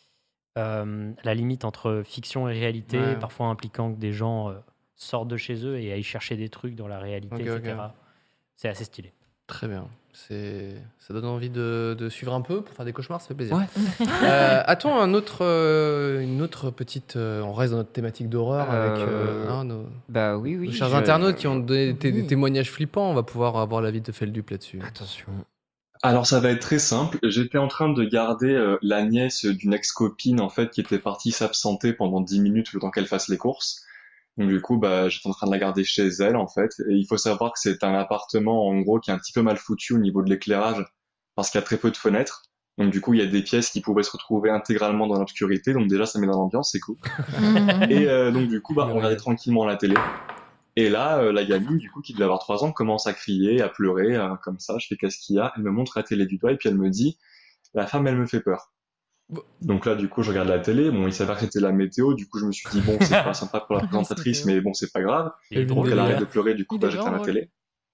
euh, la limite entre fiction et réalité, Ouais. parfois impliquant que des gens euh, sortent de chez eux et aillent chercher des trucs dans la réalité, Ok, et ok. cetera. C'est assez stylé. Très bien. C'est... Ça donne envie de, de suivre un peu pour faire des cauchemars, ça fait plaisir. Ouais. Euh, a-t-on un autre, euh, une autre petite. euh, on reste dans notre thématique d'horreur avec euh, Euh, hein, nos, Bah oui, oui. nos chers je- internautes qui ont donné des, des Oui. témoignages flippants. On va pouvoir avoir l'avis de Feldup là-dessus. Attention. Alors ça va être très simple. J'étais en train de garder euh, la nièce d'une ex-copine en fait qui était partie s'absenter pendant dix minutes le temps qu'elle fasse les courses. Donc du coup, bah, j'étais en train de la garder chez elle en fait. Et il faut savoir que c'est un appartement en gros qui est un petit peu mal foutu au niveau de l'éclairage parce qu'il y a très peu de fenêtres. Donc du coup, il y a des pièces qui pouvaient se retrouver intégralement dans l'obscurité. Donc déjà, ça met dans l'ambiance, c'est cool. Et euh, donc du coup, bah, on regardait tranquillement la télé. Et là, euh, la gamine, du coup, qui devait avoir trois ans, commence à crier, à pleurer, euh, comme ça. Je fais qu'est-ce qu'il y a? Elle me montre la télé du doigt et puis elle me dit, la femme, elle me fait peur. Donc là, du coup, je regarde la télé. Bon, il s'avère que c'était la météo. Du coup, je me suis dit, bon, c'est pas sympa pour la présentatrice, mais bon, c'est pas grave. Il est Donc drôle, elle le arrête gars. de pleurer, du coup, Il bah, est j'éteins vraiment la drôle. télé.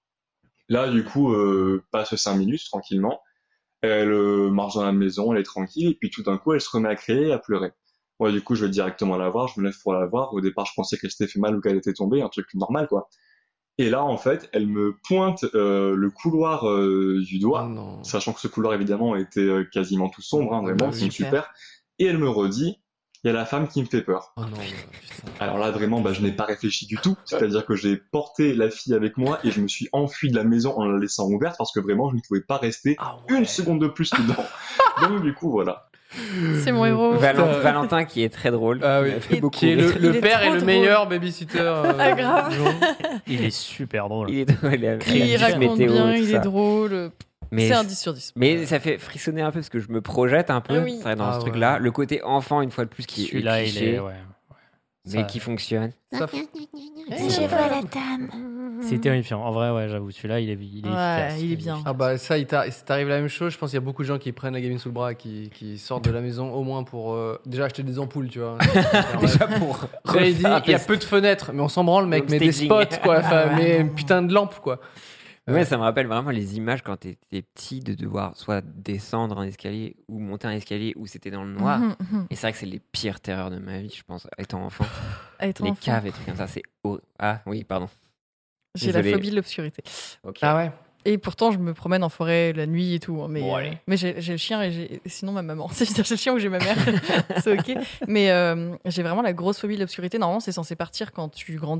Là, du coup, euh, passe cinq minutes, tranquillement. Elle euh, marche dans la maison, elle est tranquille, et puis tout d'un coup, elle se remet à crier et à pleurer. Ouais, du coup, je vais directement la voir, je me lève pour la voir. Au départ, je pensais qu'elle s'était fait mal ou qu'elle était tombée, un truc normal, quoi. Et là, en fait, elle me pointe euh, le couloir euh, du doigt, Oh non. sachant que ce couloir, évidemment, était euh, quasiment tout sombre, hein, Oh, vraiment, bah c'est oui. super. Et elle me redit, il y a la femme qui me fait peur. Oh non, bah, putain. Alors là, vraiment, bah, je n'ai pas réfléchi du tout. C'est-à-dire que j'ai porté la fille avec moi et je me suis enfui de la maison en la laissant ouverte parce que vraiment, je ne pouvais pas rester Ah ouais. une seconde de plus dedans. Donc du coup, voilà. C'est mon héros. Valentin, Valentin qui est très drôle. Ah qui oui. m'a fait beaucoup Qui est le, rire. le Il est père trop et le drôle. meilleur babysitter. euh, Ah, grave. du monde. Il est super drôle. Il est drôle. Il, a- Il a dix raconte météo bien, et tout il ça. est drôle. Mais C'est un dix sur dix. Mais ça fait frissonner un peu parce que je me projette un peu Ah oui. c'est vrai, dans Ah ce ouais. truc-là. Le côté enfant, une fois de plus, qui est Celui-là, il cliché, est. Ouais. mais Ça- qui fonctionne. Ça- Je vois la dame. C'est terrifiant. En vrai, ouais, j'avoue, celui-là, il est, il est Ouais, efficace. il est bien. Ah bah ça, il t'a- il t'arrive la même chose. Je pense qu'il y a beaucoup de gens qui prennent la gamine sous le bras, et qui, qui sortent de la maison au moins pour euh, déjà acheter des ampoules, tu vois. Déjà pour. Après, il dit, refaire un il y a test. peu de fenêtres, mais on s'en branle, mec. Home Mais des staging. spots, quoi. Enfin, mais une putain de lampe, quoi. Ouais, ça me rappelle vraiment les images quand t'étais petit de devoir soit descendre un escalier ou monter un escalier où c'était dans le noir. Mhm, mhm. Et c'est vrai que c'est les pires terreurs de ma vie, je pense, étant enfant. Étant les enfant. caves et trucs comme ça, c'est. hor- Ah oui, pardon. J'ai la Désolé. phobie de l'obscurité. Ok. Ah ouais. Et pourtant, je me promène en forêt la nuit et tout. hein, Mais, Bon, euh, allez. mais j'ai j'ai le chien et j'ai sinon ma maman. C'est-à-dire, j'ai le chien ou j'ai ma mère. C'est ok. Mais euh, j'ai vraiment la grosse phobie de l'obscurité. Normalement, c'est censé partir quand tu grandis.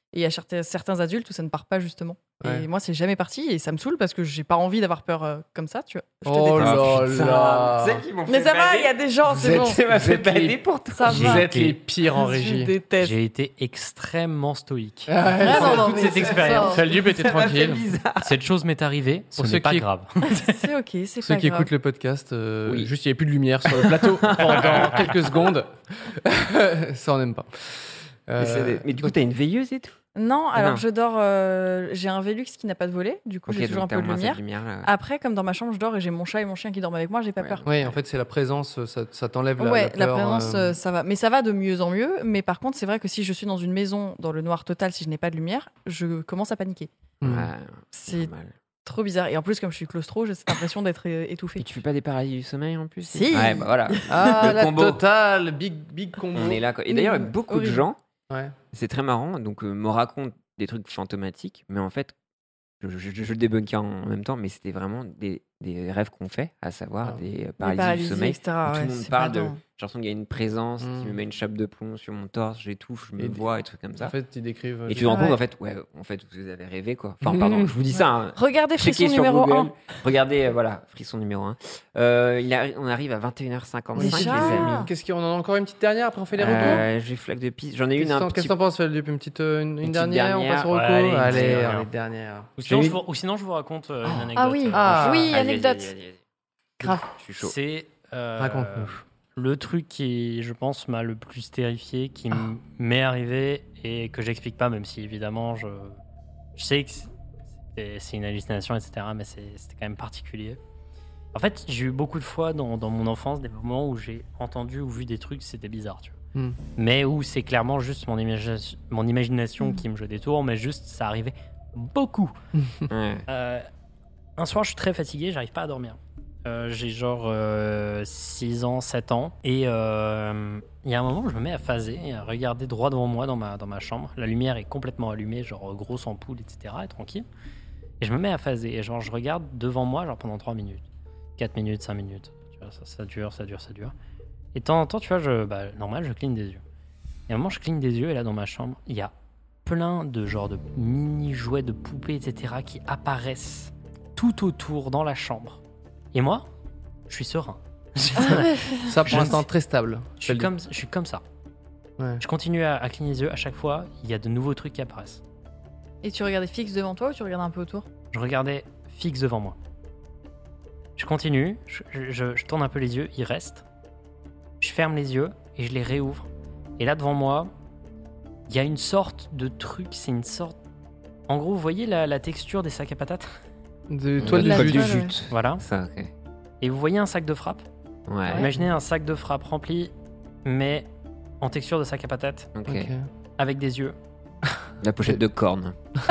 Et il y a certains, certains adultes où ça ne part pas justement. Ouais. Et moi, c'est jamais parti et ça me saoule parce que j'ai pas envie d'avoir peur euh, comme ça, tu vois. Je te Oh déteste. là là. Tu sais qu'ils m'ont Mais fait ça va, bader il y a des gens, Vous c'est êtes- bon. Tu m'as Vous fait êtes les- bader pour toi. Ça Vous va. êtes les pires en Je régie. déteste. J'ai été extrêmement stoïque. Ah, ouais, Ah, non, non, toute mais cette c'est expérience. ça. Salut, était tranquille. Cette chose m'est arrivée, ce Pour n'est ceux pas qui- grave. C'est ok, c'est Ceux pas qui grave. écoutent le podcast, euh, Oui. juste il n'y avait plus de lumière sur le plateau pendant quelques secondes. Ça, on n'aime pas. Euh, Mais, c'est des- mais du coup, t'as une veilleuse et tout. Non, alors Non. je dors. euh, j'ai un Velux qui n'a pas de volet, du coup Ok, j'ai toujours un donc peu t'as de au moins lumière. cette lumière-là, ouais. Après, comme dans ma chambre, je dors et j'ai mon chat et mon chien qui dorment avec moi, j'ai pas Ouais. peur. Oui, en fait, c'est la présence, ça, ça t'enlève la, ouais, la peur. présence, euh, euh, ça va. Mais ça va de mieux en mieux. Mais par contre, c'est vrai que si je suis dans une maison dans le noir total, si je n'ai pas de lumière, je commence à paniquer. hmm. Ouais, C'est normal. trop bizarre. Et en plus, comme je suis claustro, j'ai cette impression d'être euh, étouffée. Et tu fais pas des paradis du sommeil en plus Si. Ouais, bah voilà. Ah, Le la combo. totale, big, big combo. On est là. quoi. Et d'ailleurs, Mais beaucoup de horrible. gens, Ouais. c'est très marrant, donc euh, me racontent des trucs fantomatiques, mais en fait, je, je, je, je le débunker en même temps, mais c'était vraiment des, des rêves qu'on fait, à savoir Ah. des euh, Les paradis du paralysies, sommeil. et cetera. Où tout ouais, le monde c'est parle de. badant. J'ai l'impression qu'il y a une présence qui Mm. me met une chape de plomb sur mon torse, j'étouffe, je me Et- vois, et trucs comme ça. En fait, ils décrivent. Et tu te rends Ouais. compte, en fait, ouais, en fait, vous avez rêvé, quoi. Enfin, pardon, je vous dis ça. hein. Regardez Checkez Frisson sur numéro Google. un. Regardez, euh, voilà, Frisson numéro un. Euh, il a- on arrive à vingt et une heures cinquante-cinq, Déjà les amis. Qu'est-ce qu'on en a encore une petite dernière après on fait les recours Euh, J'ai flaque de piste. J'en ai une Qu'est-ce un que t'en- petit Qu'est-ce que t'en penses, Philippe? Une petite, euh, une, une petite dernière, on passe au dernière. recours Ouais, allez, Allez, une allez, dernière. dernière. Ou sinon, J'ai- je vous, ou sinon, je vous raconte euh, une anecdote. Ah oui, euh, Ah. oui, Allez, vas-y, anecdote. vas-y, vas-y. Grave. Je suis chaud. C'est euh, Raconte-nous. le truc qui, je pense, m'a le plus terrifié, qui Ah. m'est arrivé et que j'explique pas, même si évidemment je, je sais que c'est c'est une hallucination, et cetera. Mais c'est- c'était quand même particulier. En fait, j'ai eu beaucoup de fois dans, dans mon enfance des moments où j'ai entendu ou vu des trucs, c'était bizarre, tu vois. Hmm. Mais où c'est clairement juste mon, imagi- mon imagination qui me joue des tours, mais juste ça arrivait beaucoup. Ouais. Euh, un soir, je suis très fatigué, j'arrive pas à dormir. Euh, j'ai genre euh, six ans, sept ans. Et euh, il y a un moment où je me mets à phaser, et à regarder droit devant moi dans ma, dans ma chambre. La lumière est complètement allumée, genre grosse ampoule, et cetera. Et tranquille. Et je me mets à phaser. Et genre, je regarde devant moi genre pendant trois minutes. quatre minutes, cinq minutes. Tu vois, ça, ça dure, ça dure, ça dure. Et de temps en temps, tu vois, je, bah, normal, je cligne des yeux. Et à un moment, je cligne des yeux, et là, dans ma chambre, il y a plein de genres de mini-jouets, de poupées, et cetera qui apparaissent tout autour dans la chambre. Et moi, je suis serein. Ça, pour Je l'instant, sais- très stable. Je suis comme, je suis comme ça. Ouais. Je continue à, à cligner les yeux. À chaque fois, il y a de nouveaux trucs qui apparaissent. Et tu regardais fixe devant toi ou tu regardais un peu autour? Je regardais fixe devant moi. Je continue, je, je- je tourne un peu les yeux, il reste. Je ferme les yeux et je les réouvre. Et là, devant moi, il y a une sorte de truc, c'est une sorte... En gros, vous voyez la, la texture des sacs à patates? De Ouais, toile de de toile jute. de jute. Voilà. Ça, ok. Et vous voyez un sac de frappe? Ouais. Imaginez un sac de frappe rempli, mais en texture de sac à patates, Ok. Ok. avec des yeux. La pochette de corne.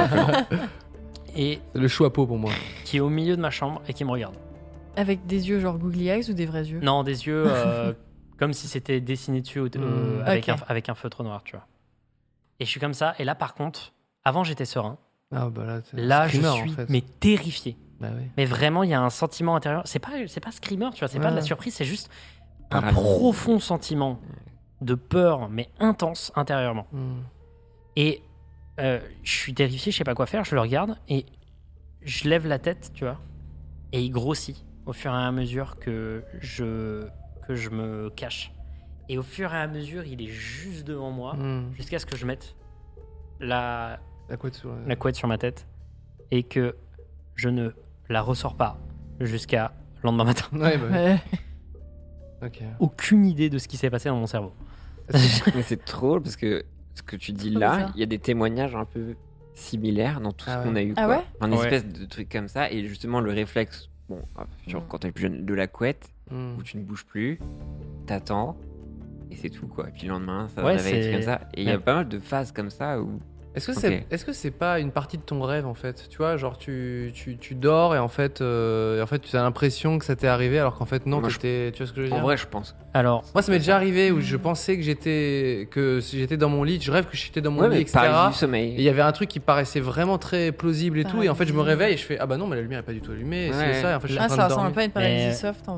Et C'est le chou à peau pour moi. qui est au milieu de ma chambre et qui me regarde. Avec des yeux genre googly eyes ou des vrais yeux? Non, des yeux euh, comme si c'était dessiné dessus au- euh, Mm. avec, Ok. un, avec un feutre noir, tu vois. Et je suis comme ça. Et là, par contre, avant, j'étais serein. Ah bah là, c'est un Là, je screamer, suis en fait. mais terrifié. Bah oui. Mais vraiment, il y a un sentiment intérieur. C'est pas, c'est pas screamer, tu vois. C'est pas de la Ouais. surprise. C'est juste un Paralysie. profond sentiment de peur, mais intense intérieurement. Hmm. Et euh, je suis terrifié, je sais pas quoi faire. Je le regarde et je lève la tête, tu vois. Et il grossit au fur et à mesure que je, que je me cache. Et au fur et à mesure, il est juste devant moi, Hmm. jusqu'à ce que je mette la, La couette sur la couette sur ma tête et que je ne la ressors pas jusqu'à le lendemain matin. Ouais, bah oui. Ouais. Ok. Aucune idée de ce qui s'est passé dans mon cerveau. Mais c'est trop drôle parce que ce que tu dis Trop là, bizarre. il y a des témoignages un peu similaires dans tout Ah ce qu'on ouais. a eu. Ah quoi. ouais Un Ouais. espèce de truc comme ça. Et justement, le réflexe, bon, sur, Mm. quand t'es plus jeune, de la couette, Hmm. où tu ne bouges plus, t'attends, et c'est tout, quoi. Et puis le lendemain, ça Ouais, va réveiller, c'est- comme ça. Et il y a Ouais. pas mal de phases comme ça où. Est-ce que Ok. c'est est-ce que c'est pas une partie de ton rêve en fait? Tu vois, genre tu, tu, tu dors et en fait euh, et en fait tu as l'impression que ça t'est arrivé alors qu'en fait non, Moi, je- t'étais- tu vois ce que je veux En dire? vrai, je pense. Alors, Moi, ça m'est déjà arrivé où je pensais que j'étais que si j'étais dans mon lit, je rêve que j'étais dans mon Ouais, lit, mais et cetera. paralysie du Et sommeil. il y avait un truc qui paraissait vraiment très plausible et tout, et en fait je me Paralysie. réveille et je fais ah bah non mais la lumière est pas du tout allumée, et Ouais. c'est ça, et en fait je suis Ah, en train ça de ressemble dormir. pas à une paralysie Mais- soft en vrai.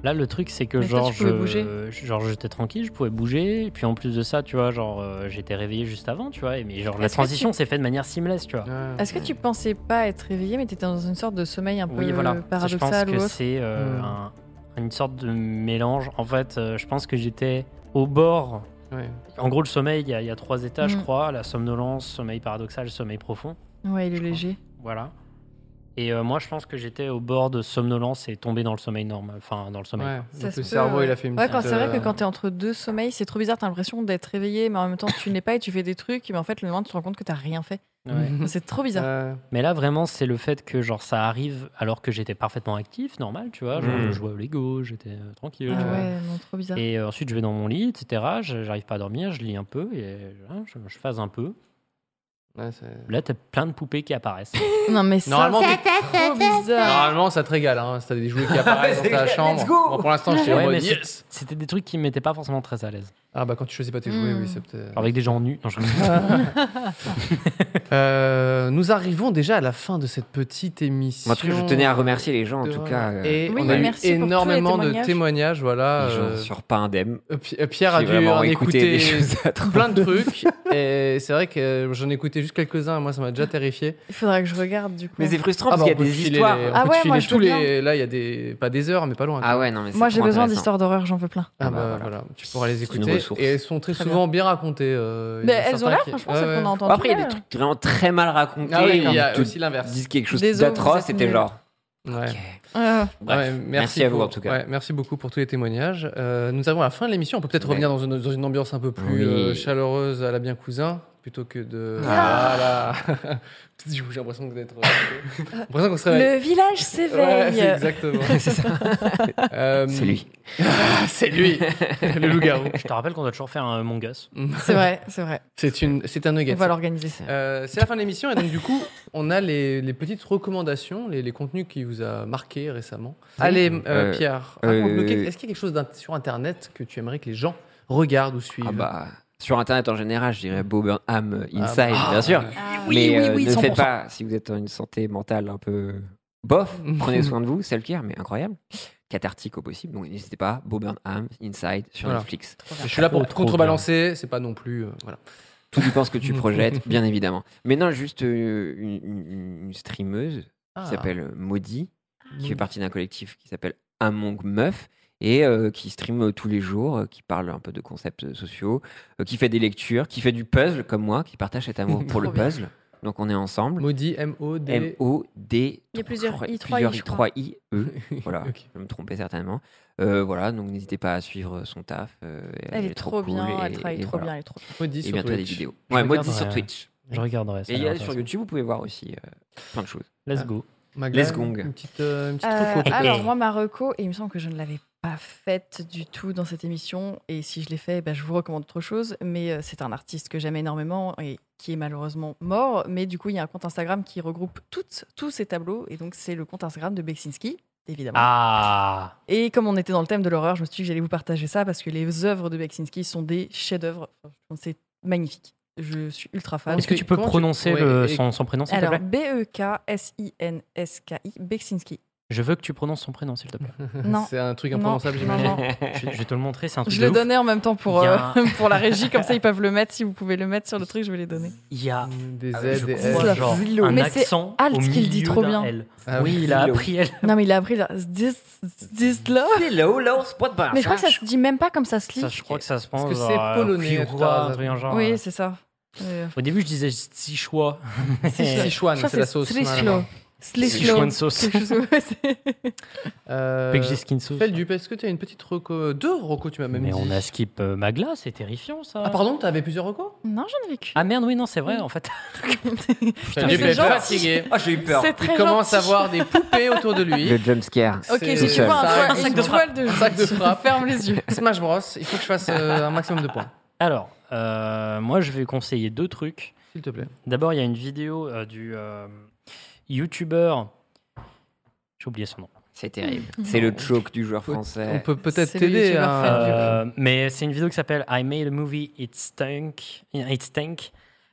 Là, le truc, c'est que Mais toi, genre, tu pouvais je, bouger. genre, j'étais tranquille, je pouvais bouger. Et puis en plus de ça, tu vois, genre, euh, j'étais réveillé juste avant, tu vois. Et mais genre, la Est-ce que transition tu- s'est faite de manière seamless, tu vois. Est-ce que tu pensais pas être réveillé, mais t'étais dans une sorte de sommeil un peu Oui, voilà. Ça, je pense paradoxal ou que autre c'est euh, Hmm. un- une sorte de mélange. En fait, euh, je pense que j'étais au bord. Ouais. En gros, le sommeil, il y, a- il y a trois états, je Mm. crois. La somnolence, sommeil paradoxal, sommeil profond. Ouais, il est léger. Voilà. Et euh, moi, je pense que j'étais au bord de somnolence et tombé dans le sommeil normal. Enfin, dans le sommeil. Ouais. quoi. Ça Donc se le peut, cerveau, ouais. il a fait une Ouais, quand petite, c'est vrai que euh, quand t'es entre deux sommeils, c'est trop bizarre. T'as l'impression d'être réveillé, mais en même temps, tu n'es pas et tu fais des trucs. Mais en fait, le lendemain, tu te rends compte que t'as rien fait. Ouais. C'est trop bizarre. euh, Mais là, vraiment, c'est le fait que genre ça arrive alors que j'étais parfaitement actif, normal, tu vois. Genre, Mm. je jouais au Lego, j'étais euh, tranquille. Ah tu vois. ouais, non, trop bizarre. Et euh, ensuite, je vais dans mon lit, et cetera. Je- J'arrive pas à dormir, je lis un peu et hein, je, je phase un peu. ouais, c'est- Là, t'as plein de poupées qui apparaissent. Non, mais ça, Normalement, c'est t'es- trop bizarre. Normalement, ça te régale. Hein. Si t'as des jouets qui apparaissent dans ta chambre. Bon, pour l'instant, j'étais en Ouais, mode mais c'est- yes. c'était des trucs qui me mettaient pas forcément très à l'aise. Ah bah quand tu choisis pas tes jouets, Mm. oui, c'est peut-être. Avec des gens nus. Non, je- Euh, nous arrivons déjà à la fin de cette petite émission. En tout cas, je tenais à remercier les gens, en de- tout cas. euh, Et Oui, on a eu merci pour tous les énormément de témoignages. témoignages, voilà. les gens euh, sur pas indemne. euh, Pi- euh, Pierre a J'ai dû vraiment en écouté écouter des choses atroces. plein de trucs. Et c'est vrai que j'en ai écouté juste quelques-uns et moi, ça m'a déjà terrifié. Il faudra que je regarde du coup. Mais c'est frustrant Ah parce bah, qu'il y on a peut des filer histoires. les- on Ah peut ouais, filer moi, je tous veux les. bien. Là, il y a des. Pas des heures, mais pas loin. tu Ah vois. ouais, non, mais c'est Moi, j'ai trop besoin intéressant. d'histoires d'horreur, j'en veux plein. Ah Ah bah, bah, voilà, tu pourras les C'est une écouter. ressource. Et elles sont très Très souvent bien racontées. euh, il y Mais en a elles ont certains l'air, qui- franchement, Ouais, celles ouais. qu'on a Bon, entendues. après, il y a des trucs vraiment très mal racontés. Ah oui, il y a ils te aussi l'inverse. disent quelque chose Désolé, vous d'atroce, êtes c'était nuls. genre. Ouais. Ok. Euh, Bref, Ouais, merci à vous, pour- en tout cas. ouais, merci beaucoup pour tous les témoignages. Euh, nous arrivons à la fin de l'émission. On peut peut-être Ouais. revenir dans une, dans une ambiance un peu plus Oui. euh, chaleureuse à la bien cousin plutôt que de. Ah. Voilà. J'ai l'impression d'être. J'ai l'impression qu'on se réveille. Le village Ouais, s'éveille. c'est exactement. C'est ça. Euh, C'est lui. Ah, c'est lui, le loup-garou. Je te rappelle qu'on doit toujours faire un Among Us. C'est vrai, c'est vrai. C'est une, c'est un nugget. On va l'organiser. Euh, c'est la fin de l'émission et donc du coup, on a les, les petites recommandations, les, les contenus qui vous a marqué récemment. Allez, euh, Euh, Pierre, euh, raconte-nous, quel- est-ce qu'il y a quelque chose d'int- sur Internet que tu aimerais que les gens regardent ou suivent Ah bah, sur Internet en général, je dirais Bob Burnham Inside, Ah, bien sûr. oui, mais oui, euh, oui, ne cent faites pour cent. pas, si vous êtes en une santé mentale un peu bof, prenez soin de vous, self-care, mais incroyable. Cathartique au possible, donc n'hésitez pas, Bob Burnham Inside sur Voilà. Netflix. Je suis là pour Trop, trop contrebalancer, c'est pas non plus. euh, voilà. Tout dépend ce que tu projettes, bien évidemment. Mais non, juste euh, une, une- une streameuse Ah. qui s'appelle Maudie, qui fait partie d'un collectif qui s'appelle Among Meuf et euh, qui stream euh, tous les jours, euh, qui parle un peu de concepts euh, sociaux, euh, qui fait des lectures, qui fait du puzzle comme moi, qui partage cet amour pour le Trop bien. puzzle. Donc on est ensemble. Maudit, M O D. M O D. Il y a plusieurs je crois- I, trois I, plusieurs je I, crois. trois I, E. Voilà, Ok. je vais me tromper certainement. Euh, voilà, donc n'hésitez pas à suivre son taf. euh, Elle est trop bien, cool elle et- travaille et trop voilà. bien, elle est trop bien. Maudit Et sur bientôt des Twitch. vidéos. Je Ouais, Maudit regarderai. sur Twitch. Je regarderai ça. Et a il y l'air a sur intéressant. YouTube, vous pouvez voir aussi euh, plein de choses. Let's Ah. go. Magla, Les Gong. Une petite, euh, une petite Euh, reco, peut-être. alors, moi, ma reco, et il me semble que je ne l'avais pas faite du tout dans cette émission, et si je l'ai fait, bah, je vous recommande autre chose, mais euh, c'est un artiste que j'aime énormément et qui est malheureusement mort, mais du coup, il y a un compte Instagram qui regroupe toutes, tous ces tableaux, et donc c'est le compte Instagram de Beksinski, évidemment. Ah. Et comme on était dans le thème de l'horreur, je me suis dit que j'allais vous partager ça, parce que les œuvres de Beksinski sont des chefs-d'œuvre. Enfin, c'est magnifique. Je suis ultra fan. Est-ce que tu peux Comment tu- prononcer ouais, le- et- son, son prénom, s'il te Alors, plaît B E K S I N S K I, Beksinski. Je veux que tu prononces son prénom, s'il te plaît. Non. C'est un truc Non, imprononçable, non, j'imagine. non. je, je vais te le montrer, c'est un truc Je de le ouf. donnais en même temps pour, Il y euh, a un- pour la régie, comme ça ils peuvent le mettre. Si vous pouvez le mettre sur le truc, je vais les donner. Il y a Des euh, Z, je des crois, S. genre, Vilo. un Mais c'est accent Alt au qu'il dit milieu trop d'un bien. L. Ah oui, oui, il a Vilo. appris elle. Non, mais il a appris là. This, this là. Hello, hello, spot bar. Mais je crois que ça se dit même pas comme ça se lit. Ça, je crois que ça se pense. Parce que c'est genre, polonais, euh, tout Pirois, à un truc dans le genre. Oui, euh. c'est ça. Euh, Au début, je disais Sichois. Sichuan, je crois c'est que la sauce. Slishlo. voilà. Slishlo. Sichuan sauce. Quelque chose- ouais, c'est- Euh, Pekji skin sauce. Feldup, est-ce que tu as une petite reco? Deux reco, tu m'as même Mais dit. on a skip euh, Magla, c'est terrifiant ça. Ah, pardon, t'avais plusieurs reco? Non, j'en avais qu'une. Ah merde, oui, non, c'est vrai en fait. Feldup c'est est gentil. fatigué. Ah, j'ai eu peur. C'est Il très commence gentil. à voir des poupées autour de lui. Le jumpscare. Ok, C'est- si tu seul. vois un, Ça, toile- un sac une de toile de Un sac de frappe. ferme les yeux. Smash Bros, il faut que je fasse euh, un maximum de points. Alors, euh, moi je vais conseiller deux trucs. S'il te plaît. D'abord, il y a une vidéo euh, du euh, YouTuber. J'ai oublié son nom. C'est terrible. C'est le choke du joueur français. On peut peut-être C'est le t'aider. youtubeur hein. Feldup. Euh, mais c'est une vidéo qui s'appelle I Made a Movie, It Stunk, It Stank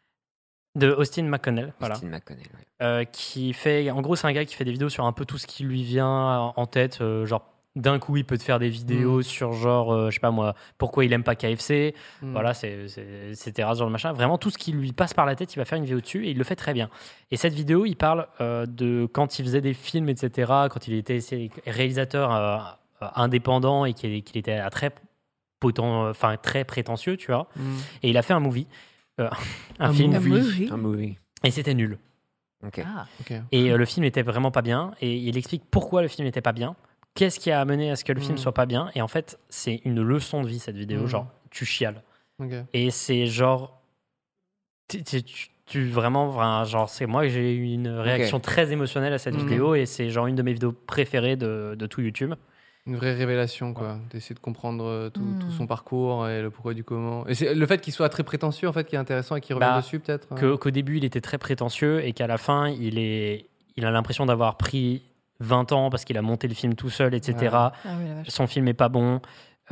de Austin McConnell. Voilà. Austin McConnell, ouais. Euh, qui fait, en gros, c'est un gars qui fait des vidéos sur un peu tout ce qui lui vient en tête, euh, genre d'un coup, il peut te faire des vidéos Mm. sur genre, euh, je sais pas moi, pourquoi il aime pas K F C. Mm. Voilà, c'est, c'est, et cetera. Ce genre de machin. Vraiment, tout ce qui lui passe par la tête, il va faire une vidéo dessus et il le fait très bien. Et cette vidéo, il parle euh, de quand il faisait des films, et cetera, quand il était réalisateur euh, euh, indépendant et qu'il, qu'il était à très, poten- enfin, très prétentieux, tu vois. Mm. Et il a fait un movie, euh, un, Un film. movie. Un movie. Et c'était nul. Ok. Ah. Ok. Et euh, le film était vraiment pas bien. Et il explique pourquoi le film n'était pas bien. Qu'est-ce qui a amené à ce que le film Mm. soit pas bien. Et en fait, c'est une leçon de vie, cette vidéo. Mm. Genre, tu chiales. Ok. Et c'est genre. Tu, tu- tu- tu vraiment. Enfin, genre, c'est moi, j'ai eu une réaction Ok. très émotionnelle à cette Mm. vidéo. Et c'est genre une de mes vidéos préférées de, de tout YouTube. Une vraie révélation, quoi. D'essayer de comprendre euh, tout, Mm. tout son parcours et le pourquoi du comment. Et c'est le fait qu'il soit très prétentieux, en fait, qui est intéressant et qui revient Bah, dessus, peut-être. Que, qu'au début, il était très prétentieux et qu'à la fin, il, est, il a l'impression d'avoir pris vingt ans parce qu'il a monté le film tout seul, et cetera. Ah oui, la vache. Son film est pas bon.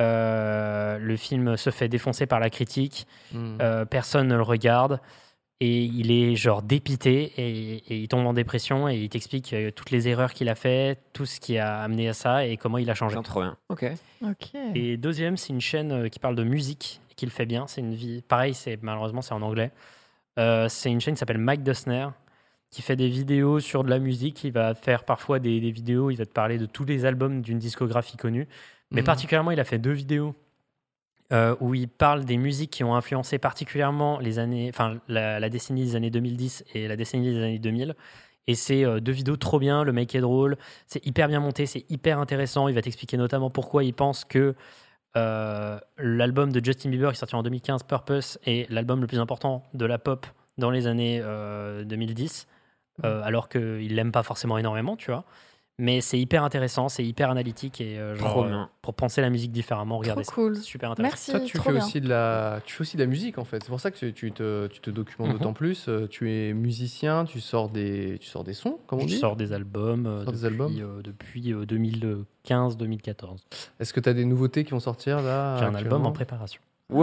Euh, le film se fait défoncer par la critique. Mm. Euh, personne ne le regarde. Et il est genre dépité et, et il tombe en dépression et il t'explique euh, toutes les erreurs qu'il a fait, tout ce qui a amené à ça et comment il a changé. Putain, trop bien. Ok. Ok. Et deuxième, c'est une chaîne euh, qui parle de musique et qui le fait bien. C'est une vie. Pareil, c'est malheureusement c'est en anglais. Euh, c'est une chaîne qui s'appelle Mike Dusner qui fait des vidéos sur de la musique. Il va faire parfois des, des vidéos. Il va te parler de tous les albums d'une discographie connue. Mais Mhm. particulièrement, il a fait deux vidéos euh, où il parle des musiques qui ont influencé particulièrement les années, enfin la, la décennie des années deux mille dix et la décennie des années deux mille. Et c'est euh, deux vidéos trop bien. Le mec est drôle. C'est hyper bien monté. C'est hyper intéressant. Il va t'expliquer notamment pourquoi il pense que euh, l'album de Justin Bieber qui est sorti en deux mille quinze, Purpose, est l'album le plus important de la pop dans les années euh, deux mille dix, euh, alors qu'il l'aime pas forcément énormément, tu vois. Mais c'est hyper intéressant, c'est hyper analytique et euh, genre, Trop euh, bien. pour penser la musique différemment, regardez ça. cool. C'est super intéressant. Merci, Toi, tu trop fais bien. aussi de la, tu fais aussi de la musique en fait. C'est pour ça que tu, tu te, tu te documentes Mhm. d'autant plus. Euh, Tu es musicien, tu sors des, tu sors des sons, comme on Je dit. sors des albums euh, Tu sors depuis, des albums. euh, depuis euh, deux mille quinze deux mille quatorze. Est-ce que tu as des nouveautés qui vont sortir là J'ai un album actuellement en préparation.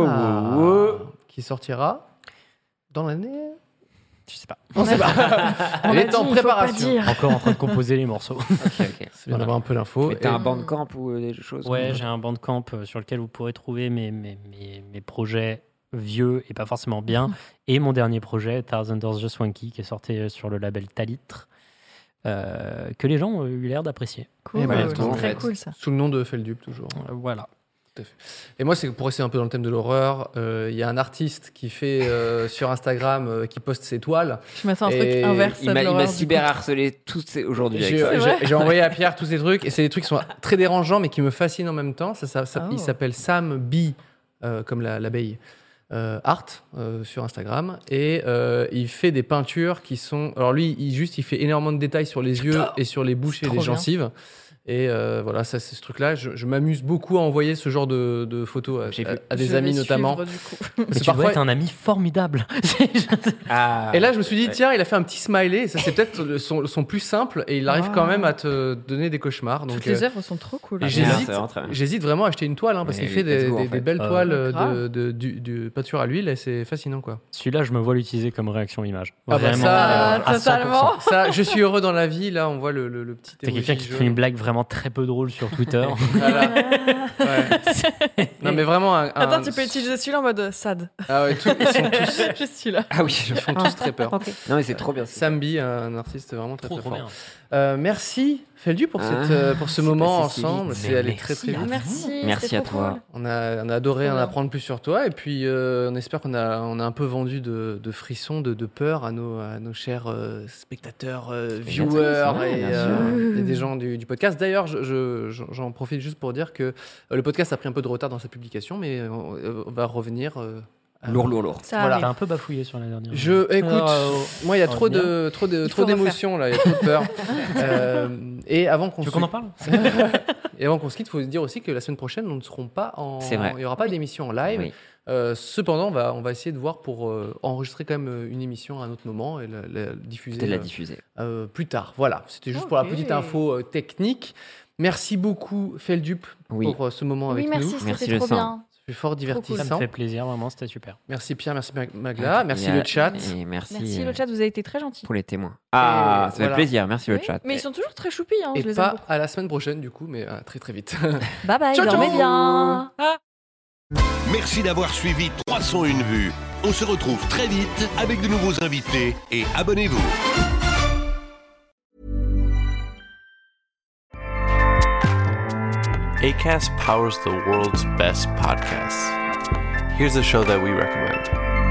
Ah, qui sortira dans l'année. Je sais pas. On sait pas. On Elle a est dit, en il faut pas préparation. dire. Encore en train de composer les morceaux. Ok, ok. C'est bien d'avoir un peu l'info. Mais t'as Et- un bandcamp ou euh, des choses Ouais, comme ça j'ai un bandcamp euh, sur lequel vous pourrez trouver mes, mes, mes, mes projets vieux et pas forcément bien. Et mon dernier projet, Thousand Doors Just Swanky, qui est sorti euh, sur le label Talitre, euh, que les gens ont eu l'air d'apprécier. Cool, Eh ben, c'est tout en très fait. cool ça. Sous le nom de Feldup toujours. Euh, Voilà. Tout à fait. Et moi, c'est pour rester un peu dans le thème de l'horreur. euh, Il y a un artiste qui fait euh, sur Instagram, euh, qui poste ses toiles. Je m'attends à un truc Et inverse. Il à de m'a, il l'horreur, m'a du coup. cyberharcelé toutes ces aujourd'hui avec J'ai, ça. C'est j'ai- vrai j'ai envoyé à Pierre tous ces trucs, et c'est des trucs qui sont très dérangeants, mais qui me fascinent en même temps. Ça, ça- ça- Oh. Il s'appelle Sam Bee, euh, comme la- l'abeille, euh, Art euh, sur Instagram, et euh, il fait des peintures qui sont. Alors lui, il juste, il fait énormément de détails sur les yeux et sur les bouches et trop les bien. gencives. Et euh, voilà, ça, c'est ce truc-là. Je, je m'amuse beaucoup à envoyer ce genre de, de photos à, J'ai à- vu. à des Je amis vais notamment. suivre, du coup. Mais Parce que tu dois parfois- être un ami formidable. Ah. Et là, je me suis dit, Ouais. tiens, il a fait un petit smiley, et ça, c'est peut-être le- son, son plus simple, et il arrive Ah. quand même à te donner des cauchemars. Donc, Toutes les euh, œuvres sont trop cool. et Ah, j'hésite, merde, c'est vraiment très bien. j'hésite vraiment à acheter une toile, hein, parce Mais qu'il fait let's des, go, en des- fait. des belles Euh, toiles euh, grave. de, de, du- de peinture à l'huile, et c'est fascinant, quoi. Celui-là, je me vois l'utiliser comme réaction image. Ah bah Vraiment. ça, euh, Ah, à cent pour cent. totalement. Ça, je suis heureux dans la vie, là, on voit le, le, le petit T'as emoji quelqu'un qui te jaune. fait une blague vraiment très peu drôle sur Twitter. Voilà. Ouais. Non, mais vraiment un. un- Attends, tu peux utiliser celui-là en mode euh, sad. Ah ouais, tout- ils sont tous, Je suis là. Ah oui, ils font tous très peur. non mais c'est trop bien. c'est- Sam Bee, un artiste vraiment très, Trop, très trop fort. bien. Euh, merci Feldu pour, Ah, cette, euh, pour ce c'est moment passé si ensemble. vite. C'est Mais allé merci très très à vite. vous. Merci. Merci c'était à trop toi. cool. On a, on a adoré Trop en bien. apprendre plus sur toi, et puis euh, on espère qu'on a, on a un peu vendu de, de frissons, de, de peur à nos, à nos chers euh, spectateurs, euh, viewers ouais, et, bien euh, sûr. et des gens du, du podcast. D'ailleurs, je- je- j'en j'en profite juste pour dire que euh, le podcast a pris un peu de retard dans sa publication, mais euh, on, on va revenir. euh, à- Lourd, lourd, lourd. Ça Voilà. T'as arrive. un peu bafouillé sur la dernière. Je, écoute, Alors, euh, moi il y a on trop revient. de, trop de, Il trop faut d'émotions là, il y a trop de peur. Euh, et avant qu'on Tu veux se- qu'on en parle Et avant qu'on se quitte, il faut dire aussi que la semaine prochaine, nous ne serons pas en. C'est vrai. Il n'y aura pas d'émission en live. Oui. Euh, cependant, on va, on va essayer de voir pour euh, enregistrer quand même euh, une émission à un autre moment et la, la diffuser Peut-être la euh, diffuser. euh, plus tard. Voilà, c'était juste pour la Ok. petite info euh, technique. Merci beaucoup, Feldup, Oui. pour euh, ce moment Oui, avec merci, nous. Merci, c'était le trop sang. bien. C'est fort divertissant. Ça me fait plaisir, vraiment, c'était super. Merci Pierre, merci Magla, merci le chat. Et merci, Merci euh, le chat, vous avez été très gentils. pour les témoins. Ah, Et ça voilà. fait plaisir, merci le Oui, chat. mais ils sont toujours très choupis, hein, Et je les aime pas beaucoup. à la semaine prochaine du coup, mais à très très vite. Bye bye, Ciao, dormez ciao. bien. Merci d'avoir suivi trois cent un vues. On se retrouve très vite avec de nouveaux invités et abonnez-vous. Acast powers the world's best podcasts. Here's a show that we recommend.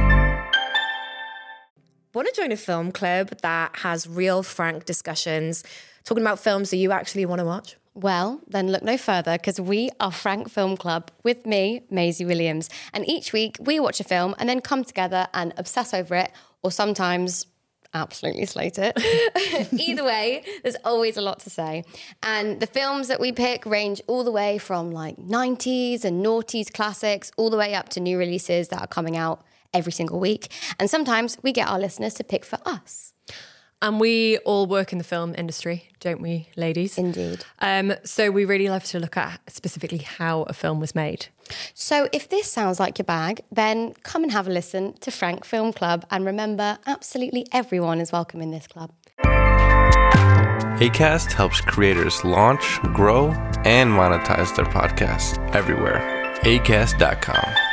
Want to join a film club that has real, frank discussions, talking about films that you actually want to watch? Well, then look no further because we are Frank Film Club with me, Maisie Williams. And each week we watch a film and then come together and obsess over it, or sometimes absolutely slate it. Either way, there's always a lot to say. And the films that we pick range all the way from like nineties and noughties classics all the way up to new releases that are coming out every single week. And sometimes we get our listeners to pick for us. And we all work in the film industry, don't we, ladies? Indeed. Um, so we really love to look at specifically how a film was made. So if this sounds like your bag, then come and have a listen to Frank Film Club. And remember, absolutely everyone is welcome in this club. Acast helps creators launch, grow, and monetize their podcasts everywhere. acast dot com.